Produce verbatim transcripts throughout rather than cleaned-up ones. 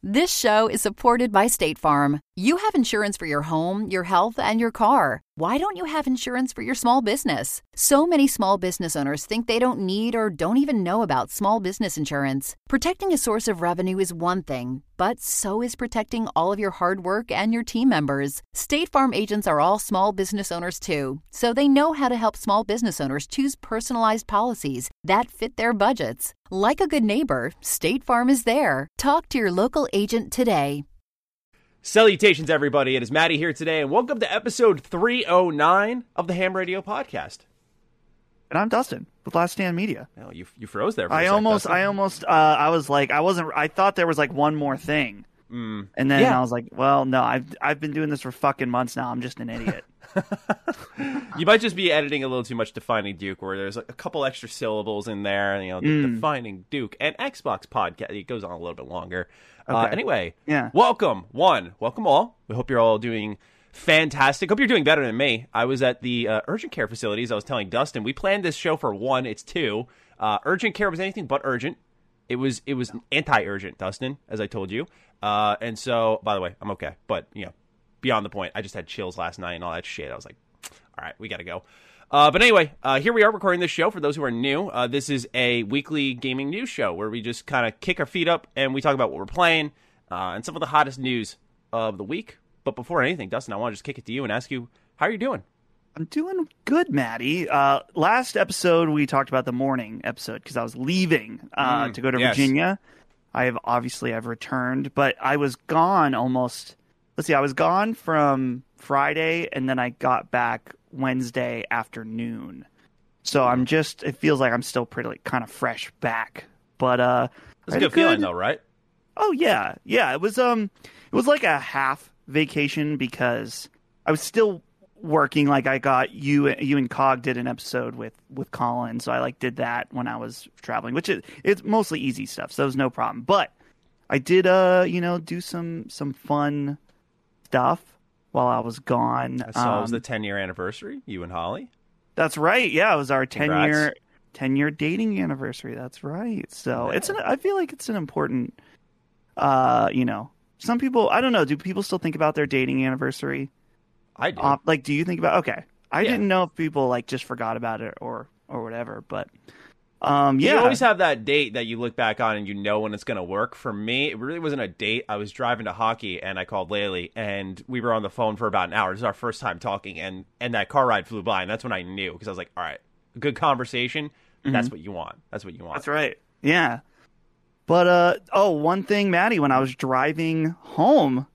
This show is supported by State Farm. You have insurance for your home, your health, and your car. Why don't you have insurance for your small business? So many small business owners think they don't need or don't even know about small business insurance. Protecting a source of revenue is one thing, but so is protecting all of your hard work and your team members. State Farm agents are all small business owners too, so they know how to help small business owners choose personalized policies that fit their budgets. Like a good neighbor, State Farm is there. Talk to your local agent today. Salutations, everybody. It is Maddie here today, and welcome to episode three oh nine of the Ham Radio Podcast. And I'm Dustin with Last Stand Media. Oh, you you froze there. For I a sec, almost, Dustin. I almost, uh, I was like, I wasn't. I thought there was like one more thing, Mm. and then Yeah. I was like, well, no, I've I've been doing this for fucking months now. I'm just an idiot. You might just be editing a little too much Defining Duke, where there's like a couple extra syllables in there. You know, the Mm. Defining Duke and Xbox podcast. It goes on a little bit longer. Uh, Okay. anyway, Yeah. welcome one, welcome all. We hope you're all doing fantastic. Hope you're doing better than me. I was at the uh, urgent care facilities. I was telling Dustin, we planned this show for one. It's two. Uh, urgent care was anything but urgent. It was it was anti-urgent, Dustin, as I told you. Uh, and so, by the way, I'm okay. But, you know, beyond the point, I just had chills last night and all that shit. I was like, all right, we got to go. Uh, but anyway, uh, here we are recording this show. For those who are new, uh, this is a weekly gaming news show where we just kind of kick our feet up and we talk about what we're playing uh, and some of the hottest news of the week. But before anything, Dustin, I want to just kick it to you and ask you, how are you doing? I'm doing good, Maddie. Uh, last episode we talked about the morning episode because I was leaving uh, Mm, to go to yes. Virginia. I have obviously I've returned, but I was gone almost. Let's see, I was gone from Friday, and then I got back Wednesday afternoon. So I'm just. It feels like I'm still pretty like, kind of fresh back. But uh, It's a I had good feeling, though, right? Oh yeah, yeah. It was um, it was like a half vacation because I was still working. Like I got you, you and Cog did an episode with with Colin, so I like did that when I was traveling, which is it's mostly easy stuff, so it was no problem. But I did uh, you know, do some some fun stuff while I was gone. I saw it was Um, the ten-year anniversary, you and Holly. That's right. Yeah, it was our ten Congrats. year ten year dating anniversary. That's right. So Yeah. it's an. I feel like it's an important. Uh, you know, some people. I don't know. Do people still think about their dating anniversary? I do. Uh, like, do you think about? Okay, I Yeah. didn't know if people like just forgot about it or or whatever. But um, yeah, You always have that date that you look back on and you know when it's going to work. For me, it really wasn't a date. I was driving to hockey and I called Laylee and we were on the phone for about an hour. This is our first time talking, and, and that car ride flew by, and that's when I knew, because I was like, all right, a good conversation, that's what you want. That's what you want. That's right. Yeah. But uh oh, one thing, Maddie, when I was driving home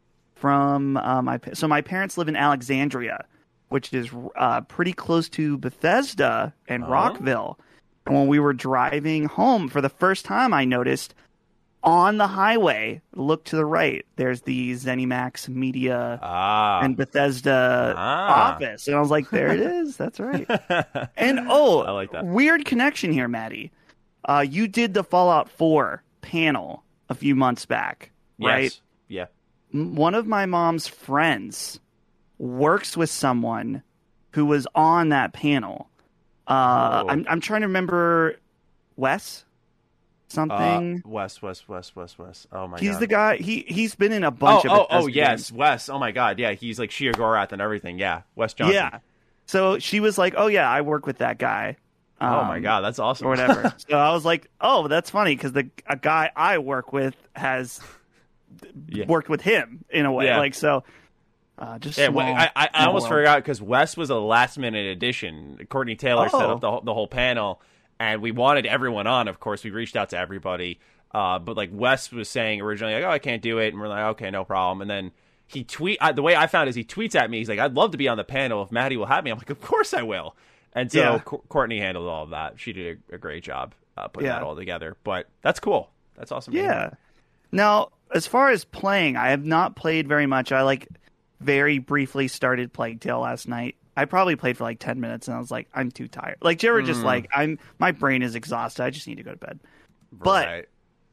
from uh, my pa- so my parents live in Alexandria, which is uh, pretty close to Bethesda and Oh. Rockville. And when we were driving home for the first time, I noticed on the highway, look to the right, there's the ZeniMax Media Ah. and Bethesda Ah. office, and I was like, there it is. That's right. And oh, I like that. weird connection here, Maddie. Uh, you did the Fallout four panel a few months back, right? Yes. Yeah. M- One of my mom's friends works with someone who was on that panel. Uh, Oh. I'm I'm trying to remember Wes something. Uh, Wes, Wes, Wes, Wes, Wes. Oh, my he's God. the guy. He he's been in a Oh, bunch of oh, oh, Bethesda yes, games. Wes. Oh, my God. Yeah, he's like Shia Gorath and everything. Yeah, Wes Johnson. Yeah. So she was like, "Oh yeah, I work with that guy." Oh, my Um, God. That's awesome. or whatever. So I was like, "Oh, that's funny," because the a guy I work with has Yeah. worked with him in a way. Yeah. Like so, uh, just Yeah, small, wait, I, I, I small almost world. forgot because Wes was a last minute addition. Courtney Taylor set Oh. up the whole- the whole panel, and we wanted everyone on. Of course, we reached out to everybody, uh, but like Wes was saying originally, like, "Oh, I can't do it," and we're like, "Okay, no problem." And then he tweet I, the way I found is he tweets at me. He's like, "I'd love to be on the panel if Maddie will have me." I'm like, "Of course I will." And so Yeah. Co- Courtney handled all of that. She did a, a great job uh, putting Yeah. that all together. But that's cool. That's awesome. Yeah. Now, as far as playing, I have not played very much. I like very briefly started Plague Tale last night. I probably played for like ten minutes, and I was like, I'm too tired. Like, do you ever just Mm. like I'm my brain is exhausted. I just need to go to bed. But Right.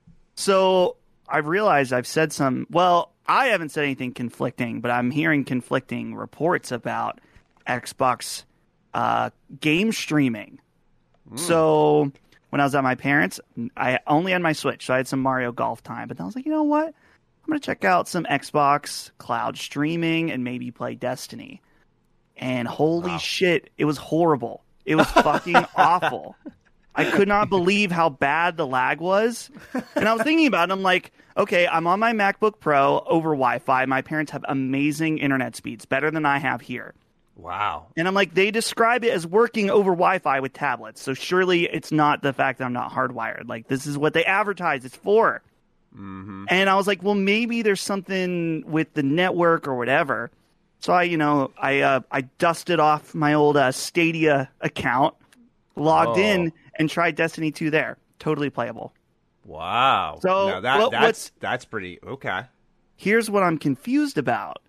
so I've realized I've said some. Well, I haven't said anything conflicting, but I'm hearing conflicting reports about Xbox uh, game streaming. So when I was at my parents', I only had my Switch, so I had some Mario Golf time. But then I was like, you know what? I'm going to check out some Xbox cloud streaming and maybe play Destiny. And holy Wow. shit, it was horrible. It was fucking awful. I could not believe how bad the lag was. And I was thinking about it. I'm like, okay, I'm on my MacBook Pro over Wi-Fi. My parents have amazing internet speeds, better than I have here. Wow. And I'm like, they describe it as working over Wi-Fi with tablets. So surely it's not the fact that I'm not hardwired. Like, this is what they advertise it's for. Mm-hmm. And I was like, well, maybe there's something with the network or whatever. So I, you know, I uh, I dusted off my old uh, Stadia account, logged Oh. in, and tried Destiny two there. Totally playable. Wow. So, now that what- that's what's- that's pretty okay. Here's what I'm confused about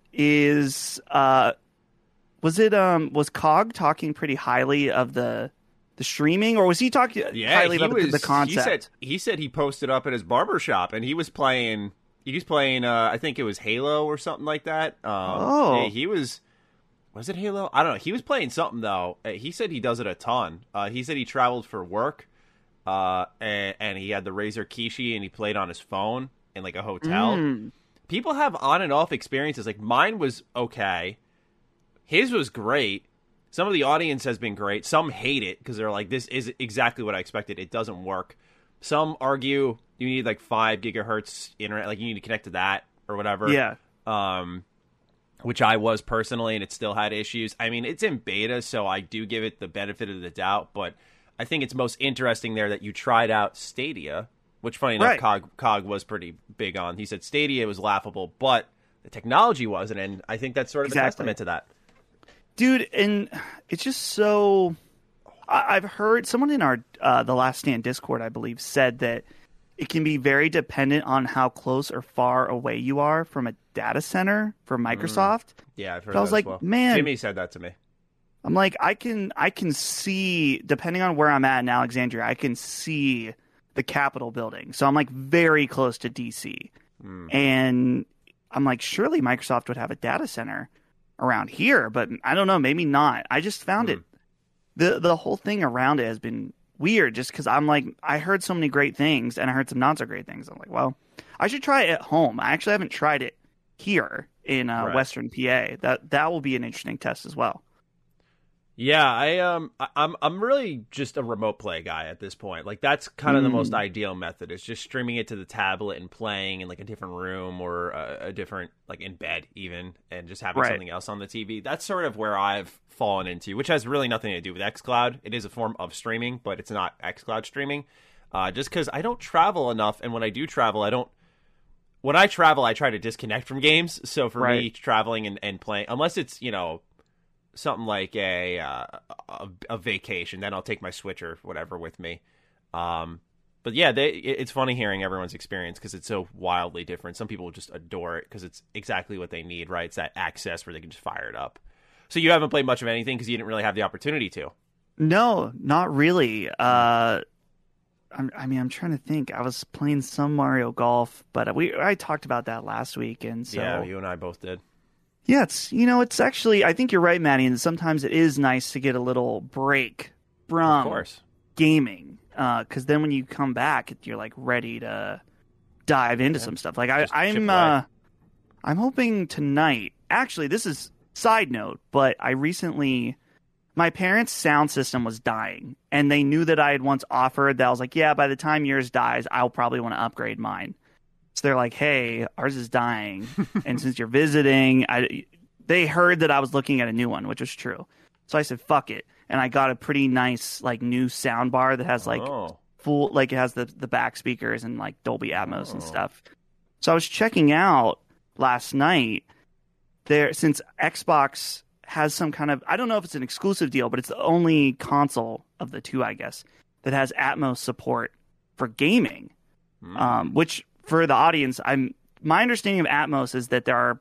is uh was it um was Cog talking pretty highly of the the streaming, or was he talking Yeah, highly he about was. the, the concept? He said he said he posted up at his barber shop, and he was playing. He was playing. Uh, I think it was Halo or something like that. Um, Oh. yeah, he was. Was it Halo? I don't know. He was playing something though. Uh, He said he does it a ton. Uh, he said he traveled for work, uh, and, and he had the Razer Kishi, and he played on his phone in like a hotel. Mm. People have on and off experiences. Like mine was okay. His was great. Some of the audience has been great. Some hate it because they're like, this is exactly what I expected. It doesn't work. Some argue you need like five gigahertz internet, like you need to connect to that or whatever. Yeah. Um, which I was personally, and it still had issues. I mean, it's in beta, so I do give it the benefit of the doubt, but I think it's most interesting there that you tried out Stadia, which funny enough, Right. Cog, Cog was pretty big on. He said Stadia was laughable, but the technology wasn't, and I think that's sort of Exactly. a testament to that. Dude, and it's just so I- I've heard someone in our uh, the Last Stand Discord, I believe, said that it can be very dependent on how close or far away you are from a data center for Microsoft. Yeah, I've heard But I was that as like, well. man- Jimmy said that to me. I'm like, I can I can see, depending on where I'm at in Alexandria, I can see the Capitol building. So I'm like very close to D C. Mm. And I'm like, surely Microsoft would have a data center around here, but I don't know, maybe not. I just found Mm. it the the whole thing around it has been weird just because I'm like, I heard so many great things and I heard some not so great things. I'm like, well, I should try it at home. I actually haven't tried it here in uh, Right. Western P A. That that will be an interesting test as well. Yeah, I um, I, I'm I'm really just a remote play guy at this point. Like that's kind of the most ideal method. Is just streaming it to the tablet and playing in like a different room or a, a different like in bed even, and just having Right. something else on the T V. That's sort of where I've fallen into, which has really nothing to do with xCloud. It is a form of streaming, but it's not xCloud streaming. Uh, just because I don't travel enough, and when I do travel, I don't. When I travel, I try to disconnect from games. So for me, Right. traveling and, and playing, unless it's you know. something like a, uh, a a vacation, then I'll take my Switch or whatever with me. Um, but yeah, they, it- it's funny hearing everyone's experience because it's so wildly different. Some people just adore it because it's exactly what they need, right? It's that access where they can just fire it up. So you haven't played much of anything because you didn't really have the opportunity to. No, not really. Uh, I'm, I mean, I'm trying to think. I was playing some Mario Golf, but we I talked about that last week, and so Yeah, you and I both did. yeah, it's you know, it's actually I think you're right, Maddie, and sometimes it is nice to get a little break from Of course. gaming, because then when you come back, you're like ready to dive into some stuff. Like I, Just chip I'm, away. uh, I'm hoping tonight. Actually, this is side note, but I recently. My parents' sound system was dying, and they knew that I had once offered that I was like, yeah, by the time yours dies, I'll probably want to upgrade mine. So they're like, hey, ours is dying, and since you're visiting, I, they heard that I was looking at a new one, which was true. So I said, fuck it, and I got a pretty nice like new sound bar that has like oh. full, like it has the the back speakers and like Dolby Atmos and Oh. stuff. So I was checking out last night there since Xbox has some kind of, I don't know if it's an exclusive deal, but it's the only console of the two, I guess, that has Atmos support for gaming. Mm. Um, which for the audience, I'm my understanding of Atmos is that there are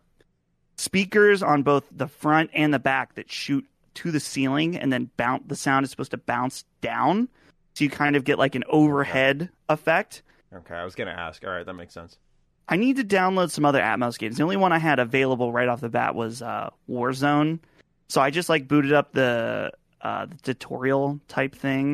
speakers on both the front and the back that shoot to the ceiling, and then bounce. The sound is supposed to bounce down, so you kind of get like an overhead effect. Okay, I was going to ask. All right, that makes sense. I need to download some other Atmos games. The only one I had available right off the bat was uh, Warzone. So I just like booted up the, uh, the tutorial type thing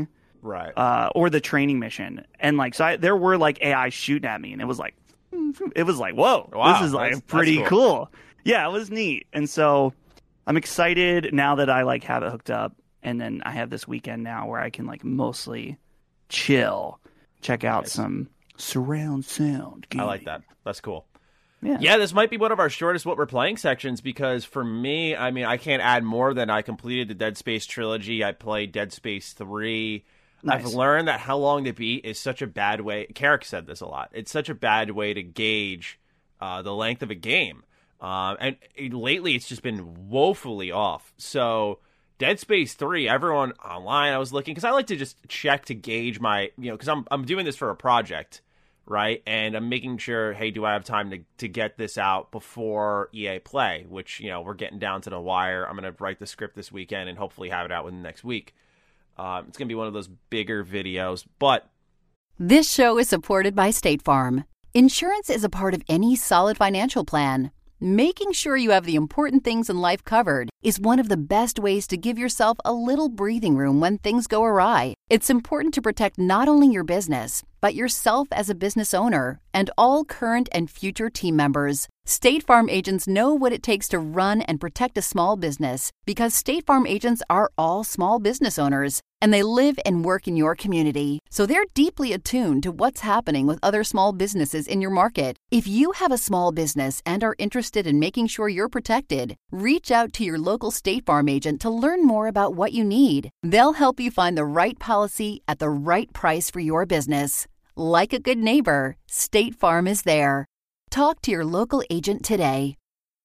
Right. Uh, or the training mission. And like, so I, there were like A I shooting at me, and it was like, it was like, whoa, Wow, this is like that's- pretty that's cool. cool. Yeah, it was neat. And so I'm excited now that I like have it hooked up, and then I have this weekend now where I can like mostly chill, check out Nice. some surround sound. I like gaming. that. That's cool. Yeah. Yeah, this might be one of our shortest what we're playing sections because for me, I mean, I can't add more than I completed the Dead Space trilogy. I played Dead Space three. Nice. I've learned that how long to beat is such a bad way. Carrick said this a lot. It's such a bad way to gauge uh, the length of a game. Um, and it, lately, it's just been woefully off. So Dead Space three, everyone online, I was looking, because I like to just check to gauge my, you know, because I'm, I'm doing this for a project, right? And I'm making sure, hey, do I have time to, to get this out before E A Play, which, you know, we're getting down to the wire. I'm going to write the script this weekend and hopefully have it out within the next week. Um, it's going to be one of those bigger videos, but This show is supported by State Farm. Insurance is a part of any solid financial plan. Making sure you have the important things in life covered is one of the best ways to give yourself a little breathing room when things go awry. It's important to protect not only your business, but yourself as a business owner and all current and future team members. State Farm agents know what it takes to run and protect a small business because State Farm agents are all small business owners and they live and work in your community. So they're deeply attuned to what's happening with other small businesses in your market. If you have a small business and are interested in making sure you're protected, reach out to your local State Farm agent to learn more about what you need. They'll help you find the right policy at the right price for your business. Like a good neighbor, State Farm is there. Talk to your local agent today.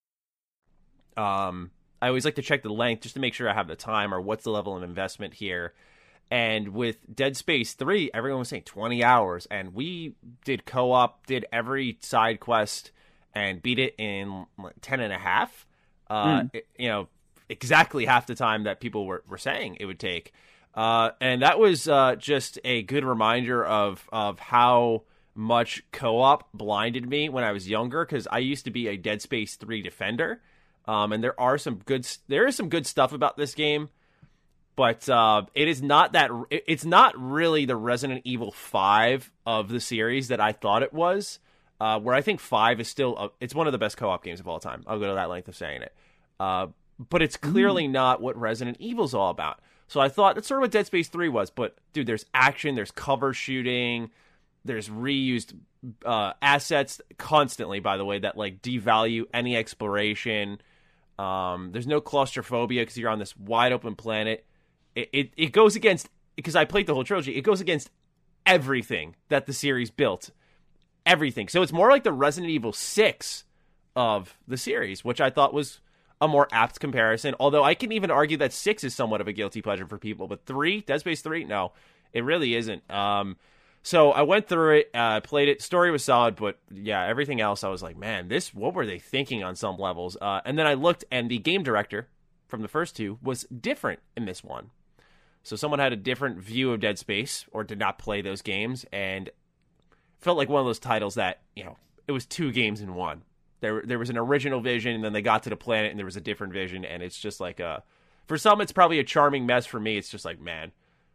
Um, I always like to check the length just to make sure I have the time or what's the level of investment here. And with Dead Space three, everyone was saying twenty hours, and we did co-op, did every side quest, and beat it in like, ten and a half. Uh, Mm. it- you know, exactly half the time that people were, were saying it would take. Uh, and that was uh, just a good reminder of of how much co-op blinded me when I was younger, because I used to be a Dead Space three defender. Um, and there are some good there is some good stuff about this game, but uh, it is not that it, it's not really the Resident Evil five of the series that I thought it was. Uh, where I think five is still a, it's one of the best co-op games of all time. I'll go to that length of saying it. Uh, but it's clearly mm. not what Resident Evil's all about. So I thought that's sort of what Dead Space three was. But dude, there's action, there's cover shooting, there's reused uh, assets constantly. By the way, that like devalue any exploration. Um, there's no claustrophobia because you're on this wide open planet. It, it it goes against, because I played the whole trilogy. It goes against everything that the series built. Everything. So it's more like the Resident Evil six of the series, which I thought was a more apt comparison. Although I can even argue that six is somewhat of a guilty pleasure for people. But three, Dead Space three, no, it really isn't. Um, so I went through it, uh, played it. Story was solid, but yeah, everything else I was like, man, this, what were they thinking on some levels? Uh, and then I looked, and the game director from the first two was different in this one. So someone had a different view of Dead Space or did not play those games, and felt like one of those titles that, you know, it was two games in one. There there was an original vision, and then they got to the planet, and there was a different vision, and it's just like a... For some, it's probably a charming mess. For me, it's just like, man,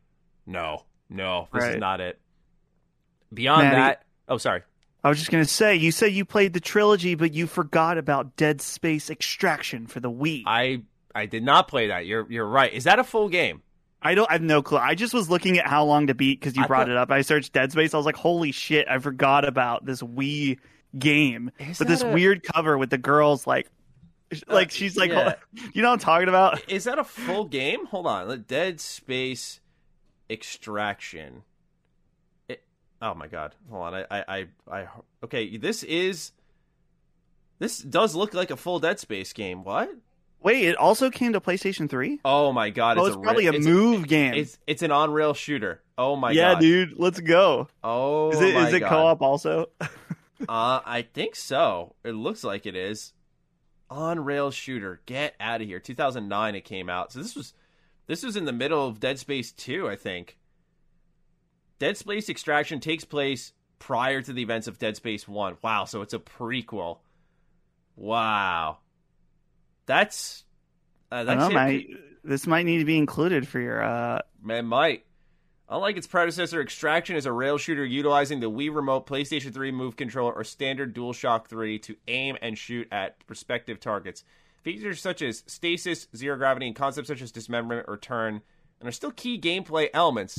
no, no, this Right. is not it. Beyond Maddie, that... Oh, sorry. I was just going to say, you said you played the trilogy, but you forgot about Dead Space Extraction for the Wii. I I did not play that. You're you're right. Is that a full game? I don't I have no clue. I just was looking at how long to beat because you I brought thought- it up. I searched Dead Space. I was like, holy shit, I forgot about this Wii game. Is But this that a- weird cover with the girls like like she's like yeah. you know what I'm talking about? Is that a full game? Hold on. Let- Dead Space Extraction. It, oh my god. Hold on. I, I, I, I. Okay, this is. This does look like a full Dead Space game. What? Wait, it also came to PlayStation three? Oh my god. Oh, it's it's a, probably a it's move game. It's it's an on rail shooter. Oh my yeah, god. dude, let's go. Oh Is it my is it god. co-op also? uh, I think so. It looks like it is. On rail shooter. Get out of here. two thousand nine it came out. So this was this was in the middle of Dead Space two, I think. Dead Space Extraction takes place prior to the events of Dead Space one. Wow, so it's a prequel. Wow. That's uh, I that's don't know, it. might, this might need to be included for your uh Man, might. Unlike its predecessor, Extraction is a rail shooter utilizing the Wii Remote, PlayStation three Move controller, or standard DualShock three to aim and shoot at prospective targets. Features such as stasis, zero gravity, and concepts such as dismemberment or turn, and are still key gameplay elements.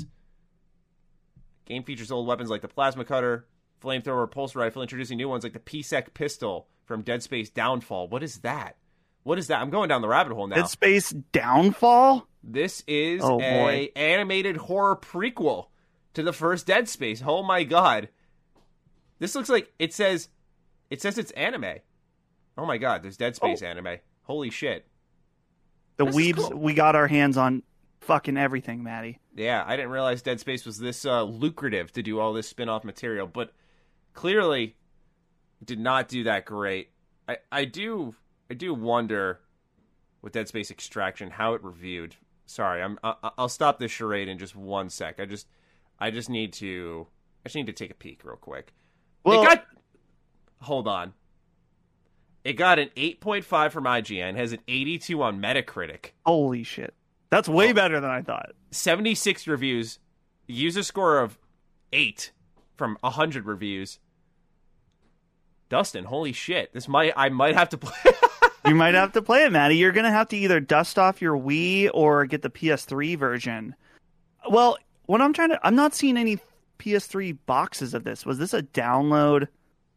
Game features old weapons like the Plasma Cutter, Flamethrower, Pulse Rifle, introducing new ones like the P SEC Pistol from Dead Space Downfall. What is that? What is that? I'm going down the rabbit hole now. Dead Space Downfall? This is oh, a boy. animated horror prequel to the first Dead Space. Oh my god. This looks like it says it says it's anime. Oh my god, there's Dead Space oh. anime. Holy shit. The this weebs, cool. we got our hands on fucking everything, Maddie. Yeah, I didn't realize Dead Space was this uh, lucrative to do all this spin-off material, but clearly did not do that great. I, I do I do wonder with Dead Space Extraction how it reviewed. Sorry, I'm I, I'll stop this charade in just one sec. I just I just need to I just need to take a peek real quick. Well, it got hold on. It got an eight point five from I G N, has an eighty-two on Metacritic. Holy shit. That's way oh. better than I thought. seventy-six reviews, user score of eight from one hundred reviews. Dustin, holy shit. This might I might have to play. You might have to play it, Maddie. You're going to have to either dust off your Wii or get the P S three version. Well, what I'm trying to... I'm not seeing any P S three boxes of this. Was this a download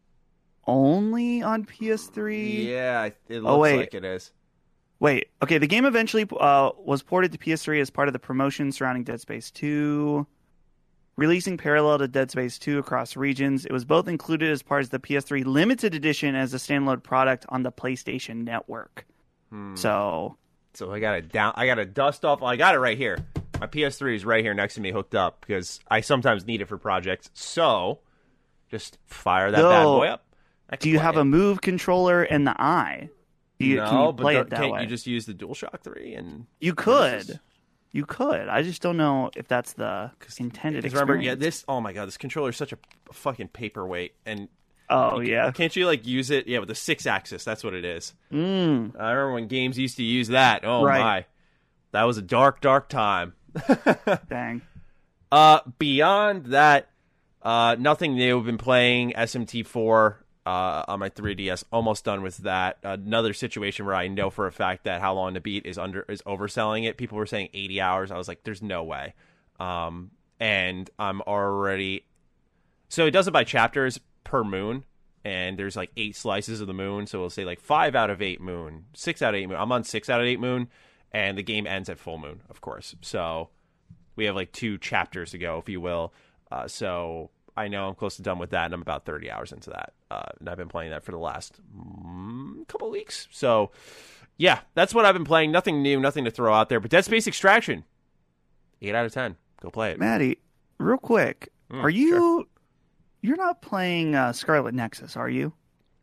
only on P S three? Yeah, it looks oh, wait. like it is. Wait, okay, the game eventually uh, was ported to P S three as part of the promotion surrounding Dead Space two, releasing parallel to Dead Space two across regions. It was both included as part of the P S three limited edition as a standalone product on the PlayStation Network. Hmm. So, so I got to down. I got to dust off. I got it right here. My P S three is right here next to me, hooked up because I sometimes need it for projects. So, just fire that so, bad boy up. Do you have it. a Move controller and the eye? Do you, no, can you but play the, it that can't way? you just use the DualShock three and You could. You could. I just don't know if that's the intended experience. Remember, yeah, this. Oh my god, this controller is such a fucking paperweight. And oh you, yeah, can't you like use it? Yeah, with the six axis. That's what it is. Mm. I remember when games used to use that. Oh right. my, that was a dark, dark time. Dang. Uh, beyond that, uh, nothing new. I've been playing S M T four. Uh, on my three D S, almost done with that. Another situation where I know for a fact that How Long to Beat is under is overselling it. People were saying eighty hours. I was like, "There's no way." Um, and I'm already. So it does it by chapters per moon, and there's like eight slices of the moon. So we'll say like five out of eight moon, six out of eight moon. I'm on six out of eight moon, and the game ends at full moon, of course. So we have like two chapters to go, if you will. Uh, so. I know I'm close to done with that, and I'm about thirty hours into that. Uh, and I've been playing that for the last mm, couple of weeks. So, yeah, that's what I've been playing. Nothing new, nothing to throw out there. But Dead Space Extraction, eight out of ten. Go play it. Maddie, real quick, Mm, are you... sure. You're not playing uh, Scarlet Nexus, are you?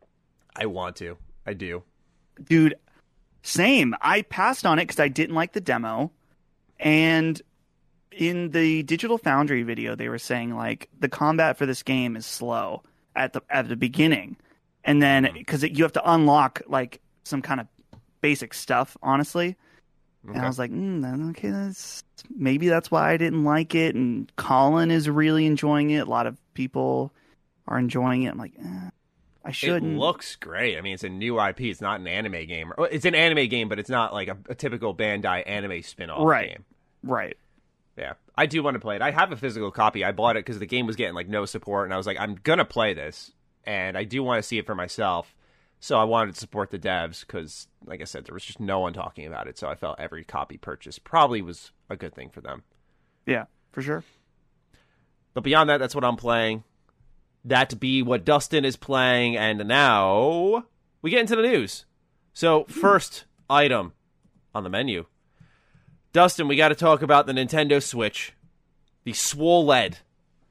I want to. I do. Dude, same. I passed on it because I didn't like the demo. And... in the Digital Foundry video, they were saying like the combat for this game is slow at the at the beginning, and then because you have to unlock like some kind of basic stuff. Honestly, okay. And I was like, mm, okay, that's maybe that's why I didn't like it. And Colin is really enjoying it. A lot of people are enjoying it. I'm like, eh, I shouldn't. It looks great. I mean, it's a new I P. It's not an anime game. It's an anime game, but it's not like a, a typical Bandai anime spin-off right. game. Right. Yeah, I do want to play it. I have a physical copy. I bought it because the game was getting like no support, and I was like, I'm gonna play this, and I do want to see it for myself. So I wanted to support the devs because, like I said, there was just no one talking about it. So I felt every copy purchase probably was a good thing for them. Yeah, for sure. But beyond that, that's what I'm playing. That be what Dustin is playing, and now we get into the news. So first item on the menu. Dustin, we got to talk about the Nintendo Switch, the SwoLED.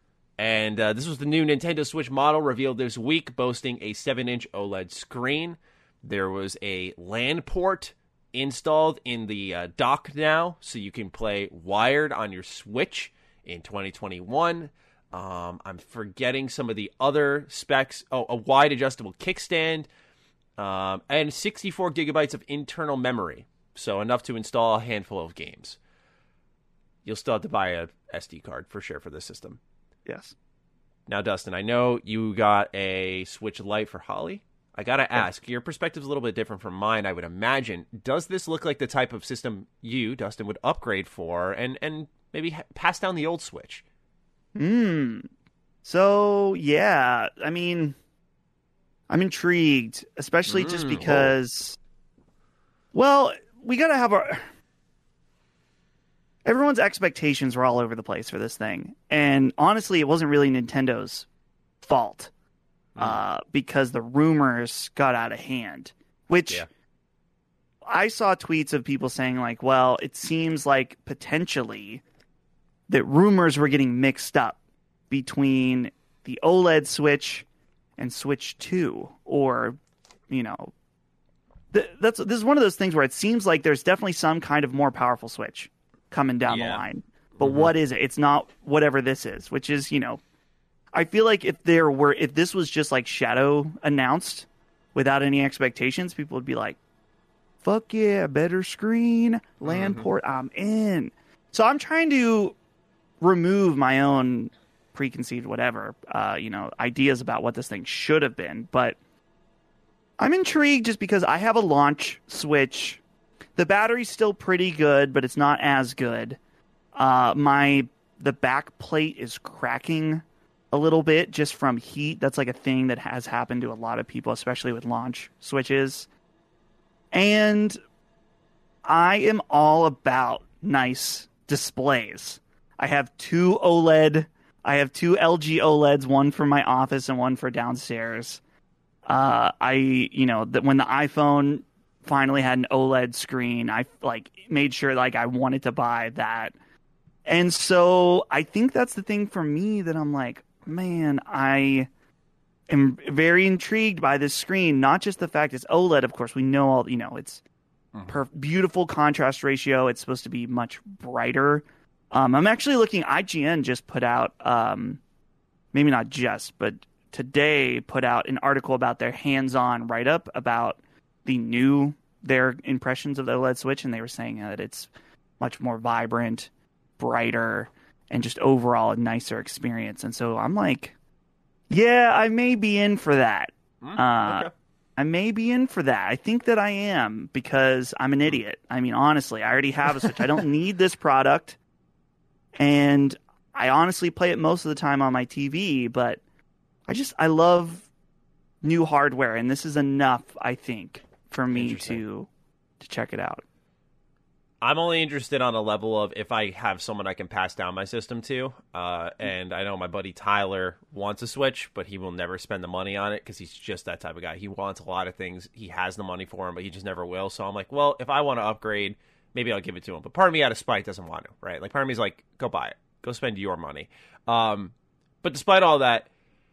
And uh, this was the new Nintendo Switch model revealed this week, boasting a seven inch OLED screen. There was a LAN port installed in the uh, dock now, so you can play wired on your Switch in twenty twenty-one. Um, I'm forgetting some of the other specs. Oh, a wide adjustable kickstand, um, and sixty-four gigabytes of internal memory. So enough to install a handful of games. you'll still have to buy a S D card for sure for this system. Yes. Now, Dustin, I know you got a Switch Lite for Holly. I got to ask, your perspective is a little bit different from mine, I would imagine. Does this look like the type of system you, Dustin, would upgrade for and, and maybe ha- pass down the old Switch? Hmm. So, yeah, I mean, I'm intrigued, especially mm, just because, oh. well, we got to have our... Everyone's expectations were all over the place for this thing. And honestly, it wasn't really Nintendo's fault mm. uh, because the rumors got out of hand, which yeah. I saw tweets of people saying like, well, it seems like potentially that rumors were getting mixed up between the OLED Switch and Switch two, or, you know, th- that's this is one of those things where it seems like there's definitely some kind of more powerful Switch coming down yeah. the line. But mm-hmm. what is it? It's not whatever this is, which is, you know, I feel like if there were, if this was just like Shadow announced without any expectations, people would be like, fuck yeah, better screen, LAN mm-hmm. port, I'm in. So I'm trying to remove my own preconceived whatever, uh, you know, ideas about what this thing should have been. But I'm intrigued just because I have a launch Switch. The battery's still pretty good, but it's not as good. Uh, my the back plate is cracking a little bit just from heat. That's like a thing that has happened to a lot of people, especially with launch Switches. And I am all about nice displays. I have two OLED. I have two L G OLEDs, one for my office and one for downstairs. Uh, I, you know, that when the iPhone finally had an OLED screen, I like made sure like I wanted to buy that. And so I think that's the thing for me that I'm like, man, I am very intrigued by this screen. Not just the fact it's OLED, of course, we know all, you know, it's mm-hmm. per- beautiful contrast ratio. It's supposed to be much brighter. Um, I'm actually looking, I G N just put out, um, maybe not just, but today put out an article about their hands-on write-up about the new, their impressions of the OLED Switch, and they were saying that it's much more vibrant, brighter, and just overall a nicer experience. And so I'm like, yeah, I may be in for that. Mm, uh, okay. I may be in for that. I think that I am, because I'm an idiot. I mean, honestly, I already have a Switch. I don't need this product. And I honestly play it most of the time on my T V, but I just, I love new hardware, and this is enough, I think, for me to to check it out. I'm only interested on a level of if I have someone I can pass down my system to. Uh, and I know my buddy Tyler wants a Switch, but he will never spend the money on it because he's just that type of guy. He wants a lot of things. He has the money for them, but he just never will. So I'm like, well, if I want to upgrade, maybe I'll give it to him. But part of me out of spite doesn't want to, right? Like part of me is like, go buy it. Go spend your money. Um, but despite all that,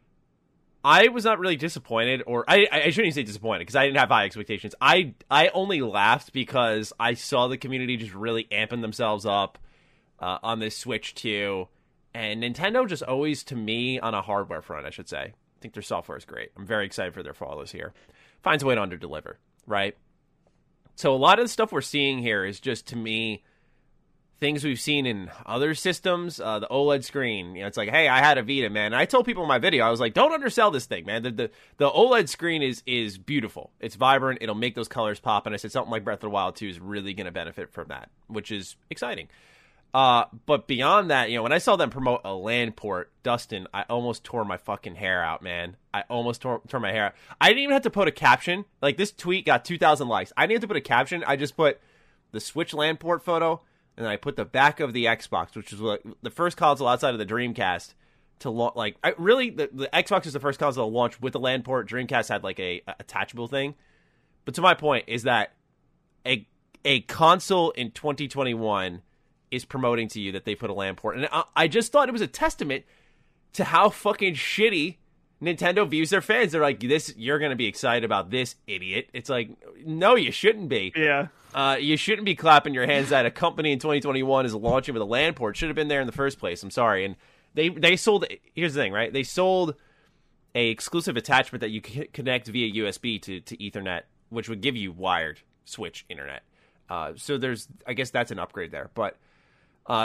I was not really disappointed, or I, I shouldn't say disappointed because I didn't have high expectations. I I only laughed because I saw the community just really amping themselves up uh, on this Switch two, and Nintendo just always, to me, on a hardware front, I should say, I think their software is great. I'm very excited for their follows here. Finds a way to underdeliver, right? So a lot of the stuff we're seeing here is just, to me, things we've seen in other systems. Uh, the OLED screen, you know, it's like, hey, I had a Vita, man. And I told people in my video, I was like, don't undersell this thing, man. The, the the OLED screen is is beautiful. It's vibrant. It'll make those colors pop. And I said something like Breath of the Wild two is really going to benefit from that, which is exciting. Uh, but beyond that, you know, when I saw them promote a LAN port, Dustin, I almost tore my fucking hair out, man. I almost tore, tore my hair out. I didn't even have to put a caption. Like, this tweet got two thousand likes. I didn't have to put a caption. I just put the Switch LAN port photo, and then I put the back of the Xbox, which was like the first console outside of the Dreamcast to launch. Like, I really, the, the Xbox is the first console to launch with the LAN port. Dreamcast had like a, a attachable thing. But to my point is that a a console in twenty twenty-one is promoting to you that they put a LAN port, and I, I just thought it was a testament to how fucking shitty Nintendo views their fans. They're like, "This, you're gonna be excited about this, idiot." It's like, no, you shouldn't be. Yeah. Uh, you shouldn't be clapping your hands at a company in twenty twenty-one is launching with a LAN port. Should have been there in the first place. I'm sorry. And they they sold. Here's the thing, right? They sold a exclusive attachment that you could connect via U S B to to Ethernet, which would give you wired Switch internet. Uh, so there's, I guess that's an upgrade there. But uh,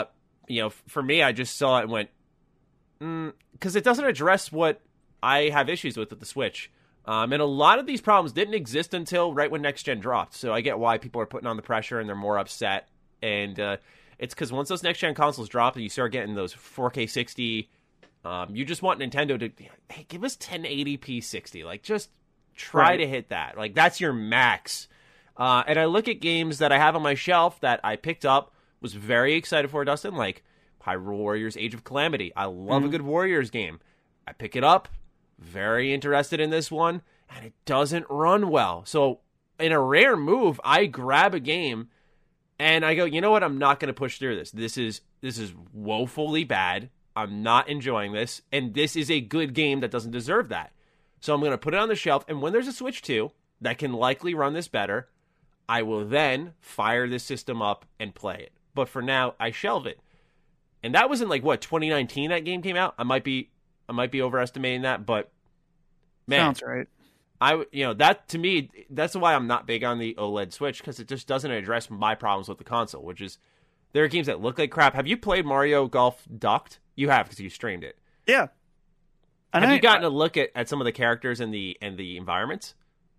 you know, for me, I just saw it and went, because mm, it doesn't address what I have issues with with the Switch. Um, and a lot of these problems didn't exist until right when next gen dropped. So I get why people are putting on the pressure and they're more upset. And uh, it's because once those next gen consoles drop and you start getting those four K sixty, um, you just want Nintendo to, hey, give us ten eighty p sixty. Like, just try right. to hit that. Like, that's your max. Uh, and I look at games that I have on my shelf that I picked up, was very excited for, Dustin, like Hyrule Warriors Age of Calamity. I love mm-hmm. a good Warriors game. I pick it up. Very interested in this one, and it doesn't run well. So in a rare move, I grab a game, and I go, you know what? I'm not going to push through this. This is this is woefully bad. I'm not enjoying this, and this is a good game that doesn't deserve that. So I'm going to put it on the shelf, and when there's a Switch two that can likely run this better, I will then fire this system up and play it. But for now, I shelve it. And that was in, like, what, twenty nineteen that game came out? I might be... I might be overestimating that, but man, sounds right. I, you know, that to me, that's why I'm not big on the OLED Switch, because it just doesn't address my problems with the console, which is there are games that look like crap. Have you played Mario Golf Ducked? You have, because you streamed it. Yeah. And have I, you gotten I, a look at, at some of the characters and the and the environments?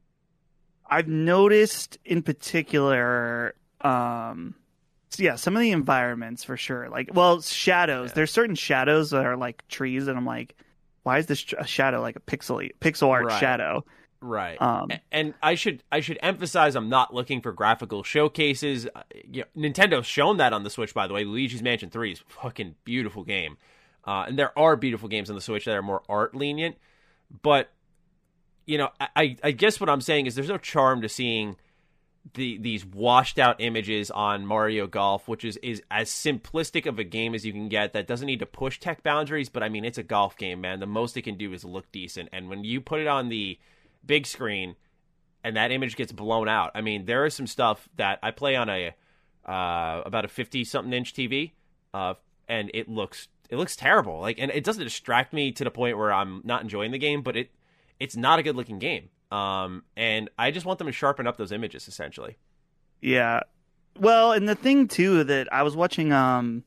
I've noticed in particular, um, yeah, some of the environments for sure. Like, well, shadows. Yeah. There's certain shadows that are like trees, and I'm like, why is this a shadow like a pixel pixel art right. shadow? Right. Um, and I should I should emphasize I'm not looking for graphical showcases. You know, Nintendo's shown that on the Switch, by the way. Luigi's Mansion three is a fucking beautiful game. Uh, and there are beautiful games on the Switch that are more art lenient. But, you know, I, I guess what I'm saying is there's no charm to seeing the these washed out images on Mario Golf, which is, is as simplistic of a game as you can get that doesn't need to push tech boundaries. But I mean, it's a golf game, man. The most it can do is look decent. And when you put it on the big screen and that image gets blown out, I mean, there is some stuff that I play on a uh, about a fifty something inch T V, uh, and it looks it looks terrible. Like, and it doesn't distract me to the point where I'm not enjoying the game, but it it's not a good looking game. Um, and I just want them to sharpen up those images, essentially. Yeah. Well, and the thing too that I was watching, um,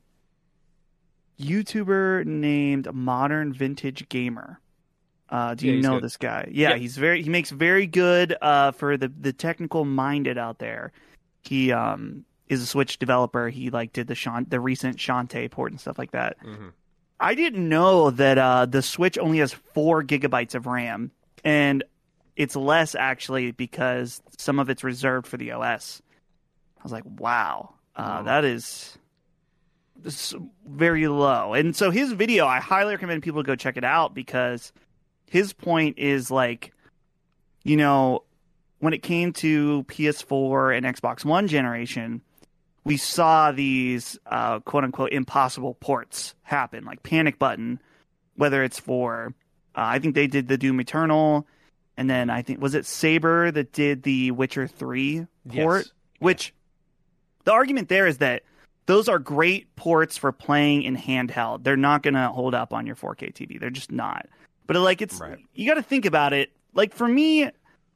YouTuber named Modern Vintage Gamer. Uh, do you yeah, know good. this guy? Yeah, yep. he's very, he makes very good, uh, for the, the technical minded out there. He, um, is a Switch developer. He like did the Shan- the recent Shantae port and stuff like that. Mm-hmm. I didn't know that, uh, the Switch only has four gigabytes of RAM, and it's less, actually, because some of it's reserved for the O S. I was like, wow, uh, oh. that is, this is very low. And so his video, I highly recommend people go check it out, because his point is like, you know, when it came to P S four and Xbox One generation, we saw these uh, quote-unquote impossible ports happen, like Panic Button, whether it's for, uh, I think they did the Doom Eternal. And then I think, was it Saber that did the Witcher three port? Yes. Which, the argument there is that those are great ports for playing in handheld. They're not going to hold up on your four K T V. They're just not. But like, it's, right. you got to think about it. Like, for me,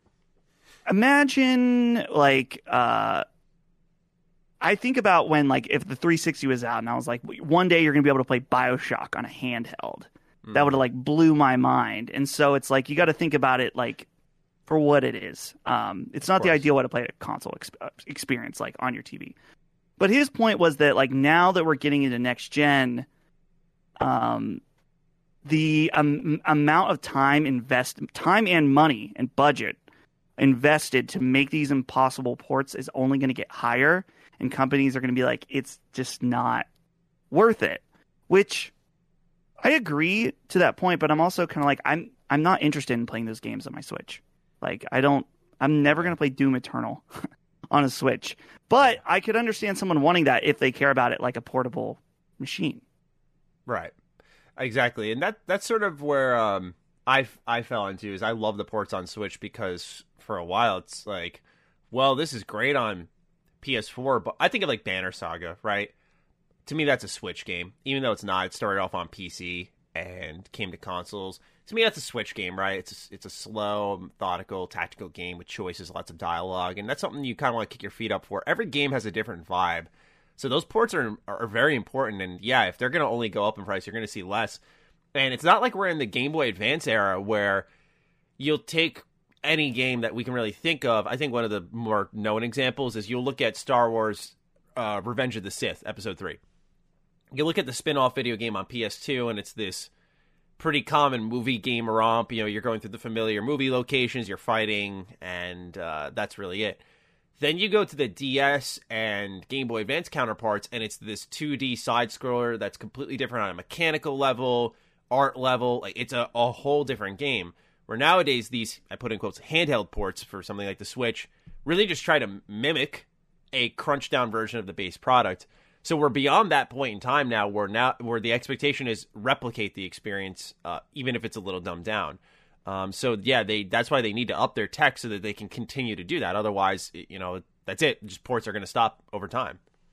imagine, like, uh, I think about when, like, if the three sixty was out and I was like, one day you're going to be able to play BioShock on a handheld. That would have, like, blew my mind. And so it's like, you got to think about it, like, for what it is. Um, it's not the ideal way to play a console ex- experience, like, on your T V. But his point was that, like, now that we're getting into next gen, um, the um, amount of time invest, time and money and budget invested to make these impossible ports is only going to get higher. And companies are going to be like, it's just not worth it. Which, I agree to that point, but I'm also kind of like, I'm I'm not interested in playing those games on my Switch. Like, I don't, I'm never going to play Doom Eternal on a Switch. But I could understand someone wanting that if they care about it like a portable machine. Right. Exactly. And that that's sort of where um, I, I fell into, is I love the ports on Switch, because for a while it's like, well, this is great on P S four, but I think of like Banner Saga, right? To me, that's a Switch game, even though it's not. It started off on P C and came to consoles. To me, that's a Switch game, right? It's a, it's a slow, methodical, tactical game with choices, lots of dialogue, and that's something you kind of want to kick your feet up for. Every game has a different vibe. So those ports are are very important. And yeah, if they're going to only go up in price, you're going to see less. And it's not like we're in the Game Boy Advance era where you'll take any game that we can really think of. I think one of the more known examples is you'll look at Star Wars uh, Revenge of the Sith, Episode three. You look at the spin-off video game on P S two, and it's this pretty common movie game romp. You know, you're going through the familiar movie locations, you're fighting, and uh, that's really it. Then you go to the D S and Game Boy Advance counterparts, and it's this two D side-scroller that's completely different on a mechanical level, art level. Like, it's a, a whole different game. Where nowadays these, I put in quotes, handheld ports for something like the Switch, really just try to mimic a crunched-down version of the base product. So we're beyond that point in time now, where now where the expectation is replicate the experience, uh, even if it's a little dumbed down. Um, so yeah, they that's why they need to up their tech so that they can continue to do that. Otherwise, you know, that's it. Just ports are going to stop over time.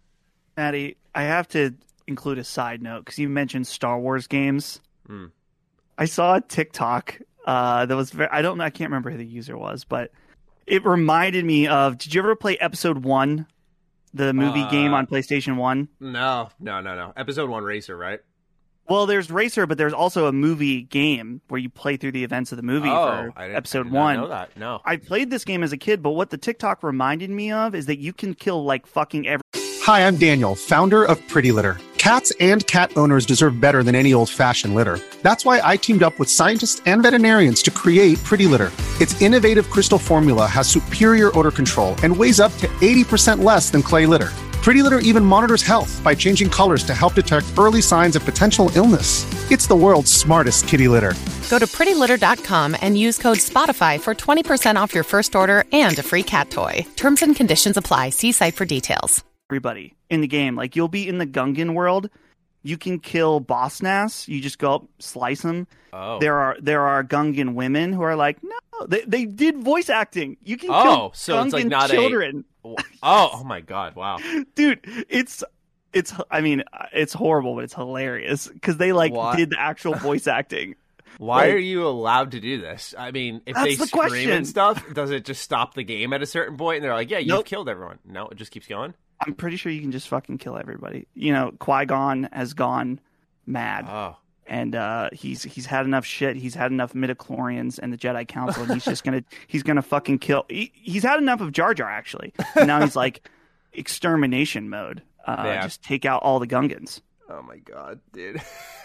Maddie, I have to include a side note because you mentioned Star Wars games. Mm. I saw a TikTok uh, that was very, I don't know, I can't remember who the user was, but it reminded me of. Did you ever play Episode One, the movie uh, game on PlayStation One? No, no, no, no. Episode One Racer, right? Well, there's Racer, but there's also a movie game where you play through the events of the movie oh, for I didn't, Episode I did not One. know that. No, I played this game as a kid, but what the TikTok reminded me of is that you can kill like fucking every. Hi, I'm Daniel, founder of Pretty Litter. Cats and cat owners deserve better than any old-fashioned litter. That's why I teamed up with scientists and veterinarians to create Pretty Litter. Its innovative crystal formula has superior odor control and weighs up to eighty percent less than clay litter. Pretty Litter even monitors health by changing colors to help detect early signs of potential illness. It's the world's smartest kitty litter. Go to pretty litter dot com and use code SPOTIFY for twenty percent off your first order and a free cat toy. Terms and conditions apply. See site for details. Everybody in the game, like you'll be in the Gungan world, you can kill Boss Nass. You just go up, slice them. Oh. There are there are Gungan women who are like, no, they they did voice acting. You can oh, kill so Gungan it's like not children. A... Oh, oh my God! Wow, dude, it's it's. I mean, it's horrible, but it's hilarious because they like what? did the actual voice acting. Why like, are you allowed to do this? I mean, if that's they the scream question. and stuff, does it just stop the game at a certain point? And they're like, "Yeah, you've nope. killed everyone." No, it just keeps going. I'm pretty sure you can just fucking kill everybody. You know, Qui-Gon has gone mad. Oh. And uh, he's he's had enough shit. He's had enough midichlorians and the Jedi Council, and he's just gonna he's gonna fucking kill. He, he's had enough of Jar Jar actually. And now he's like extermination mode. Uh, yeah. Just take out all the Gungans. Oh my God, dude!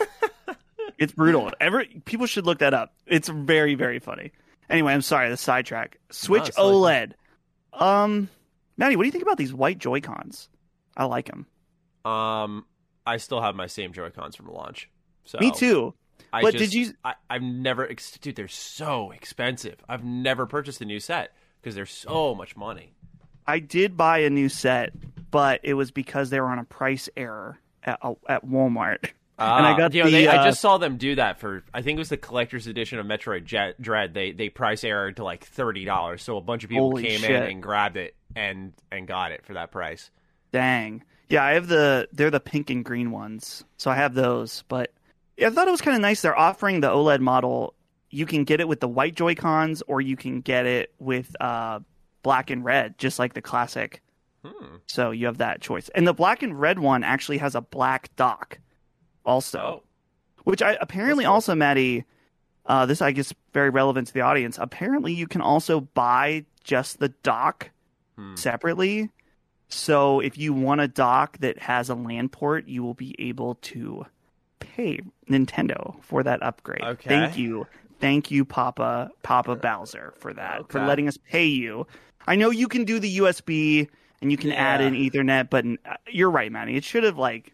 It's brutal. Every people should look that up. It's very very funny. Anyway, I'm sorry the sidetrack. Switch no, OLED. Like... Um, Maddie, what do you think about these white Joy-Cons? I like them. Um, I still have my same Joy-Cons from launch. So Me too. I but just, did you? I, I've never, dude. They're so expensive. I've never purchased a new set because they're so much money. I did buy a new set, but it was because they were on a price error at at Walmart. Uh, and I got you know, the. they, uh, I just saw them do that for. I think it was the collector's edition of Metroid Jet, Dread. They they price errored to like thirty dollars. So a bunch of people Holy came shit. in and grabbed it and and got it for that price. Dang. Yeah, I have the. They're the pink and green ones, so I have those. But yeah, I thought it was kind of nice. They're offering the OLED model. You can get it with the white Joy-Cons, or you can get it with uh, black and red, just like the classic. Hmm. So you have that choice. And the black and red one actually has a black dock, also, Oh. which I apparently cool. also, Maddie. Uh, this I guess very relevant to the audience. Apparently, you can also buy just the dock Hmm. separately. So if you want a dock that has a LAN port, you will be able to pay Nintendo for that upgrade. Okay. Thank you. Thank you, Papa Papa Bowser, for that, for Okay. letting us pay you. I know you can do the U S B and you can Yeah. add in Ethernet, but uh, you're right, Manny. It should have, like...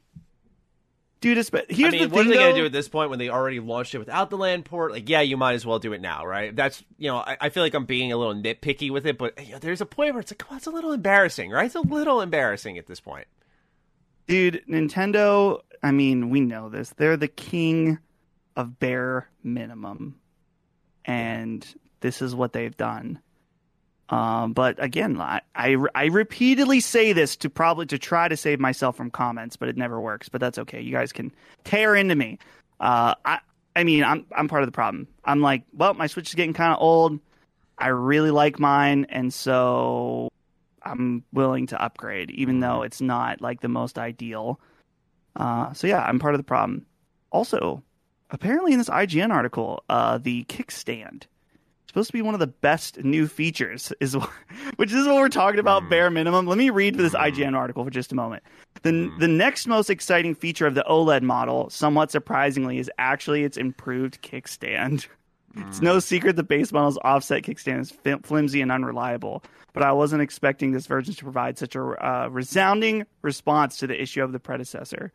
Dude, it's, but here's I mean, the what thing, are they going though. to do at this point when they already launched it without the LAN port? Like, yeah, you might as well do it now, right? That's, you know, I, I feel like I'm being a little nitpicky with it, but you know, there's a point where it's like, come on, it's a little embarrassing, right? It's a little embarrassing at this point. Dude, Nintendo, I mean, we know this. They're the king of bare minimum. And this is what they've done. Um, but again, I, I, I repeatedly say this to probably to try to save myself from comments, but it never works. But that's okay. You guys can tear into me. Uh, I I mean, I'm I'm part of the problem. I'm like, well, my Switch is getting kind of old. I really like mine, and so I'm willing to upgrade, even though it's not like the most ideal. Uh, so yeah, I'm part of the problem. Also, apparently in this I G N article, uh, the kickstand supposed to be one of the best new features, is which is what we're talking about, mm. bare minimum. Let me read this mm. I G N article for just a moment. The mm. the next most exciting feature of the OLED model, somewhat surprisingly, is actually its improved kickstand. Mm. It's no secret the base model's offset kickstand is flim- flimsy and unreliable, but I wasn't expecting this version to provide such a uh, resounding response to the issue of the predecessor.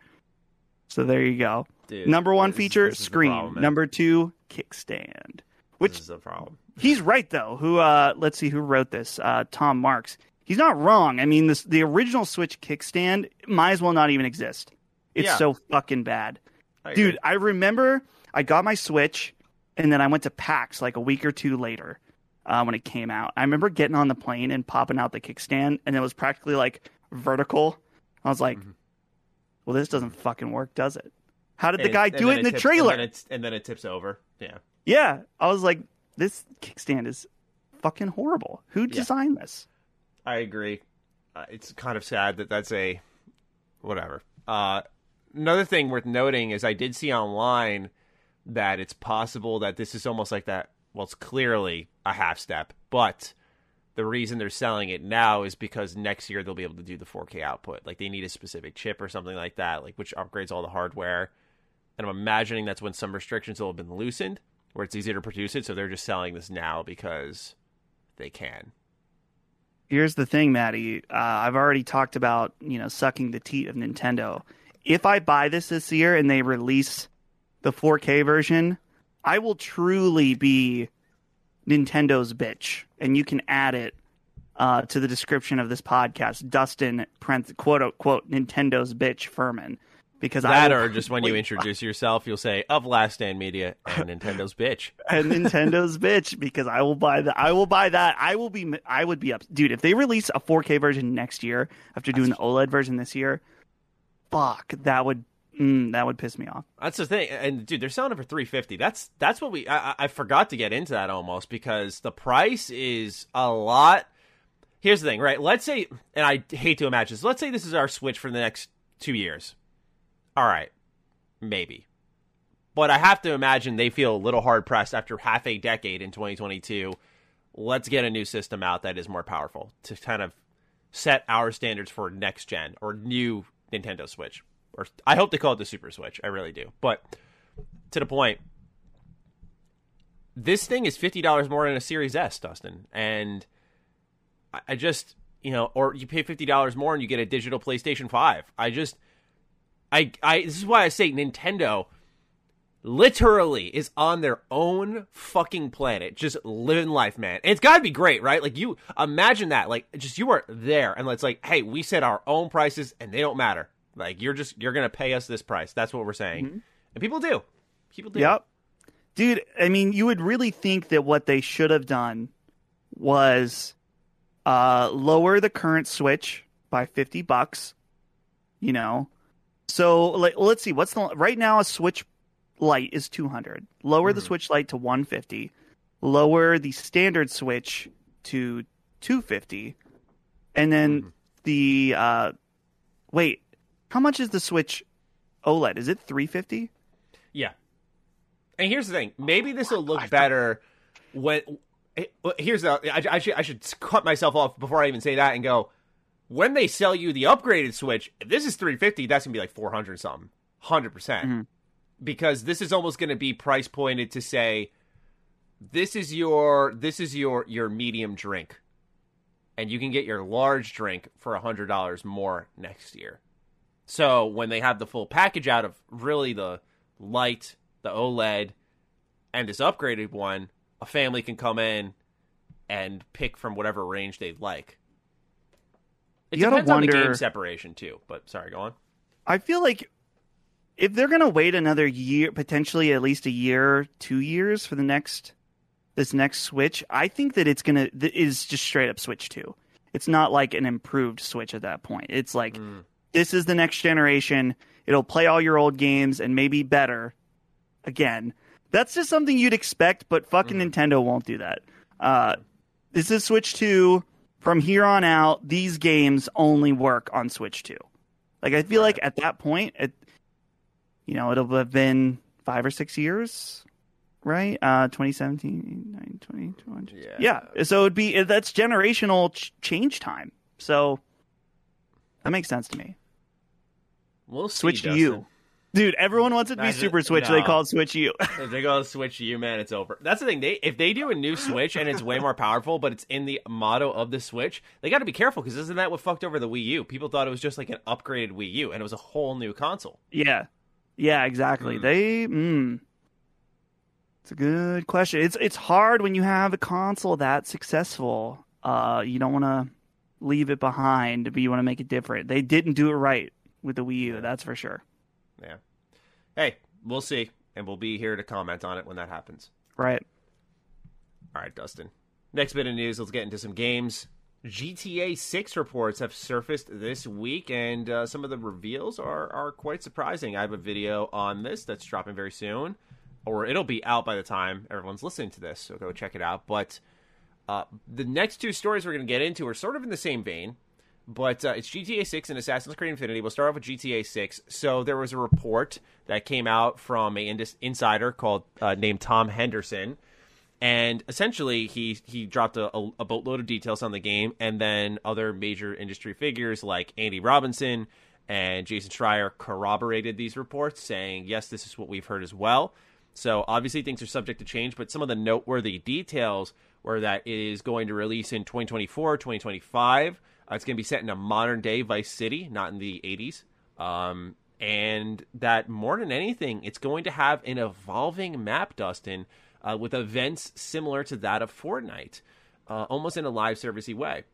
So there you go. Dude, Number one this, feature, this screen. Problem, Number two, kickstand. Which this is a problem. He's right though. Who? Uh, let's see who wrote this. Uh, Tom Marks. He's not wrong. I mean, this the original Switch kickstand might as well not even exist. It's yeah. so fucking bad, I dude. I remember I got my Switch, and then I went to PAX like a week or two later uh, when it came out. I remember getting on the plane and popping out the kickstand, and it was practically like vertical. I was like, mm-hmm. "Well, this doesn't fucking work, does it?" How did and the guy do it in the tips, trailer? And then, and then it tips over. Yeah. Yeah, I was like, this kickstand is fucking horrible. Who designed yeah. this? I agree. Uh, it's kind of sad that that's a whatever. Uh, another thing worth noting is I did see online that it's possible that this is almost like that. Well, it's clearly a half step, but the reason they're selling it now is because next year they'll be able to do the four K output. Like they need a specific chip or something like that, like which upgrades all the hardware. And I'm imagining that's when some restrictions will have been loosened, where it's easier to produce it, so they're just selling this now because they can. Here's the thing, Maddie. Uh, I've already talked about, you know, sucking the teat of Nintendo. If I buy this this year and they release the four K version, I will truly be Nintendo's bitch. And you can add it uh, to the description of this podcast. Dustin, quote unquote, Nintendo's bitch Furman. Because that I or just when you introduce yourself, you'll say of Last Stand Media and Nintendo's bitch. And Nintendo's bitch, because I will buy that. I will buy that. I will be. I would be up, dude. If they release a four K version next year after doing That's the OLED version this year, fuck, that would mm, that would piss me off. That's the thing, and dude, they're selling it for three fifty. That's that's what we. I, I forgot to get into that almost because the price is a lot. Here's the thing, right? Let's say, and I hate to imagine this. Let's say this is our Switch for the next two years. All right, maybe. But I have to imagine they feel a little hard-pressed after half a decade in twenty twenty-two. Let's get a new system out that is more powerful to kind of set our standards for next-gen or new Nintendo Switch. Or I hope they call it the Super Switch. I really do. But to the point, this thing is fifty dollars more than a Series S, Dustin. And I just, you know, or you pay fifty dollars more and you get a digital PlayStation five. I just... I, I, this is why I say Nintendo literally is on their own fucking planet, just living life, man. And it's got to be great, right? Like, you imagine that, like, just you are there, and it's like, hey, we set our own prices, and they don't matter. Like, you're just, you're going to pay us this price. That's what we're saying. Mm-hmm. And people do. People do. Yep. Dude, I mean, you would really think that what they should have done was uh, lower the current Switch by fifty bucks, you know. So like, let's see. What's the right now? A Switch Lite is two hundred. Lower mm-hmm. the Switch Lite to one fifty. Lower the standard Switch to two fifty, and then mm-hmm. the uh, wait. How much is the Switch OLED? Is it three fifty? Yeah. And here's the thing. Maybe this will look better when. Here's the. I, I should I should cut myself off before I even say that and go. When they sell you the upgraded Switch, if this is three fifty, that's going to be like four hundred something. one hundred percent. Mm-hmm. Because this is almost going to be price pointed to say, this is your this is your, your medium drink. And you can get your large drink for one hundred dollars more next year. So when they have the full package out of really the Lite, the OLED, and this upgraded one, a family can come in and pick from whatever range they'd like. It you depends gotta wonder, on the game separation, too. But, sorry, go on. I feel like if they're going to wait another year, potentially at least a year, two years for the next, this next Switch, I think that it's going to, it is just straight up Switch two. It's not like an improved Switch at that point. It's like, mm. this is the next generation. It'll play all your old games and maybe better again. That's just something you'd expect, but fucking mm. Nintendo won't do that. Uh, this is Switch two. from here on out, these games only work on Switch two. Like, I feel Right. like at that point, it, you know, it'll have been five or six years, right? Uh, twenty seventeen, twenty twenty. Yeah. Yeah. So it'd be, that's generational ch- change time. So that makes sense to me. We'll see, Switch Dustin. U. Dude, everyone wants it to be Imagine- Super Switch. no. They call it Switch U. If they go Switch U, man, it's over. That's the thing. They if they do a new Switch and it's way more powerful, but it's in the motto of the Switch, they got to be careful because isn't that what fucked over the Wii U? People thought it was just like an upgraded Wii U, and it was a whole new console. Yeah. Yeah, exactly. Mm. They, mm, it's a good question. It's it's hard when you have a console that successful. Uh, you don't want to leave it behind, but you want to make it different. They didn't do it right with the Wii U, that's for sure. Yeah. Hey, we'll see, and we'll be here to comment on it when that happens. Right. All right, Dustin. Next bit of news, let's get into some games. G T A six reports have surfaced this week, and uh, some of the reveals are, are quite surprising. I have a video on this that's dropping very soon, or it'll be out by the time everyone's listening to this, so go check it out. But uh, the next two stories we're going to get into are sort of in the same vein, but uh, it's G T A six and Assassin's Creed Infinity. We'll start off with G T A six. So there was a report that came out from an indus- insider called uh, named Tom Henderson, and essentially he he dropped a, a, a boatload of details on the game, and then other major industry figures like Andy Robinson and Jason Schreier corroborated these reports, saying, yes, this is what we've heard as well. So obviously things are subject to change, but some of the noteworthy details were that it is going to release in twenty twenty-four, twenty twenty-five. Uh, it's going to be set in a modern-day Vice City, not in the eighties. Um, and that more than anything, it's going to have an evolving map, Dustin, uh, with events similar to that of Fortnite, uh, almost in a live servicey way.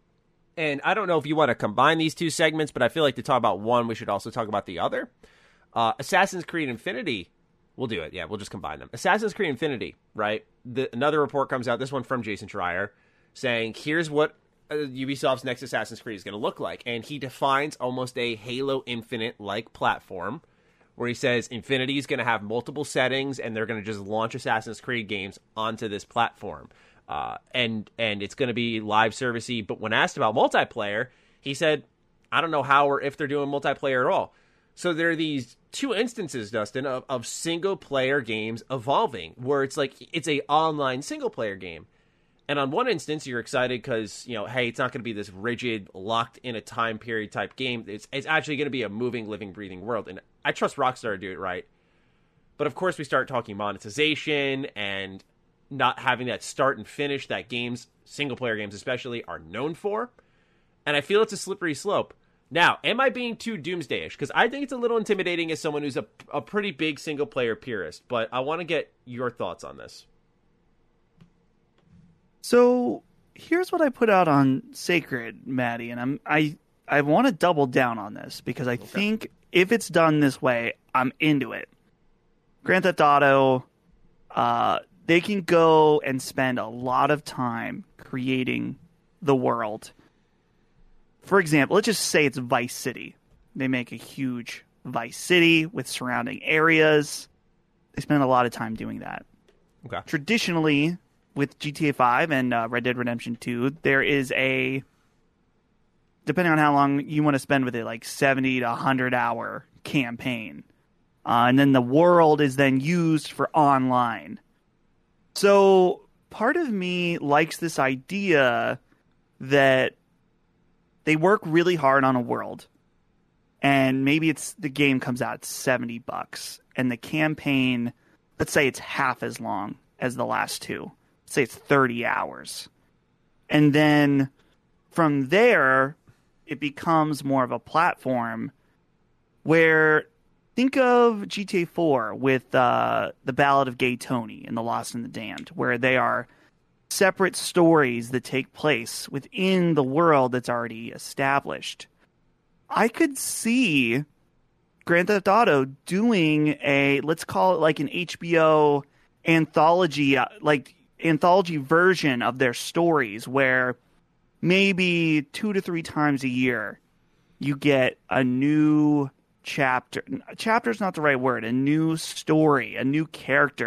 And I don't know if you want to combine these two segments, but I feel like to talk about one, we should also talk about the other. Uh, Assassin's Creed Infinity, we'll do it. Yeah, we'll just combine them. Assassin's Creed Infinity, right? The, another report comes out, this one from Jason Schreier, saying, here's what uh, Ubisoft's next Assassin's Creed is going to look like. And he defines almost a Halo Infinite-like platform, where he says Infinity is going to have multiple settings, and they're going to just launch Assassin's Creed games onto this platform. Uh, and and it's going to be live servicey. But when asked about multiplayer, he said, I don't know how or if they're doing multiplayer at all. So there are these two instances, Dustin, of, of single-player games evolving, where it's like it's a online single-player game. And on one instance, you're excited because, you know, hey, it's not going to be this rigid, locked-in-a-time period type game. It's, it's actually going to be a moving, living, breathing world. And I trust Rockstar to do it right. But, of course, we start talking monetization and not having that start and finish that games, single-player games especially, are known for. And I feel it's a slippery slope. Now, am I being too doomsday-ish? Because I think it's a little intimidating as someone who's a, a pretty big single-player purist. But I want to get your thoughts on this. So here's what I put out on Sacred, Maddie, and I'm I I want to double down on this because I okay. think if it's done this way, I'm into it. Grand Theft Auto, uh, they can go and spend a lot of time creating the world. For example, let's just say it's Vice City. They make a huge Vice City with surrounding areas. They spend a lot of time doing that. Okay. Traditionally, with G T A five and uh, Red Dead Redemption two, there is a, depending on how long you want to spend with it, like seventy to one hundred hour campaign. Uh, and then the world is then used for online. So part of me likes this idea that they work really hard on a world. And maybe it's the game comes out at seventy bucks. And the campaign, let's say it's half as long as the last two. Say it's thirty hours. And then from there, it becomes more of a platform where, think of G T A four with uh, the Ballad of Gay Tony and The Lost and the Damned, where they are separate stories that take place within the world that's already established. I could see Grand Theft Auto doing a, let's call it like an H B O anthology, uh, like anthology version of their stories where maybe two to three times a year you get a new chapter. Chapter's not the right word. A new story, a new character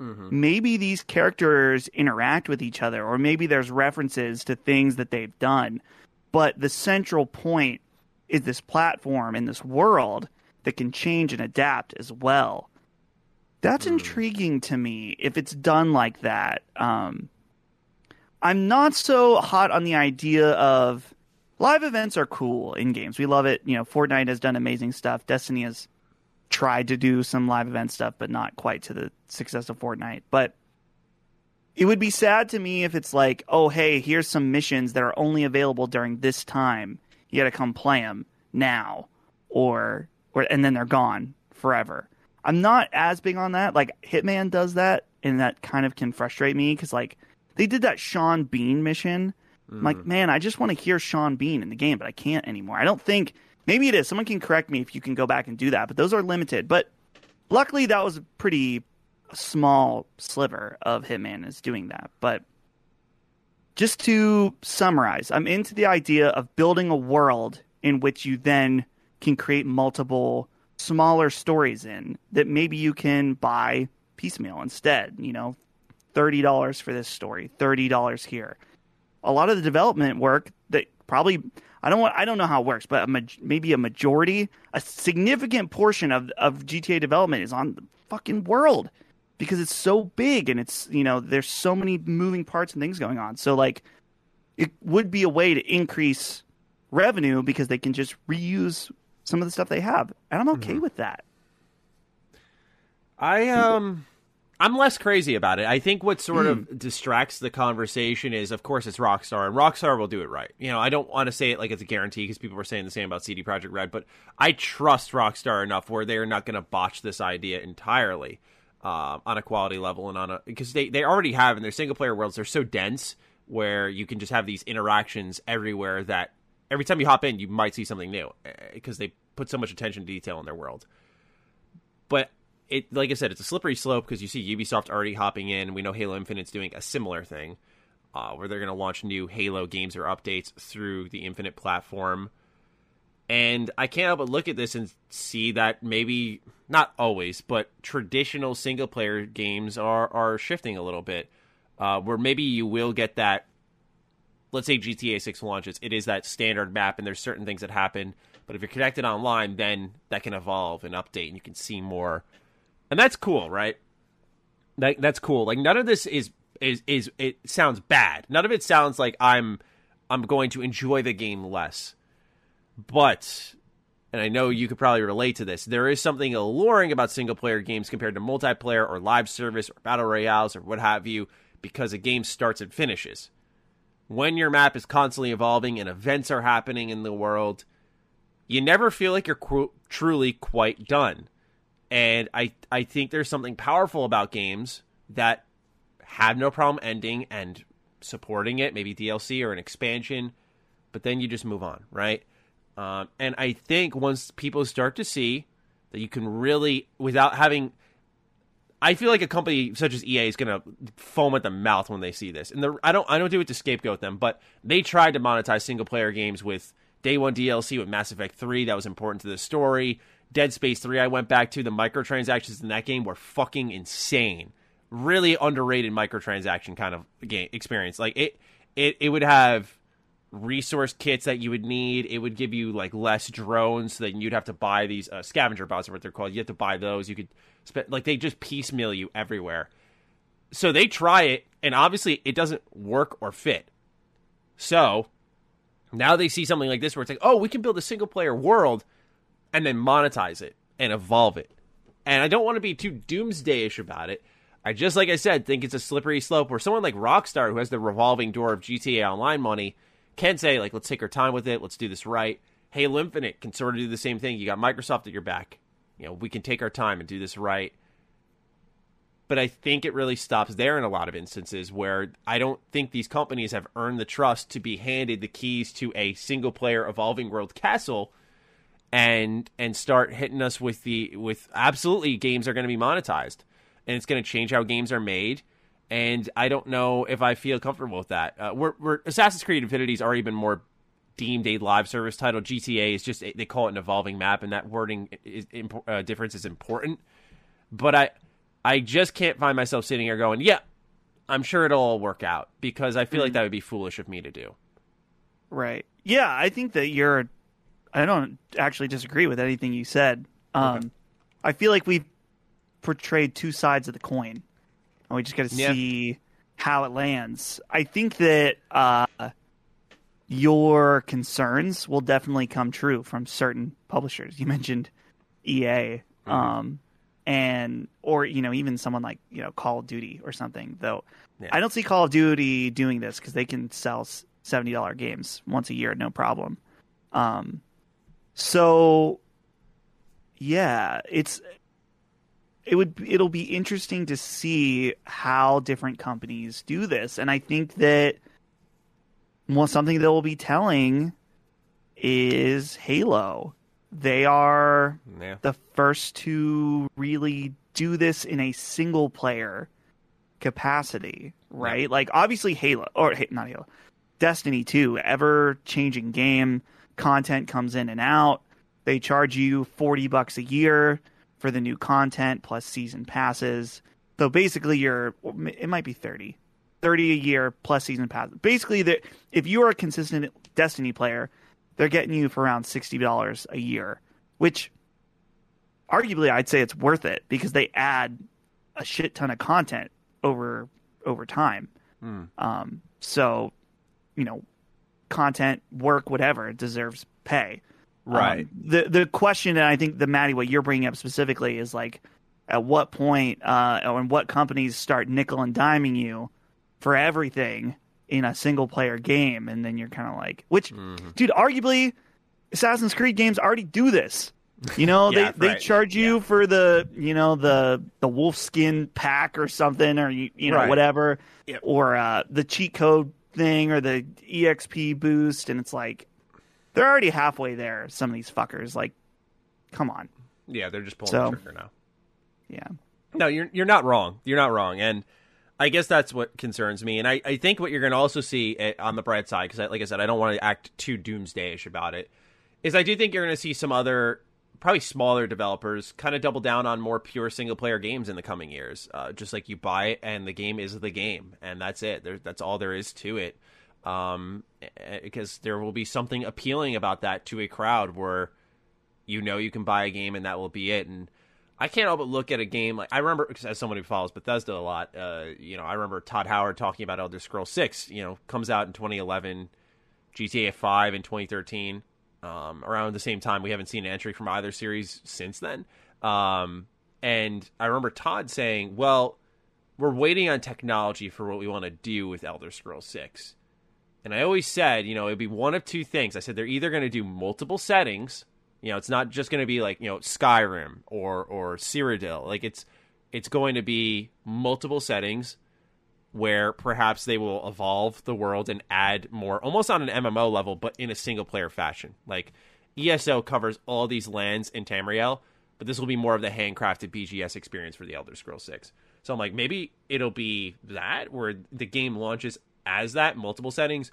mm-hmm. maybe these characters interact with each other, or maybe there's references to things that they've done. But the central point is this platform and this world that can change and adapt as well. That's mm. intriguing to me if it's done like that. Um, I'm not so hot on the idea of live events are cool in games. We love it. You know, Fortnite has done amazing stuff. Destiny has tried to do some live event stuff, but not quite to the success of Fortnite. But it would be sad to me if it's like, oh, hey, here's some missions that are only available during this time. You got to come play them now, or or and then they're gone forever. I'm not as big on that. Like, Hitman does that, and that kind of can frustrate me, because, like, they did that Sean Bean mission. Mm. I'm like, man, I just want to hear Sean Bean in the game, but I can't anymore. I don't think... Maybe it is. Someone can correct me if you can go back and do that, but those are limited. But luckily, that was a pretty small sliver of Hitman is doing that. But just to summarize, I'm into the idea of building a world in which you then can create multiple smaller stories in that maybe you can buy piecemeal instead. You know, thirty dollars for this story, thirty dollars here. A lot of the development work that probably, I don't want, I don't know how it works, but a ma- maybe a majority, a significant portion of, of G T A development is on the fucking world, because it's so big and it's, you know, there's so many moving parts and things going on. So, like, it would be a way to increase revenue because they can just reuse some of the stuff they have. And I'm okay mm-hmm. with that. I, um, I'm less crazy about it. I think what sort mm. of distracts the conversation is, of course, it's Rockstar, and Rockstar will do it right. You know, I don't want to say it like it's a guarantee, because people were saying the same about C D Projekt Red, but I trust Rockstar enough where they're not going to botch this idea entirely uh, on a quality level, and on a, because they, they already have in their single player worlds, they're so dense where you can just have these interactions everywhere that every time you hop in, you might see something new, because they put so much attention to detail in their world. But it, like I said, it's a slippery slope, because you see Ubisoft already hopping in. We know Halo Infinite's doing a similar thing, uh, where they're going to launch new Halo games or updates through the Infinite platform. And I can't help but look at this and see that maybe, not always, but traditional single-player games are, are shifting a little bit, uh, where maybe you will get that. Let's say G T A six launches, it is that standard map, and there's certain things that happen. But if you're connected online, then that can evolve and update, and you can see more. And that's cool, right? That, that's cool. Like, none of this is, is, is, it sounds bad. None of it sounds like I'm, I'm going to enjoy the game less. But, and I know you could probably relate to this, there is something alluring about single-player games compared to multiplayer or live service or battle royales or what have you, because a game starts and finishes. When your map is constantly evolving and events are happening in the world, you never feel like you're qu- truly quite done. And I, I think there's something powerful about games that have no problem ending and supporting it, maybe D L C or an expansion, but then you just move on, right? Um, and I think once people start to see that you can really, without having... I feel like a company such as E A is going to foam at the mouth when they see this. And the, I don't I don't do it to scapegoat them, but they tried to monetize single-player games with day one D L C with Mass Effect three. That was important to the story. Dead Space three I went back to. The microtransactions in that game were fucking insane. Really underrated microtransaction kind of game experience. Like, it, it, it would have resource kits that you would need. It would give you, like, less drones, so that you'd have to buy these uh, scavenger bots, or what they're called. You have to buy those. You could... Like, they just piecemeal you everywhere. So they try it, and obviously it doesn't work or fit. So now they see something like this where it's like, oh, we can build a single-player world and then monetize it and evolve it. And I don't want to be too doomsday-ish about it. I just, like I said, think it's a slippery slope where someone like Rockstar, who has the revolving door of G T A Online money, can say, like, let's take our time with it, let's do this right. Halo Infinite can sort of do the same thing. You got Microsoft at your back. You know, we can take our time and do this right. But I think it really stops there in a lot of instances, where I don't think these companies have earned the trust to be handed the keys to a single-player evolving world castle and and start hitting us with the with absolutely games are going to be monetized, and it's going to change how games are made. And I don't know if I feel comfortable with that. Uh, we're, we're Assassin's Creed Infinity's already been more deemed a live service title. G T A is just, they call it an evolving map, and that wording is, uh, difference is important. But I I just can't find myself sitting here going, yeah, I'm sure it'll all work out, because I feel mm-hmm. like that would be foolish of me to do. Right. Yeah, I think that you're I don't actually disagree with anything you said. Um, okay. I feel like we've portrayed two sides of the coin, and we just got to yeah. see how it lands. I think that uh, your concerns will definitely come true from certain publishers. You mentioned E A, mm-hmm. um, and or you know even someone like you know Call of Duty or something. Though yeah. I don't see Call of Duty doing this because they can sell seventy dollars games once a year, no problem. Um, so yeah, it's it would it'll be interesting to see how different companies do this, and I think that well, something that will be telling is Halo. They are yeah. the first to really do this in a single player capacity, right? Yeah. Like obviously Halo or not Halo. Destiny two, ever-changing game, content comes in and out. They charge you forty bucks a year for the new content plus season passes. So basically, you're it might be thirty, thirty a year plus season passes. Basically, if you are a consistent Destiny player, they're getting you for around sixty dollars a year, which arguably I'd say it's worth it because they add a shit ton of content over over time. Hmm. Um, so. You know, content, work, whatever, it deserves pay. Right. Um, the the question, and I think the Maddie, what you're bringing up specifically is like, at what point, uh, or what companies start nickel and diming you for everything in a single player game, and then you're kind of like, which, mm-hmm. dude, arguably, Assassin's Creed games already do this. You know, yeah, they, right. they charge you yeah. for the you know the the wolf skin pack or something, or you you know right. whatever, yep. or uh, the cheat code thing or the E X P boost, and it's like they're already halfway there. Some of these fuckers, like, come on. Yeah, they're just pulling so, the trigger now. Yeah. No, you're you're not wrong. You're not wrong, and I guess that's what concerns me. And I, I think what you're going to also see at, on the bright side, because like I said, I don't want to act too doomsdayish about it, is I do think you're going to see some other probably smaller developers kind of double down on more pure single player games in the coming years. Uh, just like you buy it and the game is the game, and that's it. There, that's all there is to it. Um, because there will be something appealing about that to a crowd where you know you can buy a game and that will be it. And I can't help but look at a game like I remember, as someone who follows Bethesda a lot, uh, you know, I remember Todd Howard talking about Elder Scrolls six. You know, comes out in twenty eleven, G T A five in twenty thirteen. Um, around the same time, we haven't seen an entry from either series since then. Um, and I remember Todd saying, well, we're waiting on technology for what we want to do with Elder Scrolls six. And I always said, you know, it'd be one of two things. I said they're either going to do multiple settings. You know, it's not just going to be like, you know, Skyrim or or Cyrodiil. Like, it's it's going to be multiple settings where perhaps they will evolve the world and add more, almost on an M M O level, but in a single-player fashion. Like, E S O covers all these lands in Tamriel, but this will be more of the handcrafted B G S experience for the Elder Scrolls six. So I'm like, maybe it'll be that, where the game launches as that, multiple settings,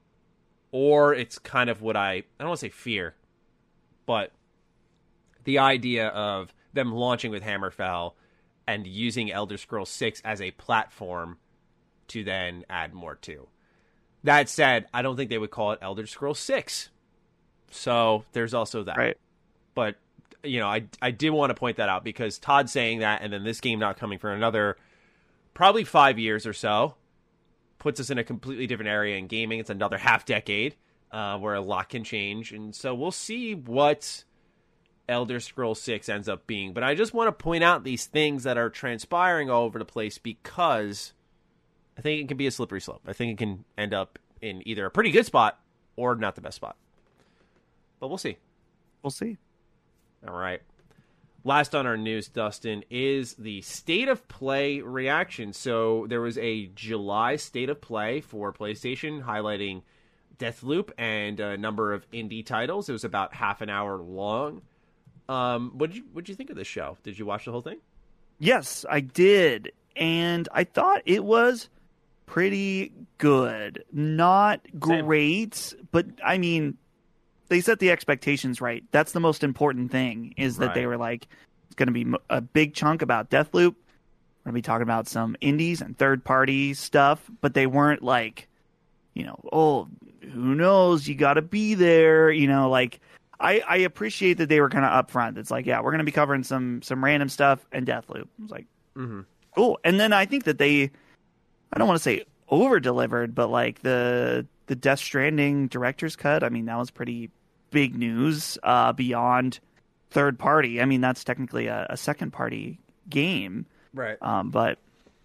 or it's kind of what I, I don't want to say fear, but the idea of them launching with Hammerfell and using Elder Scrolls six as a platform to then add more to. That said, I don't think they would call it Elder Scrolls six. So there's also that. Right. But, you know, I, I did want to point that out because Todd saying that and then this game not coming for another probably five years or so puts us in a completely different area in gaming. It's another half decade uh, where a lot can change. And so we'll see what Elder Scrolls six ends up being. But I just want to point out these things that are transpiring all over the place because I think it can be a slippery slope. I think it can end up in either a pretty good spot or not the best spot. But we'll see. We'll see. All right. Last on our news, Dustin, is the State of Play reaction. So there was a July State of Play for PlayStation highlighting Deathloop and a number of indie titles. It was about half an hour long. Um, what did you what did you think of this show? Did you watch the whole thing? Yes, I did. And I thought it was pretty good. Not great, Same. But I mean, they set the expectations right. That's the most important thing, is that right. they were like, it's going to be a big chunk about Deathloop. We're going to be talking about some indies and third-party stuff, but they weren't like, you know, oh, who knows? You got to be there. You know, like, I, I appreciate that they were kind of upfront. It's like, yeah, we're going to be covering some some random stuff and Deathloop. I was like, mm-hmm. cool. And then I think that they, I don't want to say over-delivered, but like the the Death Stranding director's cut, I mean, that was pretty big news uh, beyond third-party. I mean, that's technically a, a second-party game. Right. Um, but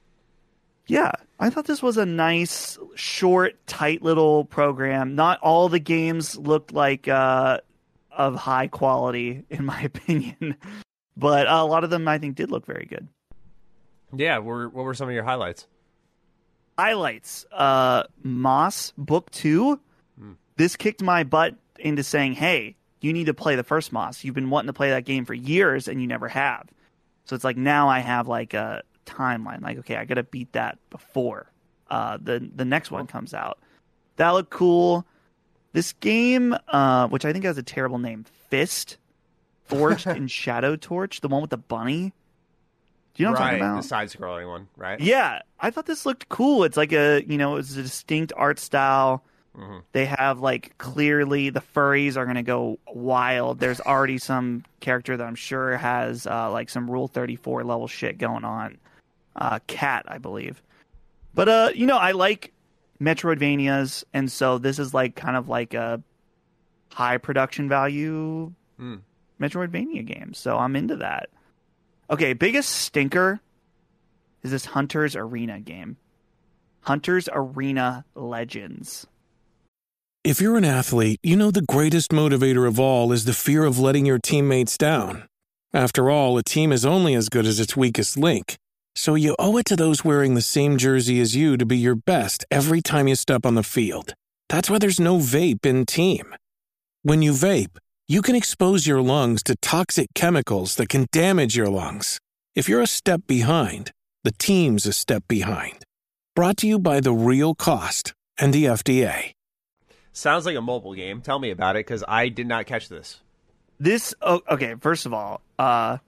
yeah, I thought this was a nice, short, tight little program. Not all the games looked like uh, of high quality, in my opinion, but a lot of them I think did look very good. Yeah. What were some of your highlights? Highlights. Uh, Moss Book Two. Hmm. This kicked my butt into saying, "Hey, you need to play the first Moss. You've been wanting to play that game for years, and you never have." So it's like now I have like a timeline. Like, okay, I got to beat that before uh, the the next one comes out. That looked cool. This game, uh, which I think has a terrible name, Fist, Forged in Shadow Torch, the one with the bunny. Do you know what right, I'm talking about? The side-scrolling one, right? Yeah, I thought this looked cool. It's like a, you know, it's a distinct art style. Mm-hmm. They have, like, clearly the furries are going to go wild. There's already some character that I'm sure has, uh, like, some Rule thirty-four level shit going on. Uh, Cat, I believe. But, uh, you know, I like Metroidvanias, and so this is, like, kind of like a high production value mm. Metroidvania game. So I'm into that. Okay, biggest stinker is this Hunter's Arena game. Hunter's Arena Legends. If you're an athlete, you know the greatest motivator of all is the fear of letting your teammates down. After all, a team is only as good as its weakest link. So you owe it to those wearing the same jersey as you to be your best every time you step on the field. That's why there's no vape in team. When you vape, you can expose your lungs to toxic chemicals that can damage your lungs. If you're a step behind, the team's a step behind. Brought to you by The Real Cost and the F D A. Sounds like a mobile game. Tell me about it, because I did not catch this. This, oh, okay, first of all, uh,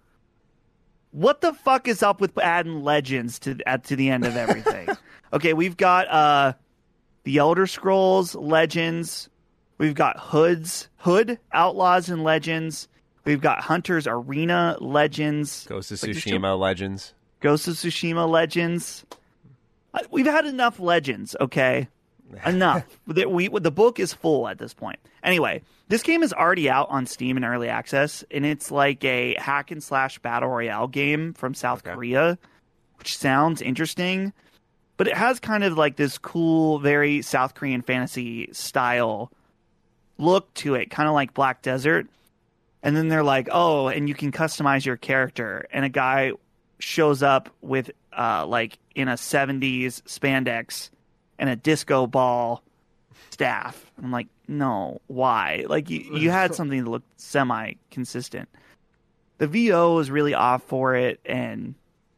what the fuck is up with adding legends to at, to the end of everything? Okay, we've got uh, the Elder Scrolls Legends. We've got Hoods, Hood, Outlaws and Legends. We've got Hunter's Arena Legends. Ghost of Tsushima Legends. Ghost of Tsushima Legends. We've had enough legends, okay? Enough. the, we, the book is full at this point. Anyway, this game is already out on Steam in early access, and it's like a hack and slash battle royale game from South okay. Korea, which sounds interesting, but it has kind of like this cool, very South Korean fantasy style look to it, kind of like Black Desert. And then they're like, oh, and you can customize your character, and a guy shows up with uh, like in a seventies spandex and a disco ball staff. I'm like, no, why? Like, you, you had something that looked semi-consistent. The V O was really off for it, and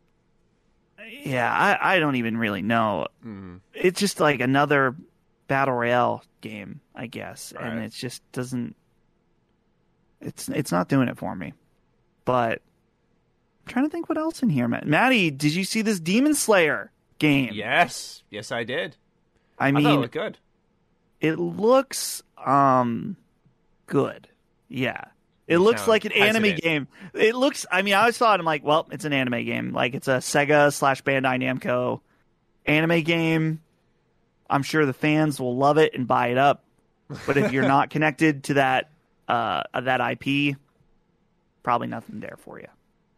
yeah, I, I don't even really know. Mm. It's just like another battle royale game, I guess, right. And it just doesn't. It's it's not doing it for me. But I'm trying to think what else in here, Matt. Maddie, did you see this Demon Slayer game? Yes, yes, I did. I mean, I thought it looked good. It looks um good. Yeah. It you looks like an hesitant. Anime game. It looks, I mean, I always thought, I'm like, well, it's an anime game. Like, it's a Sega slash Bandai Namco anime game. I'm sure the fans will love it and buy it up. But if you're not connected to that uh, that I P, probably nothing there for you.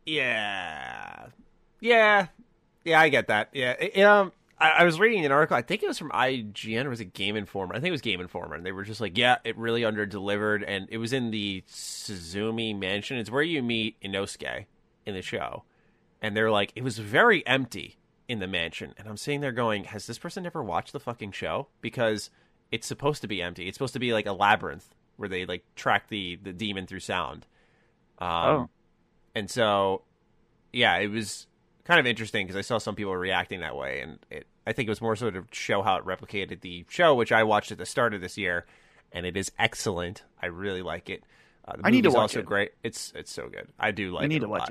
Yeah. Yeah. Yeah, I get that. Yeah. It, um, I, I was reading an article, I think it was from I G N, or was it Game Informer? I think it was Game Informer, and they were just like, yeah, it really under-delivered, and it was in the Suzumi Mansion. It's where you meet Inosuke in the show. And they're like, it was very empty in the mansion. And I'm sitting there going, has this person never watched the fucking show? Because it's supposed to be empty. It's supposed to be like a labyrinth where they like track the, the demon through sound. Um, oh. And so, yeah, it was kind of interesting because I saw some people reacting that way. And it, I think it was more so to show how it replicated the show, which I watched at the start of this year. And it is excellent. I really like it. Uh, the I need to watch also it. Great. It's it's so good. I do like it. I need a to watch lot. it.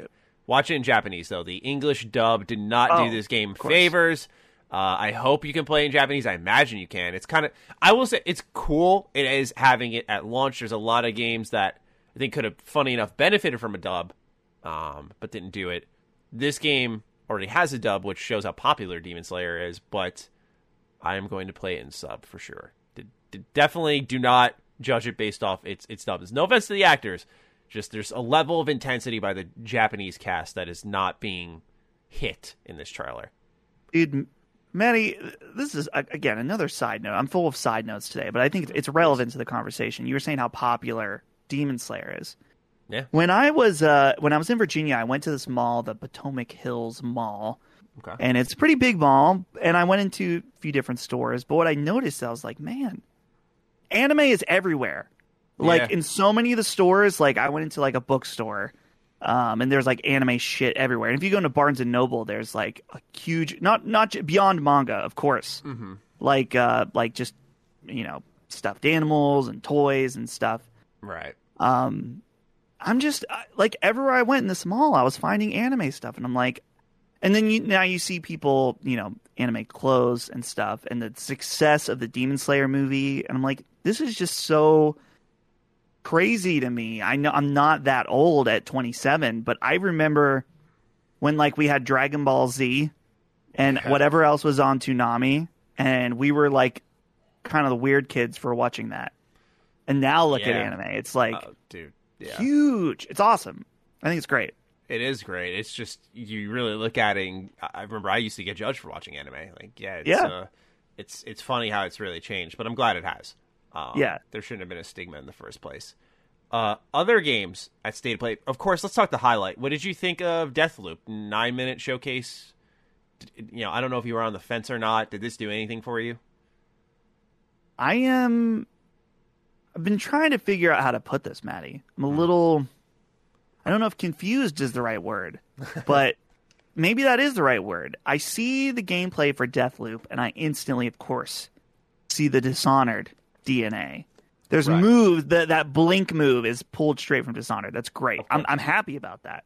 Watch it in Japanese, though. The English dub did not Oh, do this game of course. favors. Uh, I hope you can play in Japanese. I imagine you can. It's kind of, I will say, it's cool. It is having it at launch. There's a lot of games that I think could have, funny enough, benefited from a dub, um, but didn't do it. This game already has a dub, which shows how popular Demon Slayer is, but I am going to play it in sub for sure. D- d- definitely do not judge it based off its its dub. There's no offense to the actors, just there's a level of intensity by the Japanese cast that is not being hit in this trailer. Dude, Maddie, this is, again, another side note. I'm full of side notes today, but I think it's relevant to the conversation. You were saying how popular Demon Slayer is. Yeah. When I was uh, when I was in Virginia, I went to this mall, the Potomac Hills Mall, Okay. and it's a pretty big mall. And I went into a few different stores, but what I noticed, I was like, man, anime is everywhere. Like Yeah. in so many of the stores, like I went into like a bookstore, um, and there's like anime shit everywhere. And if you go into Barnes and Noble, there's like a huge, not not j- beyond manga, of course, Mm-hmm. like uh, like just you know stuffed animals and toys and stuff. Right. Um, I'm just I- like everywhere I went in this mall, I was finding anime stuff, and I'm like, and then you, now you see people, you know, anime clothes and stuff, and the success of the Demon Slayer movie, and I'm like, this is just so crazy to me. I know I'm not that old at twenty-seven, but I remember when like we had Dragon Ball Z and whatever else was on Toonami, and we were like kind of the weird kids for watching that. And now look at Yeah. anime. It's like Oh, dude. Yeah. huge. It's awesome. I think it's great. It is great. It's just you really look at it. And I remember I used to get judged for watching anime. Like, yeah, it's, Yeah. Uh, it's it's funny how it's really changed, but I'm glad it has. Um, Yeah. there shouldn't have been a stigma in the first place. Uh, other games at State of Play, of course. Let's talk the highlight. What did you think of Deathloop? Nine minute showcase. Did- You know, I don't know if you were on the fence or not. Did this do anything for you? I am. I've been trying to figure out how to put this, Maddie. I'm a little. I don't know if confused is the right word, but maybe that is the right word. I see the gameplay for Deathloop, and I instantly, of course, see the Dishonored D N A. There's Right. moves that that blink move is pulled straight from Dishonored. That's great. I'm I'm happy about that.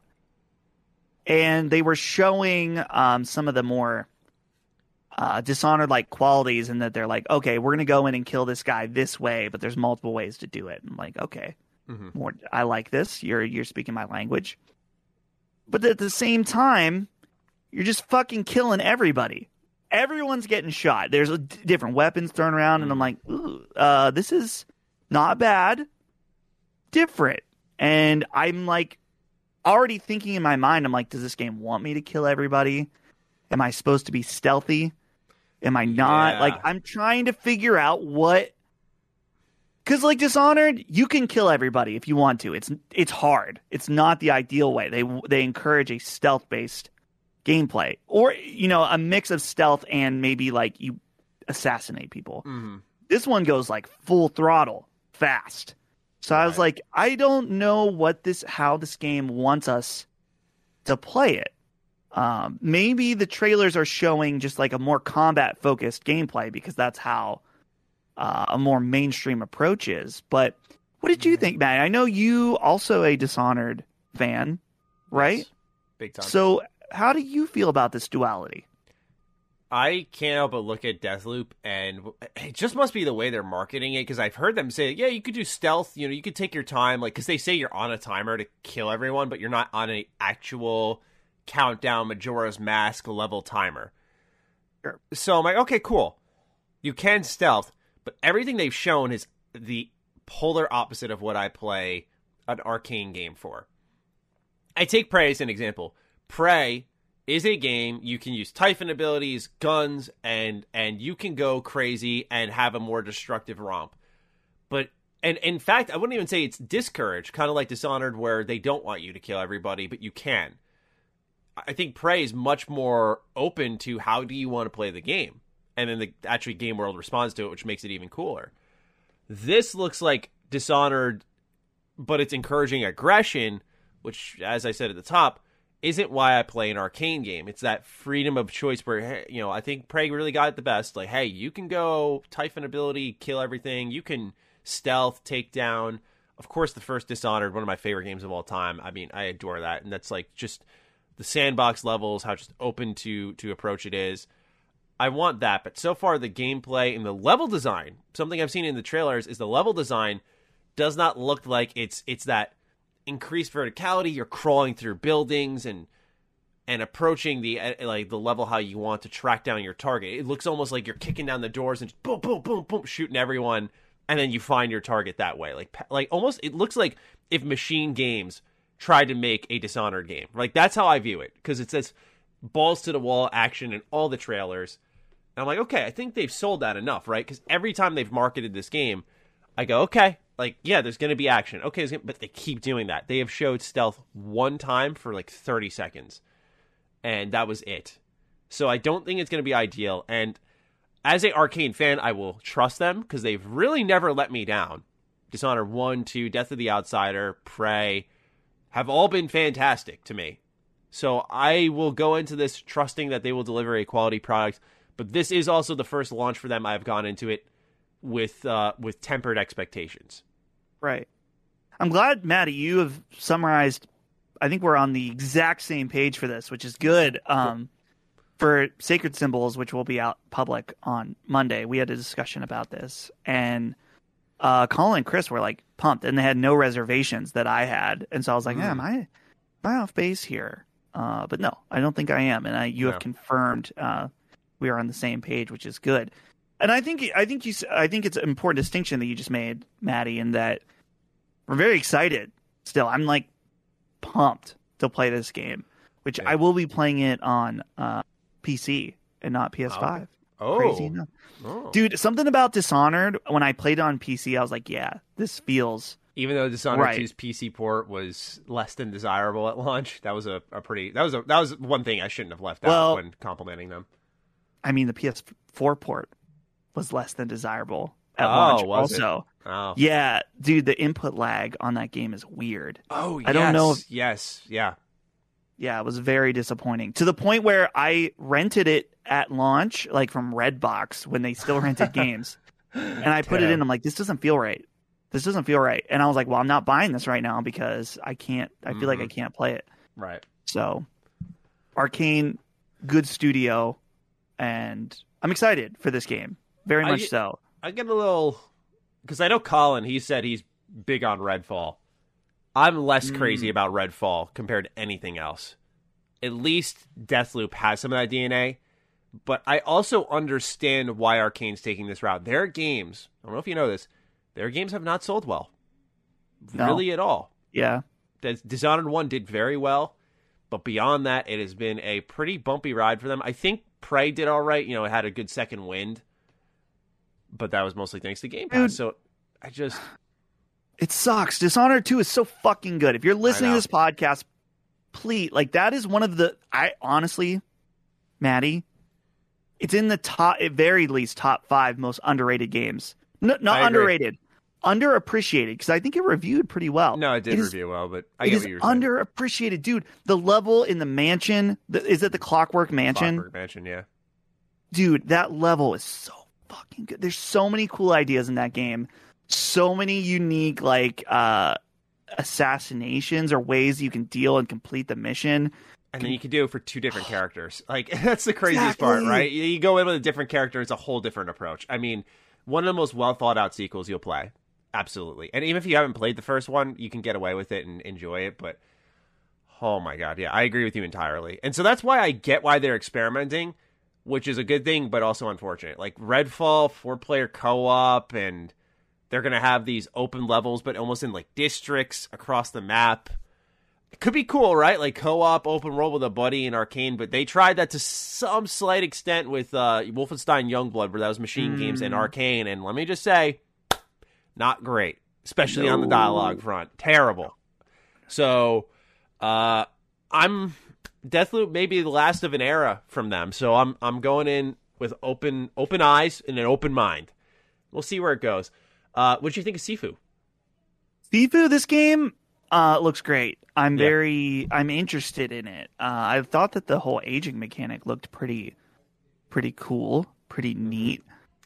And they were showing um, some of the more uh, Dishonored like qualities, and that they're like, okay, we're gonna go in and kill this guy this way, but there's multiple ways to do it. I'm like, okay, Mhm. more. I like this. You're you're speaking my language. But at the same time, you're just fucking killing everybody. Everyone's getting shot. There's a d- different weapons thrown around, and I'm like, ooh, uh, this is not bad, different. And I'm like already thinking in my mind, I'm like, does this game want me to kill everybody? Am I supposed to be stealthy? Am I not? Yeah. Like, I'm trying to figure out what. Because, like, Dishonored, you can kill everybody if you want to. It's it's hard. It's not the ideal way. They they encourage a stealth-based gameplay. Or, you know, a mix of stealth and maybe, like, you assassinate people. Mm-hmm. This one goes, like, full throttle, fast. So I was Right. like, I don't know what this, how this game wants us to play it. Um, maybe the trailers are showing just like a more combat focused gameplay because that's how uh, a more mainstream approach is. But what did you think, Matt? I know you also a Dishonored fan, right? Yes. Big time. So how do you feel about this duality? I can't help but look at Deathloop, and it just must be the way they're marketing it, because I've heard them say, yeah, you could do stealth, you know, you could take your time, like, because they say you're on a timer to kill everyone, but you're not on an actual countdown Majora's Mask level timer. Sure. So I'm like, okay, cool. You can stealth, but everything they've shown is the polar opposite of what I play an arcane game for. I take Prey as an example. Prey is a game you can use Typhon abilities, guns, and and you can go crazy and have a more destructive romp. But and in fact, I wouldn't even say it's discouraged, kind of like Dishonored, where they don't want you to kill everybody, but you can. I think Prey is much more open to how do you want to play the game, and then the actually game world responds to it, which makes it even cooler. This looks like Dishonored, but it's encouraging aggression, which, as I said at the top, isn't why I play an arcane game. It's that freedom of choice where, hey, you know, I think Prey really got it the best. Like, hey, you can go Typhon ability, kill everything. You can stealth, take down. Of course, the first Dishonored, one of my favorite games of all time. I mean, I adore that. And that's like just the sandbox levels, how just open to to approach it is. I want that, but so far the gameplay and the level design, something I've seen in the trailers, is the level design does not look like it's it's that increased verticality. You're crawling through buildings and and approaching the like the level how you want to track down your target. It looks almost like you're kicking down the doors and just boom, boom, boom, boom, shooting everyone, and then you find your target that way. Like like almost, it looks like if Machine Games tried to make a Dishonored game. Like that's how I view it, because it says balls to the wall action in all the trailers. And I'm like, okay, I think they've sold that enough, right? Because every time they've marketed this game, I go, okay, like, yeah, there's going to be action. Okay, but they keep doing that. They have showed stealth one time for like thirty seconds, and that was it. So I don't think it's going to be ideal. And as a Arcane fan, I will trust them, because they've really never let me down. Dishonored one, two, Death of the Outsider, Prey have all been fantastic to me. So I will go into this trusting that they will deliver a quality product. But this is also the first launch for them. I've gone into it with uh, with tempered expectations. Right. I'm glad, Maddie, you have summarized. I think we're on the exact same page for this, which is good. Um, for Sacred Symbols, which will be out public on Monday, we had a discussion about this. And uh, Colin and Chris were like pumped, and they had no reservations that I had. And so I was like, mm. yeah, am I, am I off base here? Uh, but no, I don't think I am. And I, you no. have confirmed uh, we are on the same page, which is good. And I think I think you I think it's an important distinction that you just made, Maddie, in that we're very excited. Still, I'm like pumped to play this game, which yeah. I will be playing it on uh, P C and not P S five. Oh, Crazy enough. Oh. Dude, something about Dishonored, when I played it on P C, I was like, yeah, this feels even though Dishonored right. two's P C port was less than desirable at launch. That was a, a pretty that was a that was one thing I shouldn't have left well, out when complimenting them. I mean, the P S four port was less than desirable at oh, launch. Was also, it? Oh. yeah, dude, the input lag on that game is weird. Oh, I don't yes, know. If, yes, yeah, yeah, it was very disappointing to the point where I rented it at launch, like from Redbox when they still rented games, and I put Damn. it in. I'm like, this doesn't feel right. This doesn't feel right. And I was like, well, I'm not buying this right now because I can't. I feel mm-hmm. like I can't play it. Right. So, Arcane, good studio, and I'm excited for this game. Very much I, so. I get a little, because I know Colin, he said he's big on Redfall. I'm less mm. crazy about Redfall compared to anything else. At least Deathloop has some of that D N A, but I also understand why Arcane's taking this route. Their games, I don't know if you know this, their games have not sold well. No. Really at all. Yeah. Dishonored one did very well, but beyond that, it has been a pretty bumpy ride for them. I think Prey did all right. You know, it had a good second wind, but that was mostly thanks to Game Pass. Dude, so I just... It sucks. Dishonored two is so fucking good. If you're listening to this podcast, please, like, that is one of the... I honestly, Maddie, it's in the top, at very least, top five most underrated games. No, not underrated. Underappreciated, because I think it reviewed pretty well. No, it did it review is, well, but I it get is what you're saying. Underappreciated, dude. The level in the mansion, the, is it the Clockwork Mansion? Clockwork Mansion, yeah. Dude, that level is so fucking good. There's so many cool ideas in that game. So many unique, like, uh, assassinations or ways you can deal and complete the mission. And then you can do it for two different characters. Like, that's the craziest Exactly. part, right? You go in with a different character, it's a whole different approach. I mean, one of the most well-thought-out sequels you'll play. Absolutely. And even if you haven't played the first one, you can get away with it and enjoy it. But, oh my God, yeah, I agree with you entirely. And so that's why I get why they're experimenting, which is a good thing, but also unfortunate. Like, Redfall, four-player co-op, and they're going to have these open levels, but almost in, like, districts across the map. It could be cool, right? Like, co-op, open world with a buddy in Arcane, but they tried that to some slight extent with uh, Wolfenstein Youngblood, where that was Machine mm. Games and Arcane, and let me just say... Not great, especially no. on the dialogue front. Terrible. So, uh, I'm Deathloop may be the last of an era from them. So I'm I'm going in with open open eyes and an open mind. We'll see where it goes. Uh, what do you think of Sifu? Sifu, this game uh, looks great. I'm yeah. very I'm interested in it. Uh, I thought that the whole aging mechanic looked pretty pretty cool, pretty neat.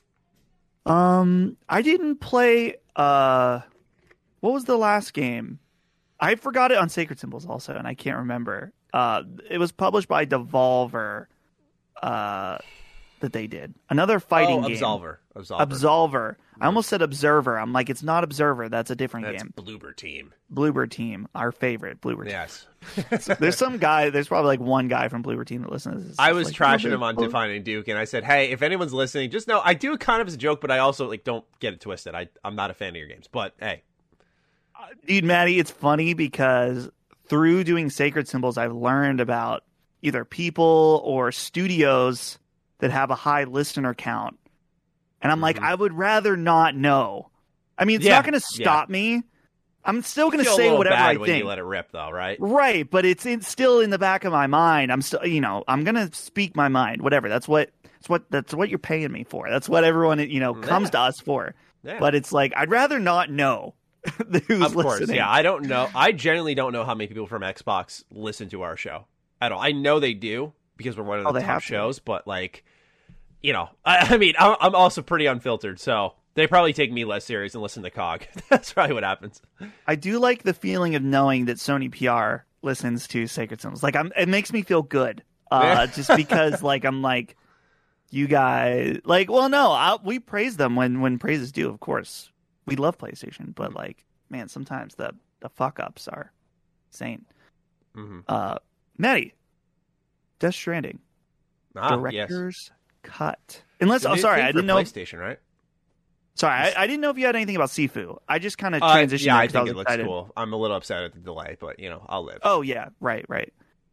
Um, I didn't play, uh, what was the last game? I forgot it on Sacred Symbols also, and I can't remember. Uh, it was published by Devolver. Uh, that they did another fighting oh, game. Absolver. Absolver. Absolver. I almost said Observer. I'm like, it's not Observer. That's a different That's game. Bloober Team. Bloober Team, our favorite Bloober Team. Yes. There's some guy. There's probably like one guy from Bloober Team that listens to this. I was like, trashing oh, him on oh. Defining Duke, and I said, "Hey, if anyone's listening, just know I do it kind of as a joke, but I also like don't get it twisted. I I'm not a fan of your games, but hey, Dude, Maddie, it's funny because through doing Sacred Symbols, I've learned about either people or studios that have a high listener count. And I'm like, Mhm. I would rather not know. I mean, it's Yeah, not going to stop me. I'm still going to feel a say little whatever bad I when think. you let it rip, though, right? Right, but it's in, still in the back of my mind. I'm still, you know, I'm going to speak my mind. Whatever. That's what that's what that's what you're paying me for. That's what everyone, you know, comes Yeah. to us for. Yeah. But it's like I'd rather not know who's Of course, listening. yeah. I don't know. I genuinely don't know how many people from Xbox listen to our show at all. I know they do because we're one of Oh, the they top have to. shows, but like, you know, I, I mean, I'm I'm also pretty unfiltered, so they probably take me less serious and listen to Cog. That's probably what happens. I do like the feeling of knowing that Sony P R listens to Sacred Symbols. Like, I'm, it makes me feel good. Uh, just because, like, I'm like, you guys, like, well, no, I, we praise them when when praise is due. Of course, we love PlayStation, but like, man, sometimes the the fuck ups are insane. Mm-hmm. Uh, Maddie, Death Stranding, Ah, director's yes. cut. Unless, The oh, new sorry, thing I for didn't know. PlayStation, right? Sorry, I, I didn't know if you had anything about Sifu. I just kind of Uh, transitioned. yeah, there I 'cause think was it looks excited. cool. I'm a little upset at the delay, but you know, I'll live. Oh yeah, right, right.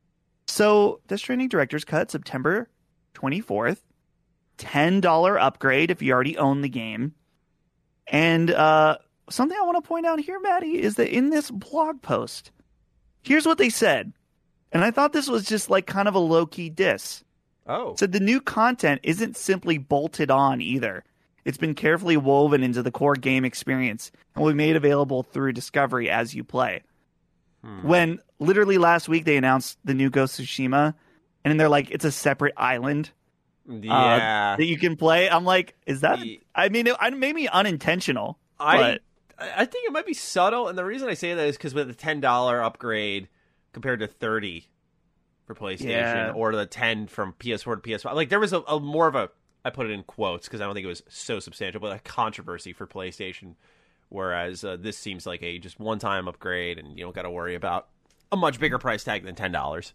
So Death Stranding director's cut September twenty-fourth. ten dollars upgrade if you already own the game. And uh, something I want to point out here, Maddie, is that in this blog post, here's what they said. And I thought this was just like kind of a low-key diss. Oh, Said the new content isn't simply bolted on either. It's been carefully woven into the core game experience and will be made available through Discovery as you play. Hmm. When literally last week they announced the new Ghost of Tsushima, and then they're like, it's a separate island uh, yeah. that you can play. I'm like, is that? Ye- I mean, it, it may be unintentional. I but I think it might be subtle, and the reason I say that is because with the ten dollar upgrade compared to thirty for PlayStation, Yeah. or the ten from P S four to P S five, like there was a, a more of a, I put it in quotes because I don't think it was so substantial, but a controversy for PlayStation. Whereas uh, this seems like a just one time upgrade, and you don't got to worry about a much bigger price tag than ten dollars.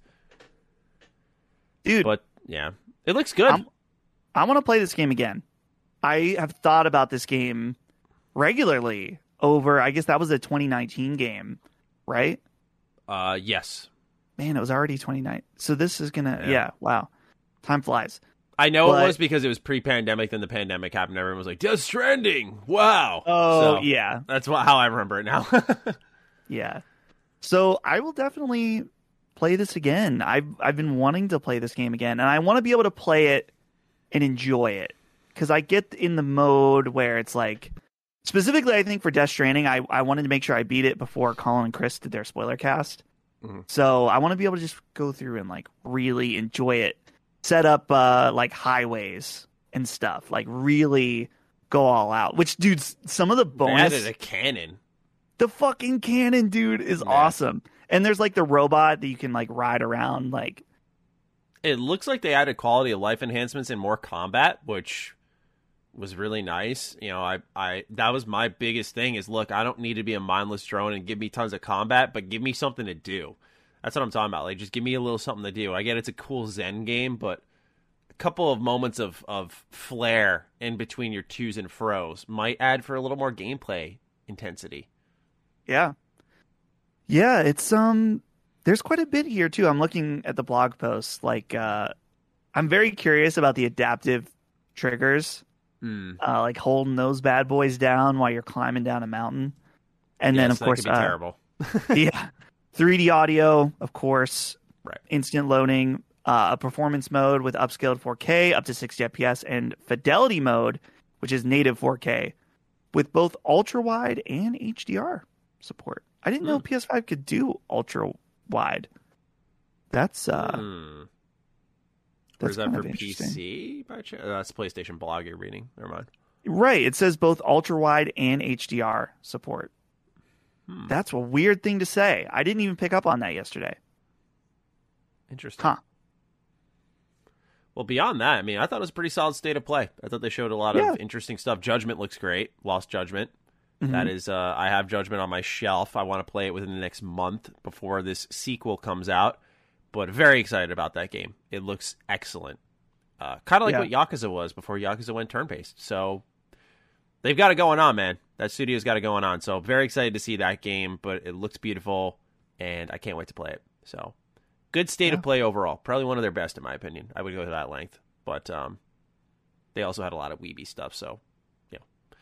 dude, But yeah, it looks good. I'm- I want to play this game again. I have thought about this game regularly over. I guess that was a twenty nineteen game, right? uh, yes, Man, it was already twenty nineteen. So this is gonna. Yeah. Yeah. Wow. Time flies. I know But- it was because it was pre-pandemic. Then the pandemic happened. Everyone was like, "Death Stranding, wow!" Oh So, yeah. that's wha- how I remember it now. Yeah. So I will definitely play this again. I've I've been wanting to play this game again, and I want to be able to play it and enjoy it because I get in the mode where it's like, specifically, I think for Death Stranding, I I wanted to make sure I beat it before Colin and Chris did their spoiler cast. Mhm. So I want to be able to just go through and like really enjoy it, set up uh, like highways and stuff, like really go all out. Which, dude, some of the They bonus. added a cannon. The fucking cannon, dude, is Yeah. awesome. And there's like the robot that you can like ride around. Like, It looks like they added quality of life enhancements and more combat, which was really nice. You know, I, I that was my biggest thing is, look, I don't need to be a mindless drone and give me tons of combat, but give me something to do. That's what I'm talking about. Like, just give me a little something to do. I get it's a cool Zen game, but a couple of moments of, of flair in between your twos and fros might add for a little more gameplay intensity. yeah, yeah, it's um, there's quite a bit here too. I'm looking at the blog post. Like, uh, I'm very curious about the adaptive triggers, Mm. uh, like holding those bad boys down while you're climbing down a mountain, and then Yes, of that course, could be uh, terrible. yeah, three D audio, of course, Right. instant loading, uh, a performance mode with upscaled four K up to sixty F P S, and fidelity mode, which is native four K, with both ultra wide and H D R support. I didn't know Hmm. P S five could do ultra wide. That's uh, Hmm. Or that's is that kind for of P interesting. C by chance? Uh, that's PlayStation blog you're reading. Never mind. Right. It says both ultra wide and H D R support. Hmm. That's a weird thing to say. I didn't even pick up on that yesterday. Interesting. Huh. Well, beyond that, I mean, I thought it was a pretty solid state of play. I thought they showed a lot Yeah. of interesting stuff. Judgment looks great. Lost Judgment. Mm-hmm. That is, uh, I have Judgment on my shelf. I want to play it within the next month before this sequel comes out. But very excited about that game. It looks excellent. Uh, kind of like Yeah. what Yakuza was before Yakuza went turn-based. So they've got it going on, man. That studio's got it going on. So very excited to see that game, but it looks beautiful, and I can't wait to play it. So good state Yeah. of play overall. Probably one of their best, in my opinion. I would go to that length. But um, they also had a lot of weeby stuff, so, yeah.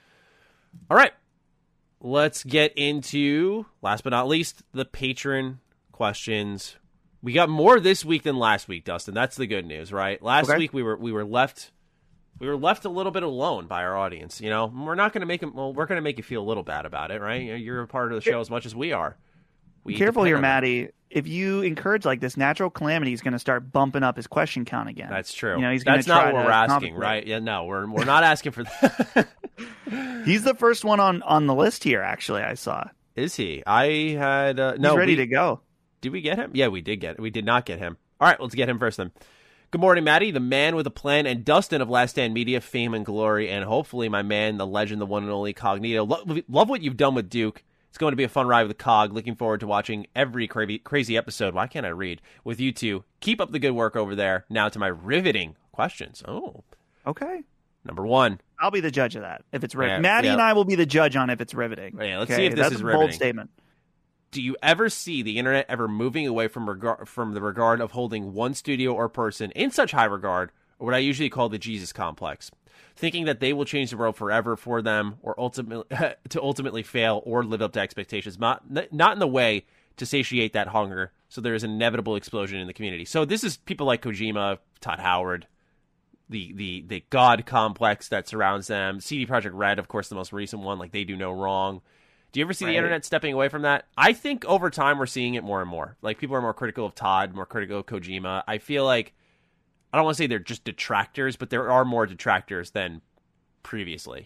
All right. Let's get into, last but not least, the patron questions. We got more this week than last week, Dustin. That's the good news, right? Last Okay. week we were we were left we were left a little bit alone by our audience. You know, we're not going to make them. Well, we're going to make you feel a little bad about it, right? You know, you're a part of the show as much as we are. We Careful depend here, on them. Maddie. If you encourage like this, natural calamity is going to start bumping up his question count again. That's true. You know, he's gonna That's not try what to we're asking, compensate. right? Yeah, no, we're we're not asking for that. He's the first one on, on the list here, actually, I saw. Is he? I had uh, no. He's ready we, to go. Did we get him? Yeah, we did get. We did not get him. All right, let's get him first then. Good morning, Maddie, the man with a plan, and Dustin of Last Stand Media, fame and glory, and hopefully my man, the legend, the one and only Cognito. Lo- love what you've done with Duke. It's going to be a fun ride with the Cog. Looking forward to watching every crazy, crazy episode. Why can't I read? With you two. Keep up the good work over there. Now to my riveting questions. Oh, Okay. number one. I'll be the judge of that if it's riveting. Yeah, Maddie yeah. and I will be the judge on if it's riveting. Yeah, let's Okay, see if this That's is a bold riveting. statement. Do you ever see the internet ever moving away from regard from the regard of holding one studio or person in such high regard, or what I usually call the Jesus complex, thinking that they will change the world forever for them, or ultimately to ultimately fail or live up to expectations, not not in the way to satiate that hunger, so there is an inevitable explosion in the community. So this is people like Kojima, Todd Howard, the the the God complex that surrounds them, C D Projekt Red, of course, the most recent one, like they do no wrong. Do you ever see Right. the internet stepping away from that? I think over time we're seeing it more and more. Like people are more critical of Todd, more critical of Kojima. I feel like, I don't want to say they're just detractors, but there are more detractors than previously.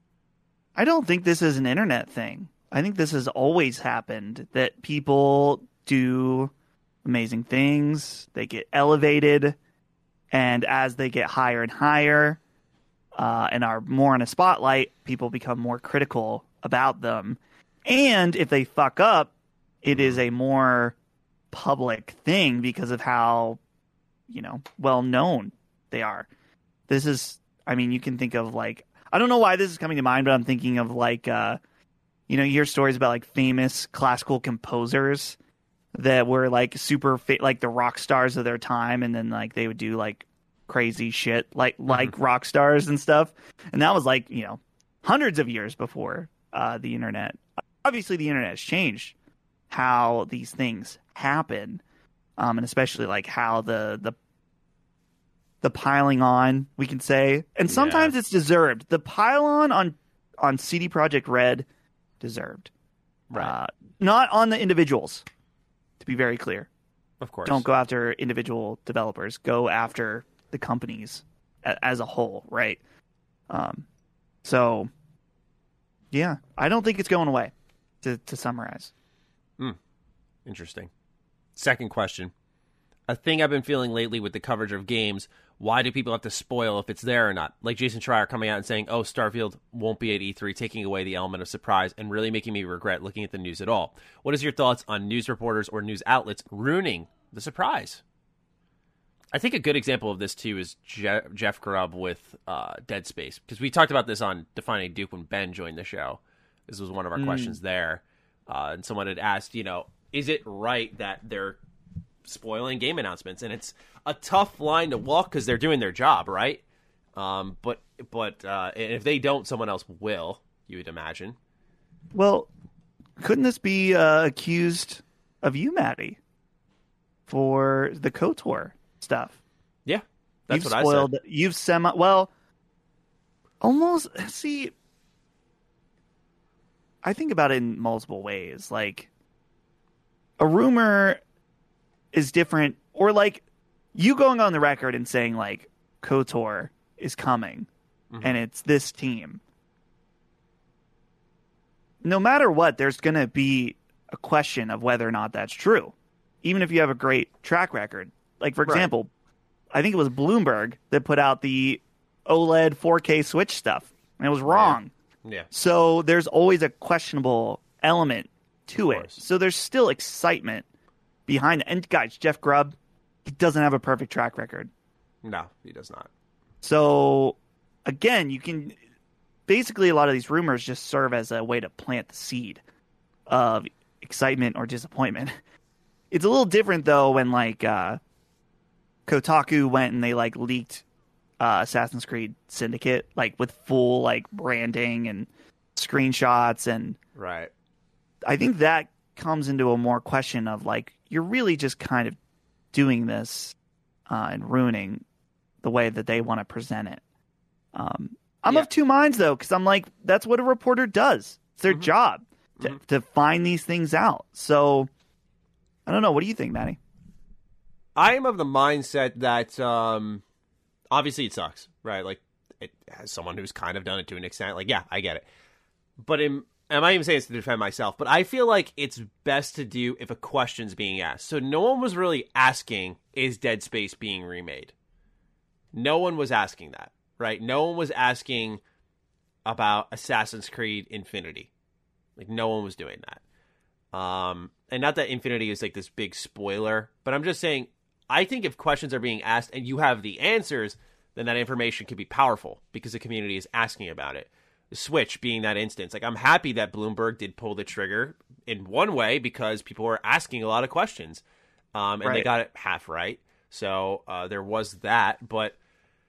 I don't think this is an internet thing. I think this has always happened, that people do amazing things, they get elevated, and as they get higher and higher uh, and are more in a spotlight, people become more critical about them. And if they fuck up, it is a more public thing because of how, you know, well known they are. This is, I mean, you can think of like, I don't know why this is coming to mind, but I'm thinking of like, uh, you know, you hear stories about like famous classical composers that were like super, fa- like the rock stars of their time, and then like they would do like crazy shit, like like rock stars and stuff. And that was like, you know, hundreds of years before uh, the internet. Obviously, the internet has changed how these things happen, um, and especially like how the the the piling on, we can say, and sometimes Yeah. it's deserved. The pile on on on C D Projekt Red deserved, Right. uh, not on the individuals. To be very clear, Of course. don't go after individual developers. Go after the companies a- as a whole, right? Um, so, yeah, I don't think it's going away. To to summarize, Interesting. Second question. A thing I've been feeling lately with the coverage of games, why do people have to spoil if it's there or not? Like Jason Schreier coming out and saying, oh, Starfield won't be at E three, taking away the element of surprise and really making me regret looking at the news at all. What is your thoughts on news reporters or news outlets ruining the surprise? I think a good example of this, too, is Je- Jeff Grubb with uh, Dead Space. Because we talked about this on Defining Duke when Ben joined the show. This was one of our Mm. questions there. Uh, and someone had asked, you know, is it right that they're spoiling game announcements? And it's a tough line to walk because they're doing their job, right? Um, but but uh, if they don't, someone else will, you would imagine. well, couldn't this be uh, accused of you, Maddie, for the KOTOR stuff? Yeah, that's you've what spoiled, I said. You've semi well, almost. See, I think about it in multiple ways. Like, a rumor is different, or like you going on the record and saying like KOTOR is coming and it's this team. No matter what, there's going to be a question of whether or not that's true. Even if you have a great track record, Like, for Right. example, I think it was Bloomberg that put out the OLED four K Switch stuff, and it was wrong. Yeah. So there's always a questionable element to it. course. So there's still excitement behind it. And guys, Jeff Grubb, he doesn't have a perfect track record. No, he does not. So again, you can basically a lot of these rumors just serve as a way to plant the seed of excitement or disappointment. It's a little different though when like uh, Kotaku went and they like leaked uh, Assassin's Creed Syndicate like with full like branding and screenshots, and Right. I think that comes into a more question of like you're really just kind of doing this uh, and ruining the way that they want to present it. Um, I'm Yeah. of two minds though, because I'm like that's what a reporter does. It's their job to, Mhm. to find these things out. So I don't know. What do you think, Matty? I am of the mindset that um, obviously it sucks, right? Like, it has someone who's kind of done it to an extent. Like, yeah, I get it. But in, am I even saying this to defend myself? But I feel like it's best to do if a question's being asked. So no one was really asking, is Dead Space being remade? No one was asking that, right? No one was asking about Assassin's Creed Infinity. Like, no one was doing that. Um, and not that Infinity is like this big spoiler, but I'm just saying, I think if questions are being asked and you have the answers, then that information could be powerful because the community is asking about it. The Switch being that instance. Like, I'm happy that Bloomberg did pull the trigger in one way because people were asking a lot of questions. Um, and they Right. got it half right. So uh, there was that. But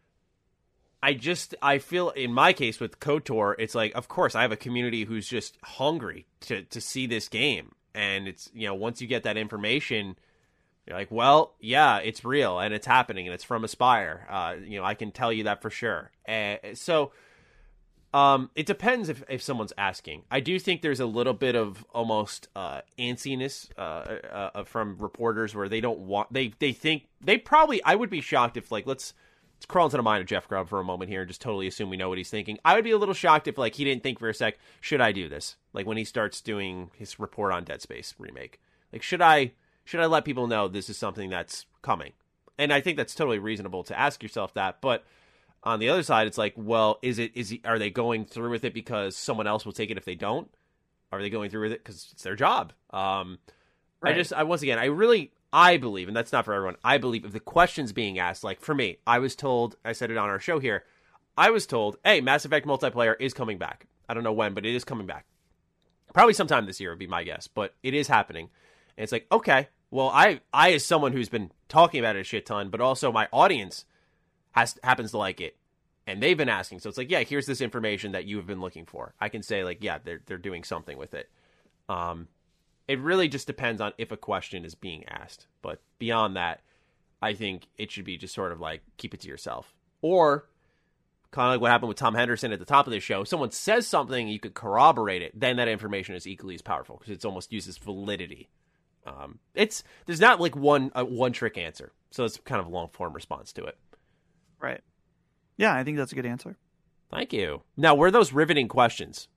I just, I feel in my case with KOTOR, it's like, of course, I have a community who's just hungry to, to see this game. And it's, you know, once you get that information, you're like, well, yeah, it's real and it's happening and it's from Aspire. Uh, you know, I can tell you that for sure. Uh, so um, it depends if, if someone's asking. I do think there's a little bit of almost uh, antsiness uh, uh, uh, from reporters where they don't want, they, they think, they probably, I would be shocked if like, let's, let's crawl into the mind of Jeff Grubb for a moment here and just totally assume we know what he's thinking. I would be a little shocked if like he didn't think for a sec, should I do this? Like when he starts doing his report on Dead Space remake, like, should I, should I let people know this is something that's coming? And I think that's totally reasonable to ask yourself that. But on the other side, it's like, well, is it, is he, are they going through with it because someone else will take it if they don't? Are they going through with it because it's their job? Um, Right. I just, I, once again, I really, I believe, and that's not for everyone, I believe if the question's being asked, like for me, I was told, I said it on our show here, I was told, hey, Mass Effect multiplayer is coming back. I don't know when, but it is coming back. Probably sometime this year would be my guess, but it is happening. And it's like, okay, well, I, I as someone who's been talking about it a shit ton, but also my audience has happens to like it, and they've been asking. So it's like, yeah, here's this information that you have been looking for. I can say like, yeah, they're they're doing something with it. Um, it really just depends on if a question is being asked. But beyond that, I think it should be just sort of like keep it to yourself, or kind of like what happened with Tom Henderson at the top of the show. If someone says something, you could corroborate it. Then that information is equally as powerful because it's almost uses validity. Um, it's there's not like one uh, one trick answer, so it's kind of a long form response to it. Right. Yeah, I think that's a good answer. Thank you. Now, were those riveting questions?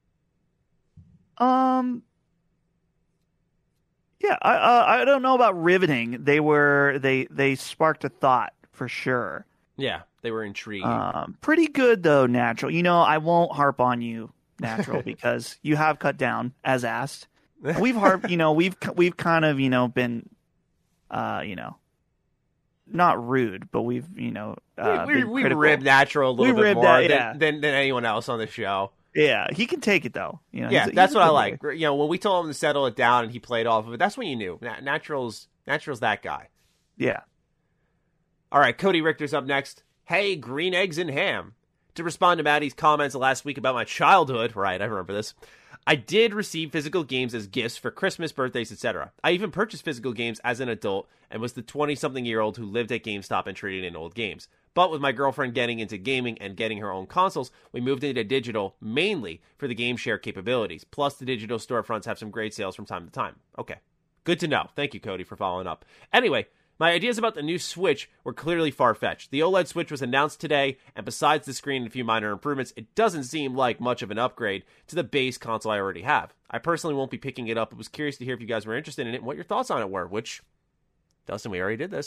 Um. Yeah, I uh, I don't know about riveting. They were they they sparked a thought for sure. Yeah, they were intriguing. Um, pretty good though, Natural. You know, I won't harp on you, Natural, because you have cut down as asked. We've harped, you know, we've we've kind of, you know, been, uh, you know, not rude, but we've, you know, uh, we we, been we critical. ribbed Natural a little We bit ribbed more that, than, yeah. than than anyone else on the show. Yeah, he can take it though. You know, Yeah, he's a- that's he's a what I good like. boy. You know, when we told him to settle it down and he played off of it, that's when you knew. Na- Natural's Natural's that guy. Yeah. All right, Cody Richter's up next. Hey, green eggs and ham. To respond to Maddie's comments last week about my childhood, right, I remember this, I did receive physical games as gifts for Christmas, birthdays, et cetera. I even purchased physical games as an adult and was the twenty-something-year-old who lived at GameStop and traded in old games. But with my girlfriend getting into gaming and getting her own consoles, we moved into digital mainly for the game share capabilities. Plus, the digital storefronts have some great sales from time to time. Okay, good to know. Thank you, Cody, for following up. Anyway, my ideas about the new Switch were clearly far-fetched. The OLED Switch was announced today, and besides the screen and a few minor improvements, it doesn't seem like much of an upgrade to the base console I already have. I personally won't be picking it up, but was curious to hear if you guys were interested in it and what your thoughts on it were, which, Dustin, we already did this.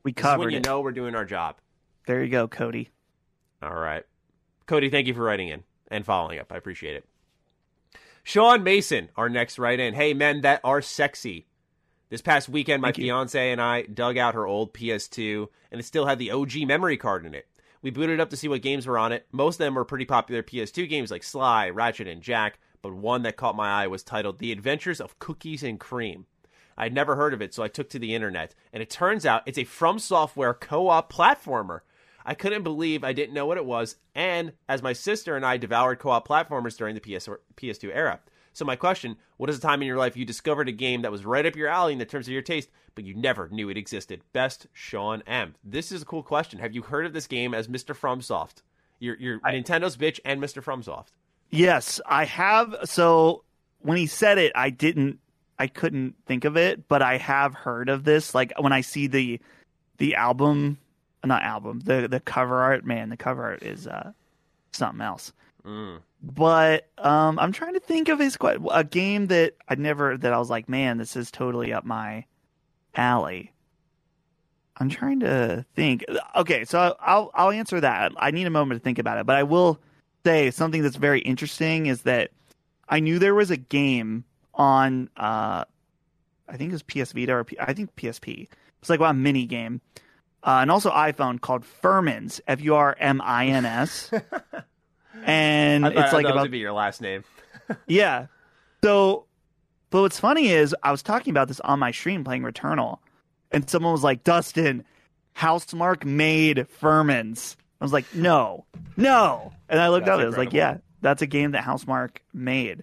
We This is covered when you it. know we're doing our job. There you go, Cody. All right. Cody, thank you for writing in and following up. I appreciate it. Sean Mason, our next write-in. Hey, men that are sexy. This past weekend, my Thank you. fiance and I dug out her old P S two, and it still had the O G memory card in it. We booted up to see what games were on it. Most of them were pretty popular P S two games like Sly, Ratchet, and Jack, but one that caught my eye was titled The Adventures of Cookies and Cream. I'd never heard of it, so I took to the internet, and it turns out it's a From Software co-op platformer. I couldn't believe I didn't know what it was, and as my sister and I devoured co-op platformers during the P S P S two era. So my question, what is the time in your life you discovered a game that was right up your alley in the terms of your taste, but you never knew it existed? Best, Sean M. This is a cool question. Have you heard of this game as Mister FromSoft? You're, you're I, Nintendo's bitch and Mister FromSoft. Yes, I have. So when he said it, I didn't, I couldn't think of it, but I have heard of this. Like when I see the, the album, not album, the, the cover art, man, the cover art is uh, something else. Mm. But um, I'm trying to think of his a game that I never, that I was like, man, this is totally up my alley. I'm trying to think. Okay, so I'll I'll answer that. I need a moment to think about it, but I will say something that's very interesting is that I knew there was a game on uh, I think it was P S Vita or P, I think P S P. It's like a mini game, uh, and also iPhone called Furmins, F U R M I N S, and I thought, it's like I thought about it would be your last name. yeah. So, but what's funny is I was talking about this on my stream playing Returnal, and someone was like, Dustin, Housemarque made Furmins. I was like, no, no. And I looked That's up, it was like, incredible. yeah, that's a game that Housemarque made.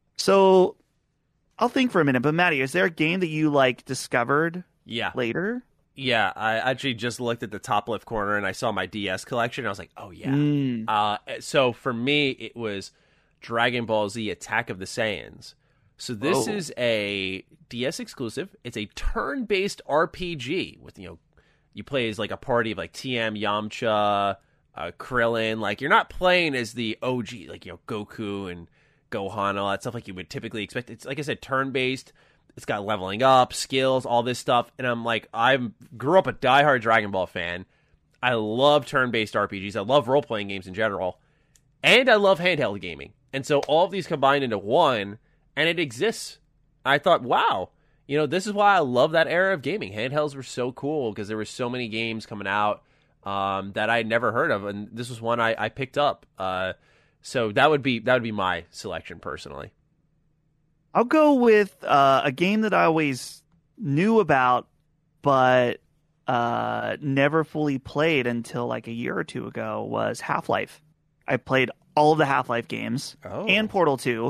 So I'll think for a minute. But Maddie, is there a game that you like discovered Yeah. later? Yeah, I actually just looked at the top left corner and I saw my D S collection. And I was like, oh, yeah. Mm. Uh, so for me, it was Dragon Ball Z Attack of the Saiyans. So this Oh. is a D S exclusive. It's a turn-based R P G with, you know, you play as like a party of like T M, Yamcha, uh, Krillin. Like you're not playing as the O G, like, you know, Goku and Gohan, all that stuff like you would typically expect. It's like I said, turn-based. It's got leveling up, skills, all this stuff. And I'm like, I grew up a diehard Dragon Ball fan. I love turn-based R P Gs. I love role-playing games in general. And I love handheld gaming. And so all of these combined into one, and it exists. I thought, wow, you know, this is why I love that era of gaming. Handhelds were so cool because there were so many games coming out um, that I had never heard of. And this was one I, I picked up. Uh, so that would be that would be my selection personally. I'll go with uh, a game that I always knew about, but uh, never fully played until like a year or two ago was Half-Life. I played all of the Half-Life games Oh. and Portal two,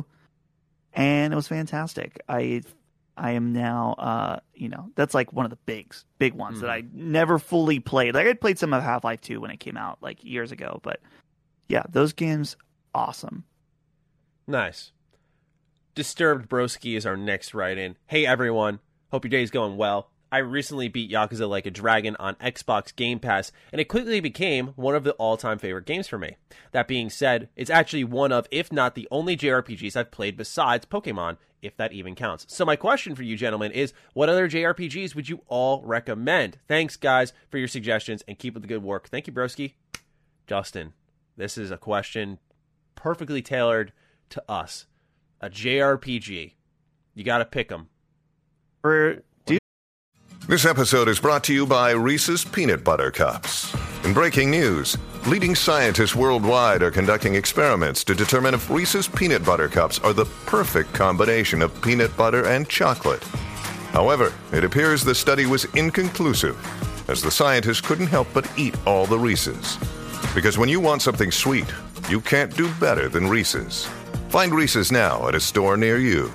and it was fantastic. I I am now, uh, you know, that's like one of the big, big ones that I never fully played. Like I played some of Half-Life two when it came out like years ago, but yeah, those games, awesome. Nice. Disturbed Broski is our next write-in. Hey, everyone. Hope your day's going well. I recently beat Yakuza Like a Dragon on Xbox Game Pass, and it quickly became one of the all-time favorite games for me. That being said, it's actually one of, if not the only J R P Gs I've played besides Pokemon, if that even counts. So my question for you gentlemen is, what other J R P Gs would you all recommend? Thanks, guys, for your suggestions, and keep up the good work. Thank you, Broski. Justin, this is a question perfectly tailored to us. A J R P G. You got to pick them. For dude, This episode is brought to you by Reese's Peanut Butter Cups. In breaking news, leading scientists worldwide are conducting experiments to determine if Reese's Peanut Butter Cups are the perfect combination of peanut butter and chocolate. However, it appears the study was inconclusive, as the scientists couldn't help but eat all the Reese's. Because when you want something sweet, you can't do better than Reese's. Find Reese's now at a store near you.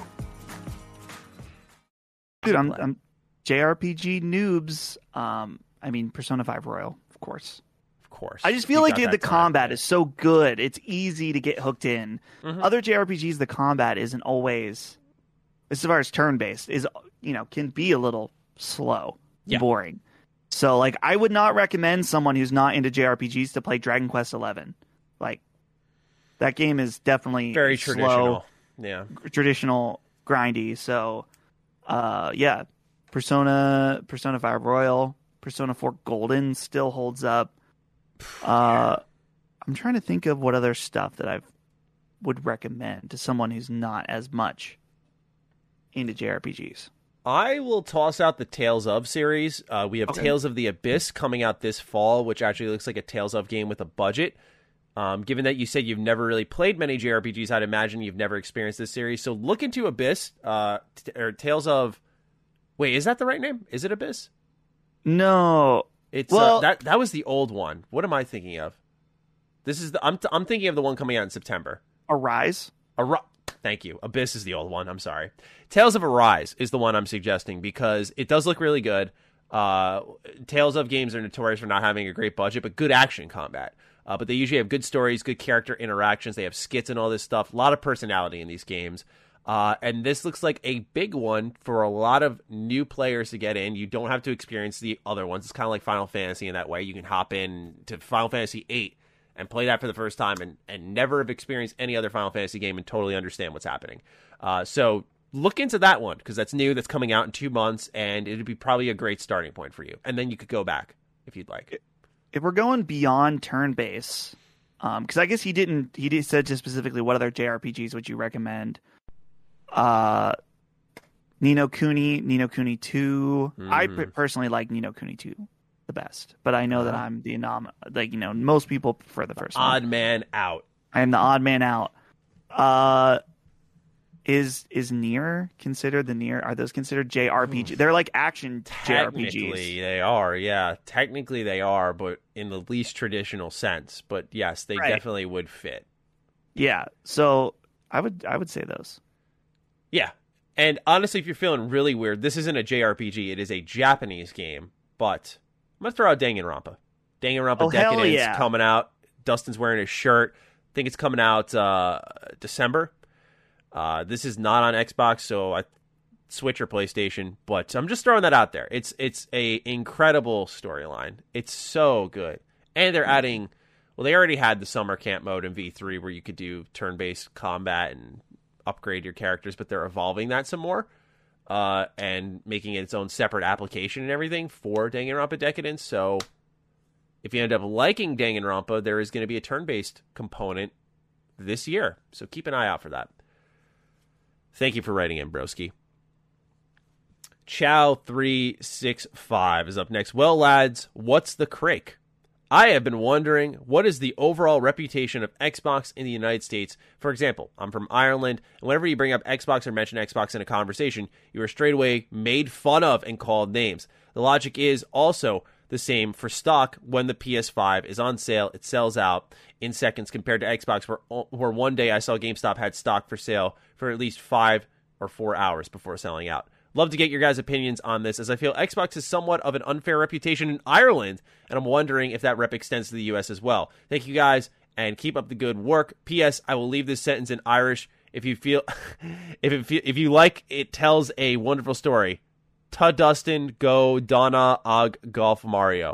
dude, I'm, I'm J R P G noobs. Um, I mean, Persona five Royal, of course. Of course. I just feel You like got the that time. combat is so good. It's easy to get hooked in. Mhm. Other J R P Gs, the combat isn't always, as far as turn-based, is, you know, can be a little slow, Yeah. boring. So, like, I would not recommend someone who's not into J R P Gs to play Dragon Quest eleven. Like, that game is definitely Very slow, traditional. Yeah. traditional, grindy. So, uh, yeah, Persona, Persona five Royal, Persona four Golden still holds up. Uh, I'm trying to think of what other stuff that I would recommend to someone who's not as much into J R P Gs. I will toss out the Tales of series. Uh, we have Okay. Tales of the Abyss coming out this fall, which actually looks like a Tales of game with a budget. Um, given that you said you've never really played many J R P Gs, I'd imagine you've never experienced this series. So look into Abyss, uh, t- or Tales of... Wait, is that the right name? Is it Abyss? No. It's Well- uh, that that was the old one. What am I thinking of? This is the I'm t- I'm thinking of the one coming out in September. Arise? Ar- Thank you. Abyss is the old one. I'm sorry. Tales of Arise is the one I'm suggesting because it does look really good. Uh, Tales of games are notorious for not having a great budget, but good action combat. Uh, but they usually have good stories, good character interactions. They have skits and all this stuff. A lot of personality in these games. Uh, and this looks like a big one for a lot of new players to get in. You don't have to experience the other ones. It's kind of like Final Fantasy in that way. You can hop in to Final Fantasy eight and play that for the first time and, and never have experienced any other Final Fantasy game and totally understand what's happening. Uh, so look into that one because that's new. That's coming out in two months, and it'd be probably a great starting point for you. And then you could go back if you'd like. If we're going beyond turn-based, um, because I guess he didn't, he did said just specifically what other J R P Gs would you recommend? Uh, Ni no Kuni, Ni no Kuni two. Mm-hmm. I p- personally like Ni no Kuni two the best, but I know uh, that I'm the anom- like you know most people prefer the first odd one. man out. I am the odd man out. Uh, is is Nier considered the Nier? Are those considered J R P G? They're like action J R P Gs. Technically, they are. Yeah, technically they are, but in the least traditional sense. But yes, they right. definitely would fit. Yeah, so I would I would say those. Yeah, and honestly, if you're feeling really weird, this isn't a J R P G. It is a Japanese game, but I'm going to throw out Danganronpa. Danganronpa oh, Decadence yeah. coming out. Dustin's wearing his shirt. I think it's coming out uh, December. Uh, this is not on Xbox, so I Switch or PlayStation, but I'm just throwing that out there. It's it's a incredible storyline. It's so good. And they're adding, well, they already had the summer camp mode in V three where you could do turn-based combat and upgrade your characters, but they're evolving that some more uh, and making it its own separate application and everything for Danganronpa Decadence. So if you end up liking Danganronpa, there is going to be a turn-based component this year. So keep an eye out for that. Thank you for writing in, broski. Chow three six five is up next. Well, lads, what's the crake? I have been wondering, what is the overall reputation of Xbox in the United States? For example, I'm from Ireland, and whenever you bring up Xbox or mention Xbox in a conversation, you are straight away made fun of and called names. The logic is also the same for stock. When the P S five is on sale, it sells out in seconds compared to Xbox, where, where one day I saw GameStop had stock for sale for at least five or four hours before selling out. Love to get your guys' opinions on this, as I feel Xbox has somewhat of an unfair reputation in Ireland, and I'm wondering if that rep extends to the U S as well. Thank you guys, and keep up the good work. P S. I will leave this sentence in Irish. If you feel, if it feel, if you like, it tells a wonderful story. Ta Dustin go Donna og Golf Mario.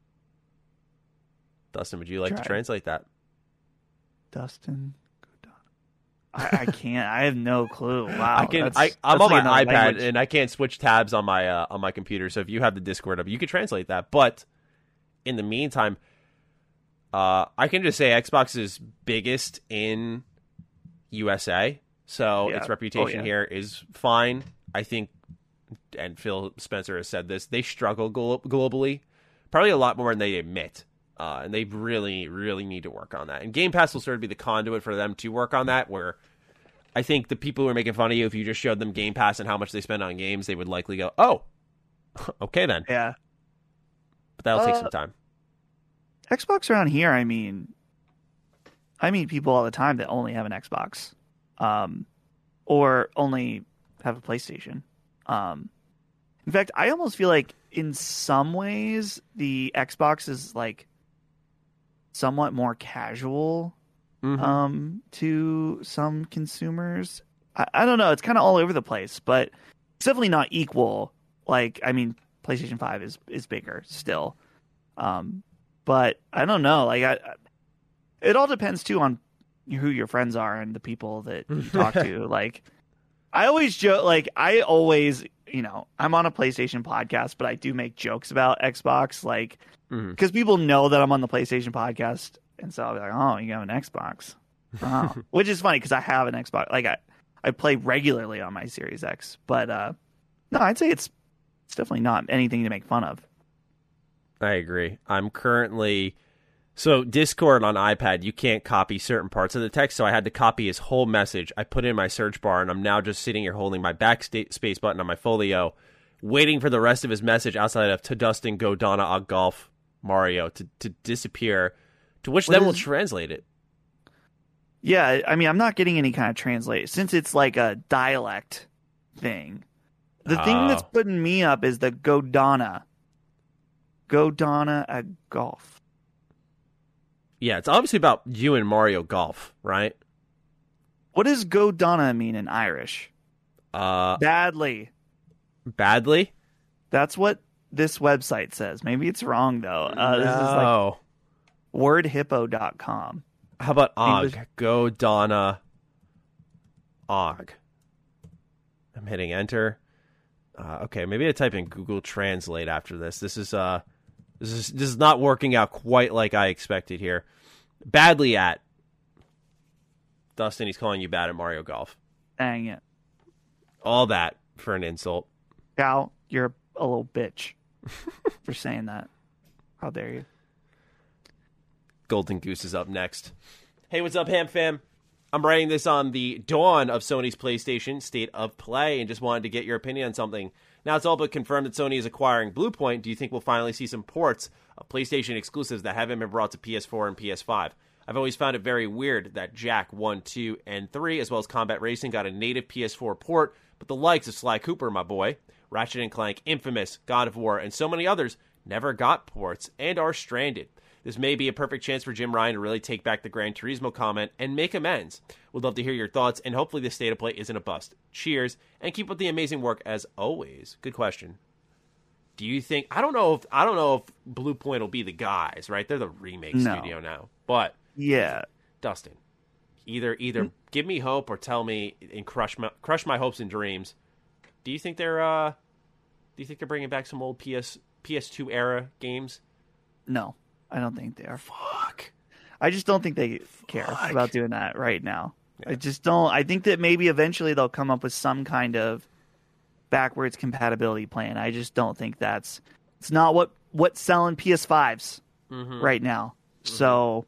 Dustin, would you like Try. to translate that? Dustin. I, I can't. I have no clue. Wow. I can. that's, I, I'm that's on like my another iPad language. and I can't switch tabs on my uh, on my computer. So if you have the Discord up, you can translate that. But in the meantime, uh, I can just say Xbox is biggest in U S A, so Yeah. its reputation Oh, yeah. here is fine. I think, and Phil Spencer has said this, they struggle glo- globally, probably a lot more than they admit. Uh, and they really, really need to work on that. And Game Pass will sort of be the conduit for them to work on that, where I think the people who are making fun of you, if you just showed them Game Pass and how much they spend on games, they would likely go, oh, okay then. Yeah. But that'll take Uh, some time. Xbox around here, I mean, I meet people all the time that only have an Xbox, um, or only have a PlayStation. Um, in fact, I almost feel like in some ways the Xbox is like somewhat more casual Mm-hmm. um, to some consumers. I, I don't know. It's kind of all over the place, but it's definitely not equal. Like, I mean, PlayStation five is, is bigger still. Um, but I don't know. Like, I, I, it all depends too on who your friends are and the people that you talk to. Like, I always joke. Like, I always you know, I'm on a PlayStation podcast, but I do make jokes about Xbox, like, because Mm-hmm. people know that I'm on the PlayStation podcast, and so I'll be like, oh, you have an Xbox. Oh. Which is funny because I have an Xbox. Like, I, I play regularly on my Series X, but uh, no, I'd say it's it's definitely not anything to make fun of. I agree. I'm currently... So Discord on iPad, you can't copy certain parts of the text, so I had to copy his whole message. I put it in my search bar, and I'm now just sitting here holding my backspace button on my Folio, waiting for the rest of his message outside of to Dustin, go Donna, og golf, Mario, to, to disappear, to which What then will is- translate it. Yeah, I mean, I'm not getting any kind of translate since it's like a dialect thing. The thing that's Oh. putting me up is the Godana. Godana at golf. Yeah, it's obviously about you and Mario Golf, right? What does Godana mean in Irish? Uh, Badly. badly? That's what this website says. Maybe it's wrong though. Uh, This is like No. word hippo dot com. How about Og? English- Go Donna Og. I'm hitting enter. Uh, okay, maybe I type in Google Translate after this. This is uh, this is this is not working out quite like I expected here. Badly at Dustin. He's calling you bad at Mario Golf. Dang it. All that for an insult. Cal, you're a little bitch for saying that. How dare you? Golden Goose is up next. Hey, what's up, Ham Fam? I'm writing this on the dawn of Sony's PlayStation State of Play and just wanted to get your opinion on something. Now it's all but confirmed that Sony is acquiring Bluepoint. Do you think we'll finally see some ports of PlayStation exclusives that haven't been brought to P S four and P S five? I've always found it very weird that Jak one, two, and three, as well as Combat Racing, got a native P S four port, but the likes of Sly Cooper, my boy, Ratchet and Clank, Infamous, God of War, and so many others never got ports and are stranded. This may be a perfect chance for Jim Ryan to really take back the Gran Turismo comment and make amends. Would love to hear your thoughts, and hopefully this state of play isn't a bust. Cheers, and keep up the amazing work as always. Good question. Do you think... I don't know if I don't know if Bluepoint will be the guys, right? They're the remake No. studio now. But, Yeah. Dustin, either either give me hope or tell me and crush my, crush my hopes and dreams. Do you think they're... uh? Do you think they're bringing back some old P S P S two era games? No, I don't think they are. Fuck. I just don't think they care about doing that right now. I just don't. I think that maybe eventually they'll come up with some kind of backwards compatibility plan. I just don't think that's it's not what what's selling P S fives Mm-hmm. right now. So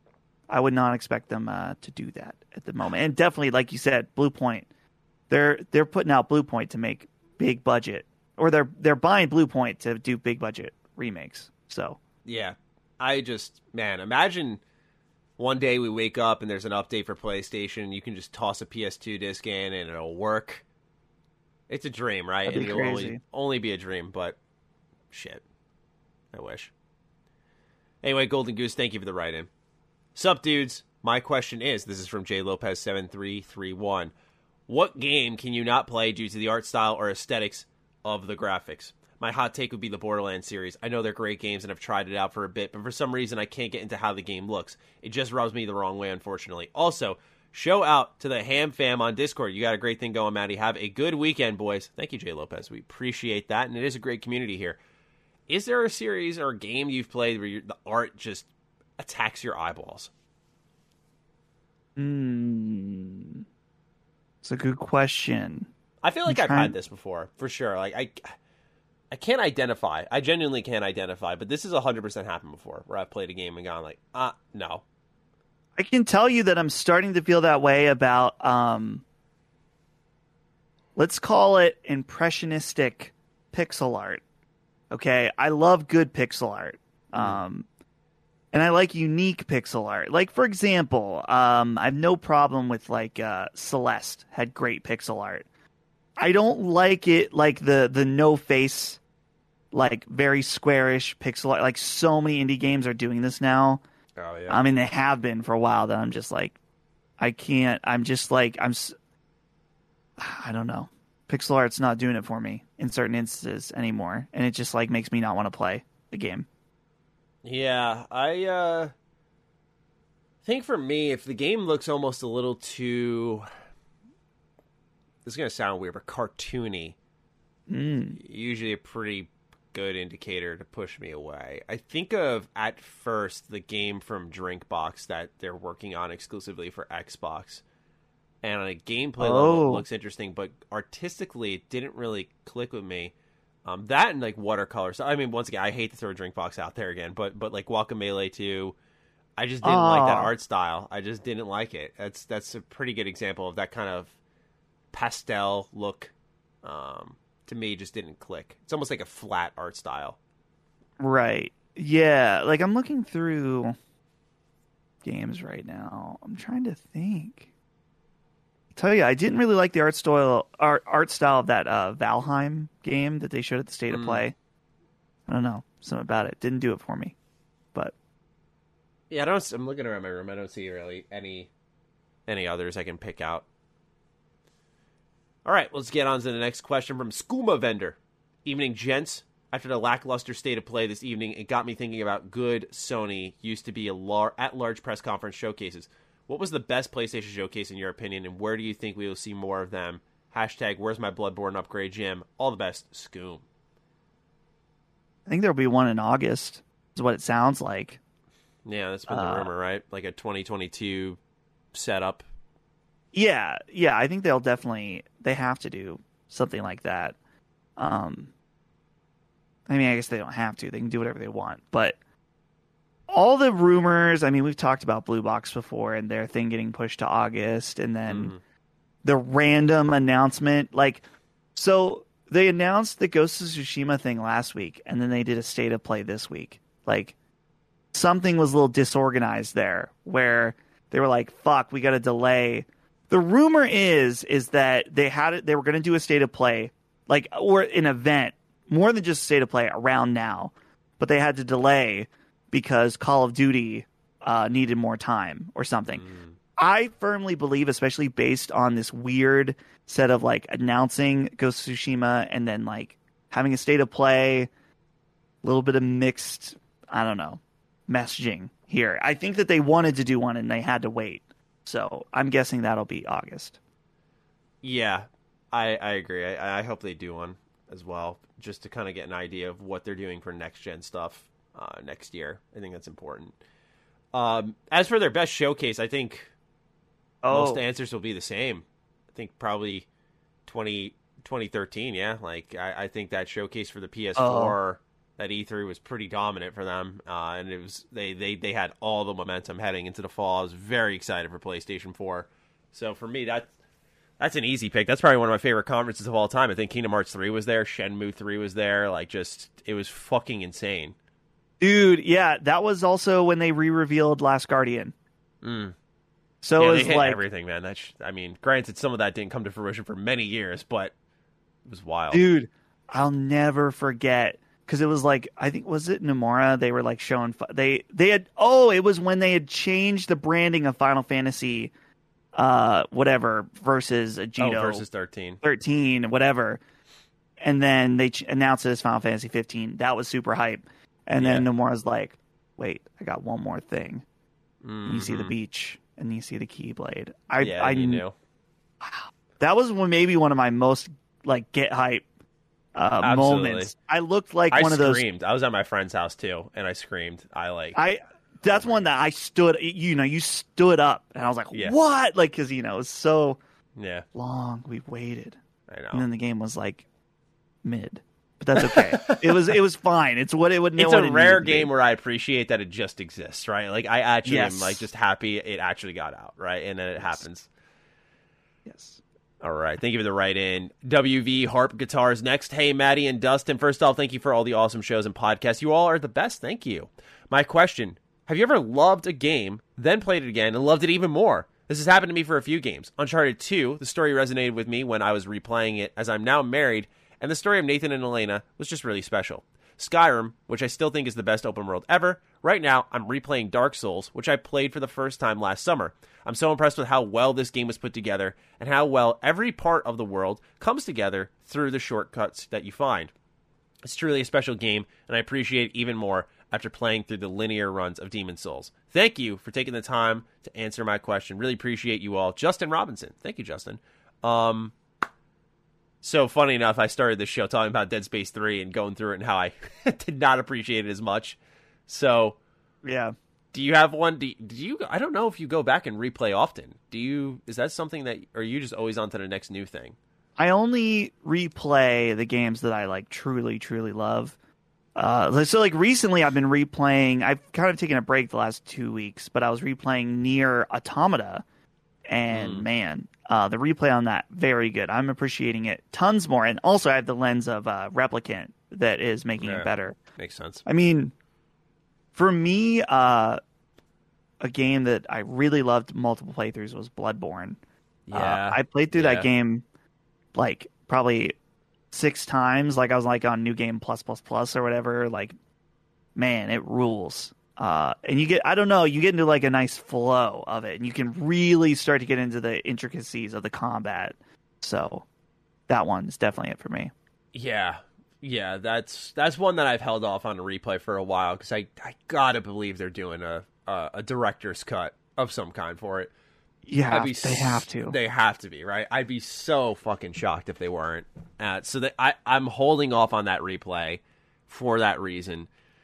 I would not expect them uh, to do that at the moment. And definitely, like you said, Bluepoint, they're they're putting out Bluepoint to make big budget, or they're they're buying Bluepoint to do big budget remakes. So Yeah. I just, man, imagine one day we wake up and there's an update for PlayStation and you can just toss a P S two disc in and it'll work. It's a dream, right? That'd be and it'll crazy. only, only be a dream, but shit. I wish. Anyway, Golden Goose, thank you for the write-in. Sup, dudes? My question is, this is from J Lopez seven three three one. What game can you not play due to the art style or aesthetics of the graphics? My hot take would be the Borderlands series. I know they're great games and I've tried it out for a bit, but for some reason I can't get into how the game looks. It just rubs me the wrong way, unfortunately. Also, show out to the Ham Fam on Discord. You got a great thing going, Maddie. Have a good weekend, boys. Thank you, Jay Lopez. We appreciate that, and it is a great community here. Is there a series or a game you've played where you're, the art just attacks your eyeballs? Hmm. It's a good question. I feel like I'm I've trying- had this before, for sure. Like I, I can't identify. I genuinely can't identify. But this has one hundred percent happened before, where I've played a game and gone like, ah, no. I can tell you that I'm starting to feel that way about, um, let's call it impressionistic pixel art. Okay, I love good pixel art. Um, and I like unique pixel art. Like, for example, um, I have no problem with, like, uh, Celeste had great pixel art. I don't like it, like, the, the no-face, like, very squarish pixel art. Like, so many indie games are doing this now. Oh yeah. I mean, they have been for a while that I'm just like, I can't, I'm just like, I'm, s- I don't know. Pixel art's not doing it for me in certain instances anymore. And it just like makes me not want to play the game. Yeah, I uh, think for me, if the game looks almost a little too, this is gonna sound weird, but cartoony, Mm. Usually a pretty good indicator to push me away. I think of, at first, the game from Drinkbox that they're working on exclusively for Xbox. And on a gameplay Oh. level, it looks interesting, but artistically, it didn't really click with me. Um, that and, like, watercolor. So, I mean, once again, I hate to throw Drinkbox out there again, but, but like, Guacamelee two, I just didn't like that Oh. art style. I just didn't like it. That's that's a pretty good example of that kind of pastel look. Um, to me, just didn't click. It's almost like a flat art style. Right. Yeah. Like I'm looking through games right now. I'm trying to think. I tell you, I didn't really like the art style art, art style of that uh, Valheim game that they showed at the State of Mm. Play. I don't know. Something about it didn't do it for me. But Yeah, I don't. I'm looking around my room. I don't see really any any others I can pick out. All right, let's get on to the next question from Skooma Vendor. Evening, gents. After the lackluster State of Play this evening, it got me thinking about good Sony used to be a lar- at-large press conference showcases. What was the best PlayStation showcase in your opinion, and where do you think we will see more of them? Hashtag, where's my Bloodborne upgrade, Jim? All the best, Skoom. I think there'll be one in August. Is what it sounds like. Yeah, that's been the Uh, rumor, right? Like a twenty twenty-two setup. Yeah, yeah, I think they'll definitely they have to do something like that. Um I mean, I guess they don't have to. They can do whatever they want, but all the rumors, I mean, we've talked about Blue Box before and their thing getting pushed to August and then Mhm. the random announcement like so they announced the Ghost of Tsushima thing last week and then they did a State of Play this week. Like something was a little disorganized there where they were like, fuck, we got to delay. The rumor is is that they had it they were going to do a State of Play like or an event more than just State of Play around now, but they had to delay because Call of Duty uh, needed more time or something. Mm. I firmly believe, especially based on this weird set of like announcing Ghost of Tsushima and then like having a State of Play, a little bit of mixed, I don't know, messaging here. I think that they wanted to do one and they had to wait. So I'm guessing that'll be August. Yeah, I, I agree. I, I hope they do one as well, just to kind of get an idea of what they're doing for next-gen stuff uh, next year. I think that's important. Um, as for their best showcase, I think Oh, most answers will be the same. I think probably twenty, twenty thirteen, yeah. Like, I, I think that showcase for the P S four, that E three was pretty dominant for them, uh, and it was they, they, they had all the momentum heading into the fall. I was very excited for PlayStation four. So for me, that that's an easy pick. That's probably one of my favorite conferences of all time. I think Kingdom Hearts three was there, Shenmue three was there. Like, just, it was fucking insane. dude, yeah, that was also when they re-revealed Last Guardian. Mm. So yeah, it they was hit like, everything, man. That's, I mean, granted, some of that didn't come to fruition for many years, but it was wild. dude, I'll never forget because it was like I think was it Nomura? They were like showing they they had oh it was when they had changed the branding of Final Fantasy, uh, whatever versus Agito Oh, versus thirteen. thirteen, whatever, and then they ch- announced it as Final Fantasy fifteen. That was super hype, and then Yeah. Nomura's like, wait, I got one more thing. And you see the Mhm. beach, and you see the Keyblade. I Yeah, I you knew. that was one, maybe one of my most like get hype uh, Absolutely. moments. I looked like I one of those. screamed. I was at my friend's house too, and I screamed. I like. I that's one that I stood. You know, you stood up, and I was like, Yeah. "What?" Like, because you know, it's so yeah, long. We waited, I know. and then the game was like mid, but that's okay. it was it was fine. It's what it would. know It's what a it rare needed to be. game where I appreciate that it just exists, right? Like, I actually Yes. am like just happy it actually got out, right? And then it happens. Yes. All right. Thank you for the write-in. W V Harp Guitars next. Hey, Maddie and Dustin. First off, thank you for all the awesome shows and podcasts. You all are the best. Thank you. My question, have you ever loved a game, then played it again, and loved it even more? This has happened to me for a few games. Uncharted two, the story resonated with me when I was replaying it, as I'm now married, and the story of Nathan and Elena was just really special. Skyrim, which I still think is the best open world ever. Right now, I'm replaying Dark Souls, which I played for the first time last summer. I'm so impressed with how well this game was put together and how well every part of the world comes together through the shortcuts that you find. It's truly a special game, and I appreciate it even more after playing through the linear runs of Demon's Souls. Thank you for taking the time to answer my question. Really appreciate you all. Justin Robinson. Thank you, Justin. Um, So funny enough, I started the show talking about Dead Space three and going through it and how I did not appreciate it as much. So, yeah. Do you have one? Do you, do you? I don't know if you go back and replay often. Do you? Is that something that, or are you just always on to the next new thing? I only replay the games that I like truly, truly love. Uh, so like recently, I've been replaying. I've kind of taken a break the last two weeks, but I was replaying Nier Automata, and mm. man. Uh, the replay on that, very good. I'm appreciating it tons more. And also I have the lens of uh, Replicant that is making yeah, it better. Makes sense. I mean, for me, uh, a game that I really loved multiple playthroughs was Bloodborne. Yeah. Uh, I played through yeah. that game like probably six times. Like I was like on New Game Plus Plus Plus or whatever. Like, man, it rules. Uh, and you get, I don't know, you get into like a nice flow of it, and you can really start to get into the intricacies of the combat. So that one is definitely it for me. Yeah. Yeah. That's, that's one that I've held off on a replay for a while. Cause I, I gotta believe they're doing a, a, a director's cut of some kind for it. Yeah. I'd be they have to, they have to be, right? I'd be so fucking shocked if they weren't. Uh, so that I, I'm holding off on that replay for that reason.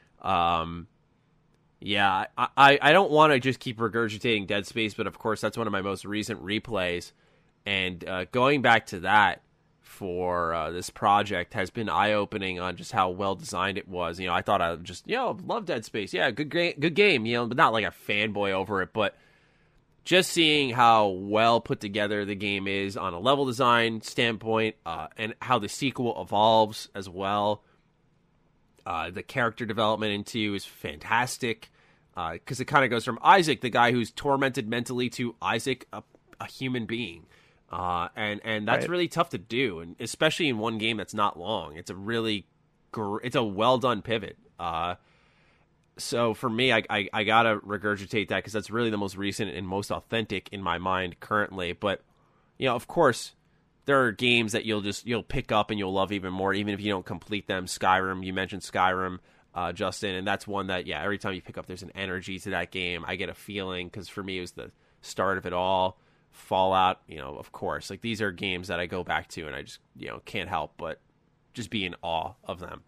Um, Yeah, I, I, I don't want to just keep regurgitating Dead Space, but of course that's one of my most recent replays. And uh, going back to that for uh, this project has been eye-opening on just how well-designed it was. You know, I thought I would just, you know, love Dead Space. Yeah, good, ga- good game, you know, but not like a fanboy over it. But just seeing how well put together the game is on a level design standpoint uh, and how the sequel evolves as well. Uh, the character development into is fantastic because uh, it kind of goes from Isaac, the guy who's tormented mentally, to Isaac, a, a human being. Uh, and, and that's right. really tough to do, and especially in one game that's not long. It's a really gr- it's a well-done pivot. Uh, so for me, I, I, I got to regurgitate that because that's really the most recent and most authentic in my mind currently. But, you know, of course, there are games that you'll just you'll pick up and you'll love even more, even if you don't complete them. Skyrim, you mentioned Skyrim, uh, Justin, and that's one that, yeah, every time you pick up, there's an energy to that game. I get a feeling because for me, it was the start of it all. Fallout, you know, of course. Like, these are games that I go back to and I just, you know, can't help but just be in awe of them.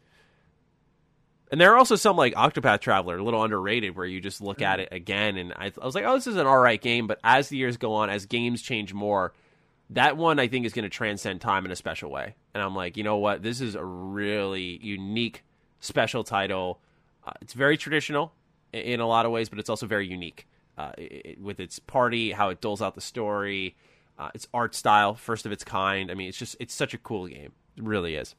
And there are also some, like Octopath Traveler, a little underrated, where you just look at it again, and I, I was like, oh, this is an all right game, but as the years go on, as games change more, that one, I think, is going to transcend time in a special way. And I'm like, you know what? This is a really unique, special title. Uh, it's very traditional in a lot of ways, but it's also very unique uh, it, with its party, how it doles out the story, uh, its art style, first of its kind. I mean, it's just, it's such a cool game. It really is.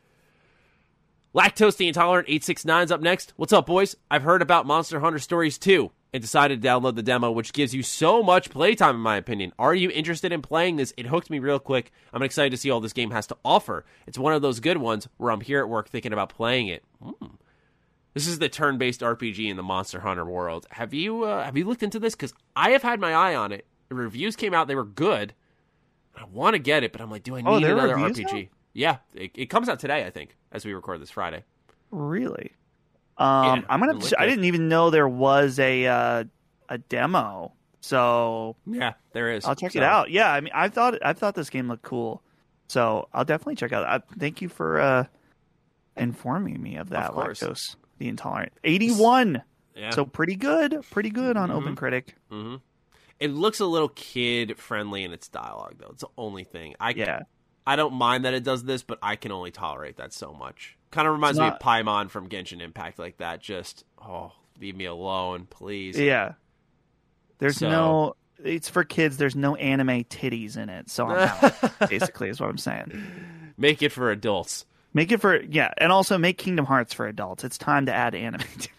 Lactose the Intolerant eight six nine's up next. What's up, boys? I've heard about Monster Hunter Stories two and decided to download the demo, which gives you so much playtime, in my opinion. Are you interested in playing this? It hooked me real quick. I'm excited to see all this game has to offer. It's one of those good ones where I'm here at work thinking about playing it. Hmm. This is the turn-based R P G in the Monster Hunter world. Have you uh, have you looked into this? Because I have had my eye on it. The reviews came out; they were good. I want to get it, but I'm like, do I need oh, there another are R P G? Now? Yeah, it, it comes out today, I think, as we record this Friday. Really? Um, Yeah, I'm gonna. look I good. didn't even know there was a uh, a demo. So Yeah, there is. I'll check So, it out. Yeah, I mean, I thought I thought this game looked cool, so I'll definitely check it out. I, thank you for uh, informing me of that. Of course. Lactose the Intolerant eighty-one. Yeah. So pretty good, pretty good on Mhm. OpenCritic. Mm-hmm. It looks a little kid-friendly in its dialogue, though. It's the only thing. I Yeah. I don't mind that it does this, but I can only tolerate that so much. Kind of reminds It's me not- of Paimon from Genshin Impact, like that. Just, oh, leave me alone, please. Yeah. There's So- no. It's for kids. There's no anime titties in it, so I'm out. Basically, is what I'm saying. Make it for adults. Make it for yeah, and also make Kingdom Hearts for adults. It's time to add anime.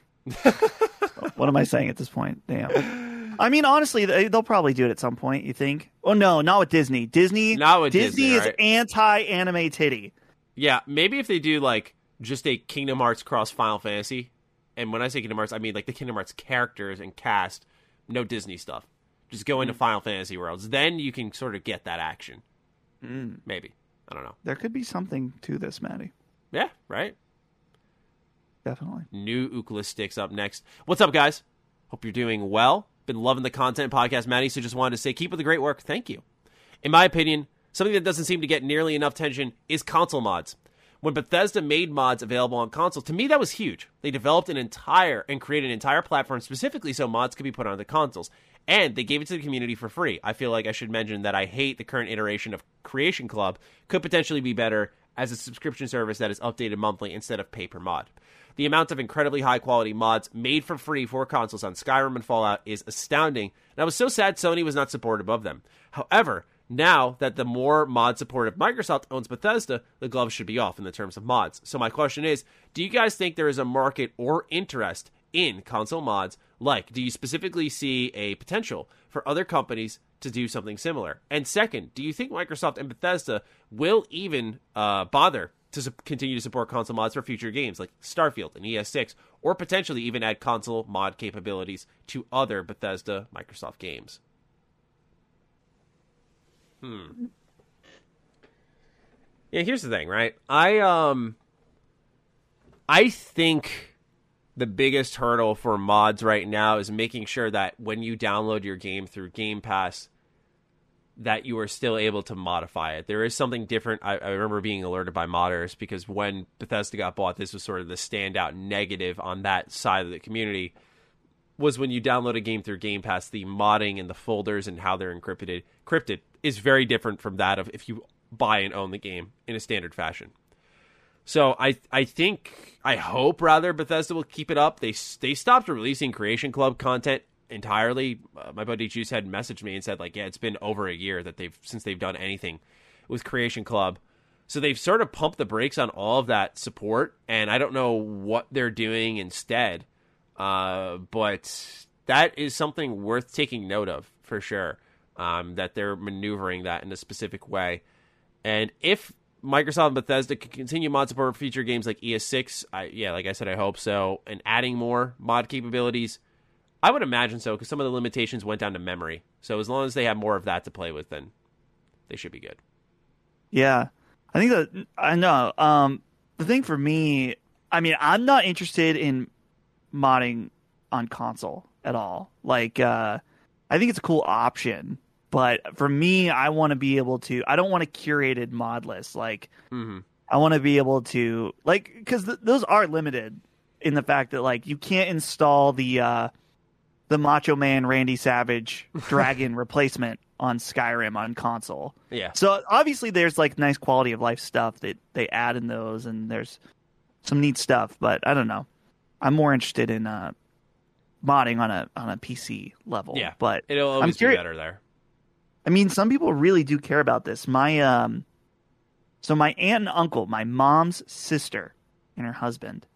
What am I saying at this point? Damn. I mean, honestly, they, they'll probably do it at some point. You think? Oh no, not with Disney. Disney, Not with Disney, Disney, is right? anti-anime titty. Yeah, maybe if they do, like, just a Kingdom Hearts cross Final Fantasy, and when I say Kingdom Hearts, I mean, like, the Kingdom Hearts characters and cast, no Disney stuff. Just go into Final Fantasy worlds. Then you can sort of get that action. Mm. Maybe. I don't know. There could be something to this, Maddie. Yeah, right? Definitely. New Oculus Sticks up next. What's up, guys? Hope you're doing well. Been loving the content podcast, Maddie, so just wanted to say keep up the great work. Thank you. In my opinion, Something that doesn't seem to get nearly enough attention is console mods. When Bethesda made mods available on consoles, to me that was huge. They developed an entire and created an entire platform specifically so mods could be put on the consoles. And they gave it to the community for free. I feel like I should mention that I hate the current iteration of Creation Club. Could potentially be better as a subscription service that is updated monthly instead of pay per mod. The amount of incredibly high-quality mods made for free for consoles on Skyrim and Fallout is astounding, and I was so sad Sony was not supportive of them. However, now that the more mod-supportive Microsoft owns Bethesda, the gloves should be off in the terms of mods. So my question is, do you guys think there is a market or interest in console mods? Like, do you specifically see a potential for other companies to do something similar? And second, do you think Microsoft and Bethesda will even uh, bother to su- continue to support console mods for future games like Starfield and E S six, or potentially even add console mod capabilities to other Bethesda Microsoft games? Hmm. Yeah, here's the thing, right? I um I think the biggest hurdle for mods right now is making sure that when you download your game through Game Pass, that you are still able to modify it. There is something different. I, I remember being alerted by modders because when Bethesda got bought, this was sort of the standout negative on that side of the community, was when you download a game through Game Pass, the modding and the folders and how they're encrypted, encrypted is very different from that of if you buy and own the game in a standard fashion. So I I think, I hope rather, Bethesda will keep it up. They they stopped releasing Creation Club content entirely. Uh, my buddy Juice had messaged me and said, like, yeah, it's been over a year that they've since they've done anything with Creation Club. So they've sort of pumped the brakes on all of that support, and I don't know what they're doing instead. Uh, but that is something worth taking note of for sure. Um, that they're maneuvering that in a specific way, and if Microsoft and Bethesda can continue mod support for future games like E S six, I, yeah, like I said, I hope so. And adding more mod capabilities, I would imagine so, because some of the limitations went down to memory. So as long as they have more of that to play with, then they should be good. Yeah, I think that, I know. Um, the thing for me, I mean, I'm not interested in modding on console at all. Like, uh, I think it's a cool option. But for me, I want to be able to, I don't want a curated mod list. Like, mm-hmm. I want to be able to, like, because th- those are limited in the fact that, like, you can't install the uh, the Macho Man Randy Savage Dragon replacement on Skyrim on console. Yeah. So obviously there's, like, nice quality of life stuff that they add in those, and there's some neat stuff. But I don't know. I'm more interested in uh, modding on a on a P C level. Yeah. But it'll always I'm be curious- better there. I mean, some people really do care about this. My um, so my aunt and uncle, my mom's sister and her husband,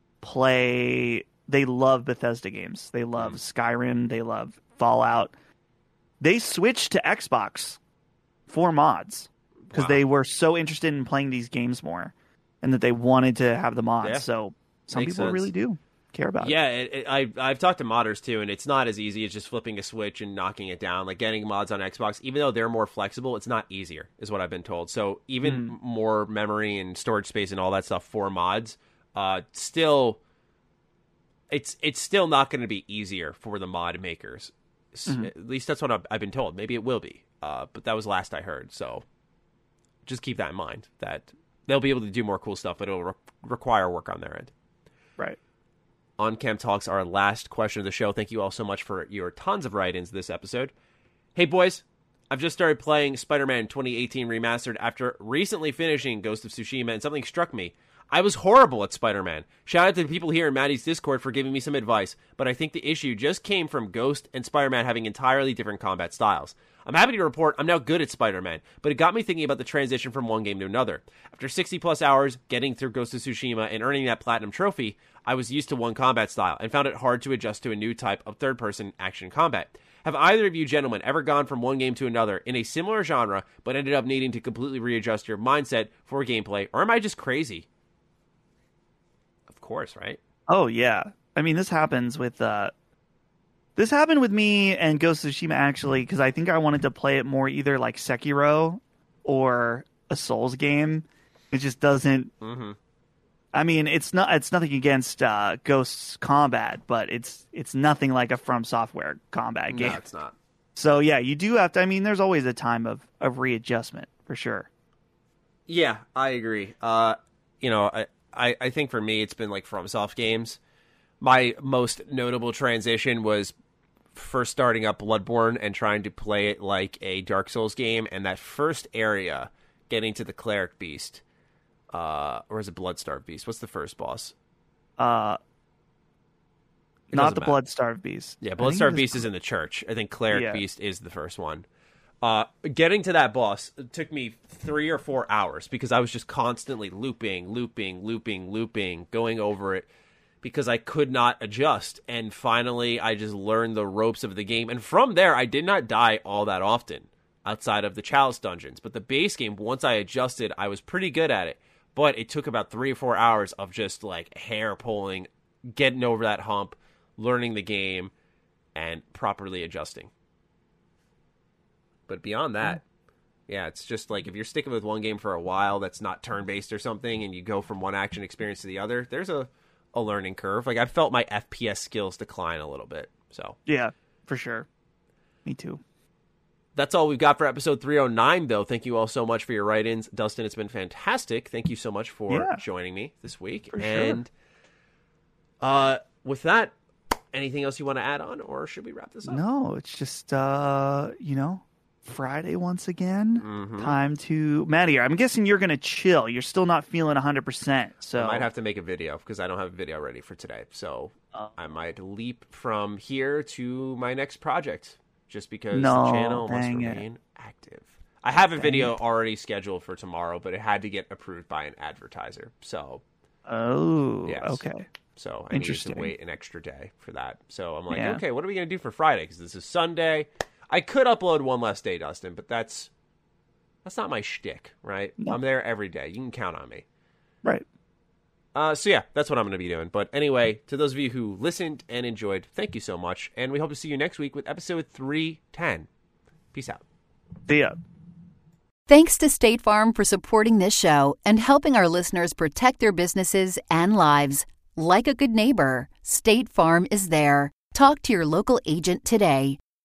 play. They love Bethesda games. They love mm. Skyrim. They love Fallout. They switched to Xbox for mods because wow. they were so interested in playing these games more, and that they wanted to have the mods. Yeah. So some Makes people sense. really do care about yeah, it. Yeah, I, I've talked to modders too, and it's not as easy as just flipping a switch and knocking it down. Like getting mods on Xbox, even though they're more flexible, it's not easier, is what I've been told. So even mm. more memory and storage space and all that stuff for mods, uh, still, it's it's still not going to be easier for the mod makers. Mm-hmm. At least that's what I've, I've been told. Maybe it will be, uh, but that was last I heard. So just keep that in mind, that they'll be able to do more cool stuff, but it'll re- require work on their end. Right. On-Cam Talks, our last question of the show. Thank you all so much for your tons of write-ins this episode. Hey, boys. I've just started playing Spider-Man twenty eighteen Remastered after recently finishing Ghost of Tsushima, and something struck me. I was horrible at Spider-Man. Shout out to the people here in Maddie's Discord for giving me some advice, but I think the issue just came from Ghost and Spider-Man having entirely different combat styles. I'm happy to report I'm now good at Spider-Man, but it got me thinking about the transition from one game to another. After sixty plus hours getting through Ghost of Tsushima and earning that platinum trophy, I was used to one combat style and found it hard to adjust to a new type of third-person action combat. Have either of you gentlemen ever gone from one game to another in a similar genre, but ended up needing to completely readjust your mindset for gameplay, or am I just crazy? Of course, right? Oh, yeah. I mean, this happens with... Uh... This happened with me and Ghost of Tsushima, actually, because I think I wanted to play it more either like Sekiro or a Souls game. It just doesn't... Mm-hmm. I mean, it's not. It's nothing against uh, Ghost's combat, but it's it's nothing like a From Software combat game. No, it's not. So, yeah, you do have to... I mean, there's always a time of, of readjustment. for sure. Yeah, I agree. Uh, you know, I, I, I think for me, it's been like FromSoft games. My most notable transition was first starting up Bloodborne and trying to play it like a Dark Souls game, and that first area, getting to the Cleric Beast, uh, or is it Bloodstarved Beast? What's the first boss? Uh, It not doesn't the matter. Bloodstarved Beast. Yeah, I think it Bloodstarved was- Beast is in the church. I think Cleric Yeah. Beast is the first one. Uh, getting to that boss took me three or four hours because I was just constantly looping, looping, looping, looping, going over it because I could not adjust. And finally, I just learned the ropes of the game. And from there, I did not die all that often outside of the Chalice dungeons. But the base game, once I adjusted, I was pretty good at it. But it took about three or four hours of just like hair pulling, getting over that hump, learning the game, and properly adjusting. But beyond that, yeah, it's just like if you're sticking with one game for a while that's not turn-based or something, and you go from one action experience to the other, there's a, a learning curve. Like, I felt my F P S skills decline a little bit. So Yeah, for sure. Me too. that's all we've got for episode three oh nine, though. Thank you all so much for your write-ins. Dustin, it's been fantastic. Thank you so much for Yeah. joining me this week. For sure. and uh, with that, anything else you want to add on, or should we wrap this up? No, it's just uh, you know, Friday once again. Mhm. Time to Maddie. I'm guessing you're gonna chill. You're still not feeling one hundred percent. So I might have to make a video because I don't have a video ready for today. So Oh. I might leap from here to my next project just because No, the channel must dang it. remain active. I have a Dang video it. already scheduled for tomorrow, but it had to get approved by an advertiser. So, Oh, Yes. okay. so I needed to Interesting. wait an extra day for that. So I'm like, Yeah. okay, what are we going to do for Friday? Because this is Sunday. I could upload one less day, Dustin, but that's that's not my shtick, right? No. I'm there every day. You can count on me. Right. Uh, so yeah, that's what I'm going to be doing. But anyway, to those of you who listened and enjoyed, thank you so much. And we hope to see you next week with episode three ten. Peace out. See ya. Thanks to State Farm for supporting this show and helping our listeners protect their businesses and lives. Like a good neighbor, State Farm is there. Talk to your local agent today.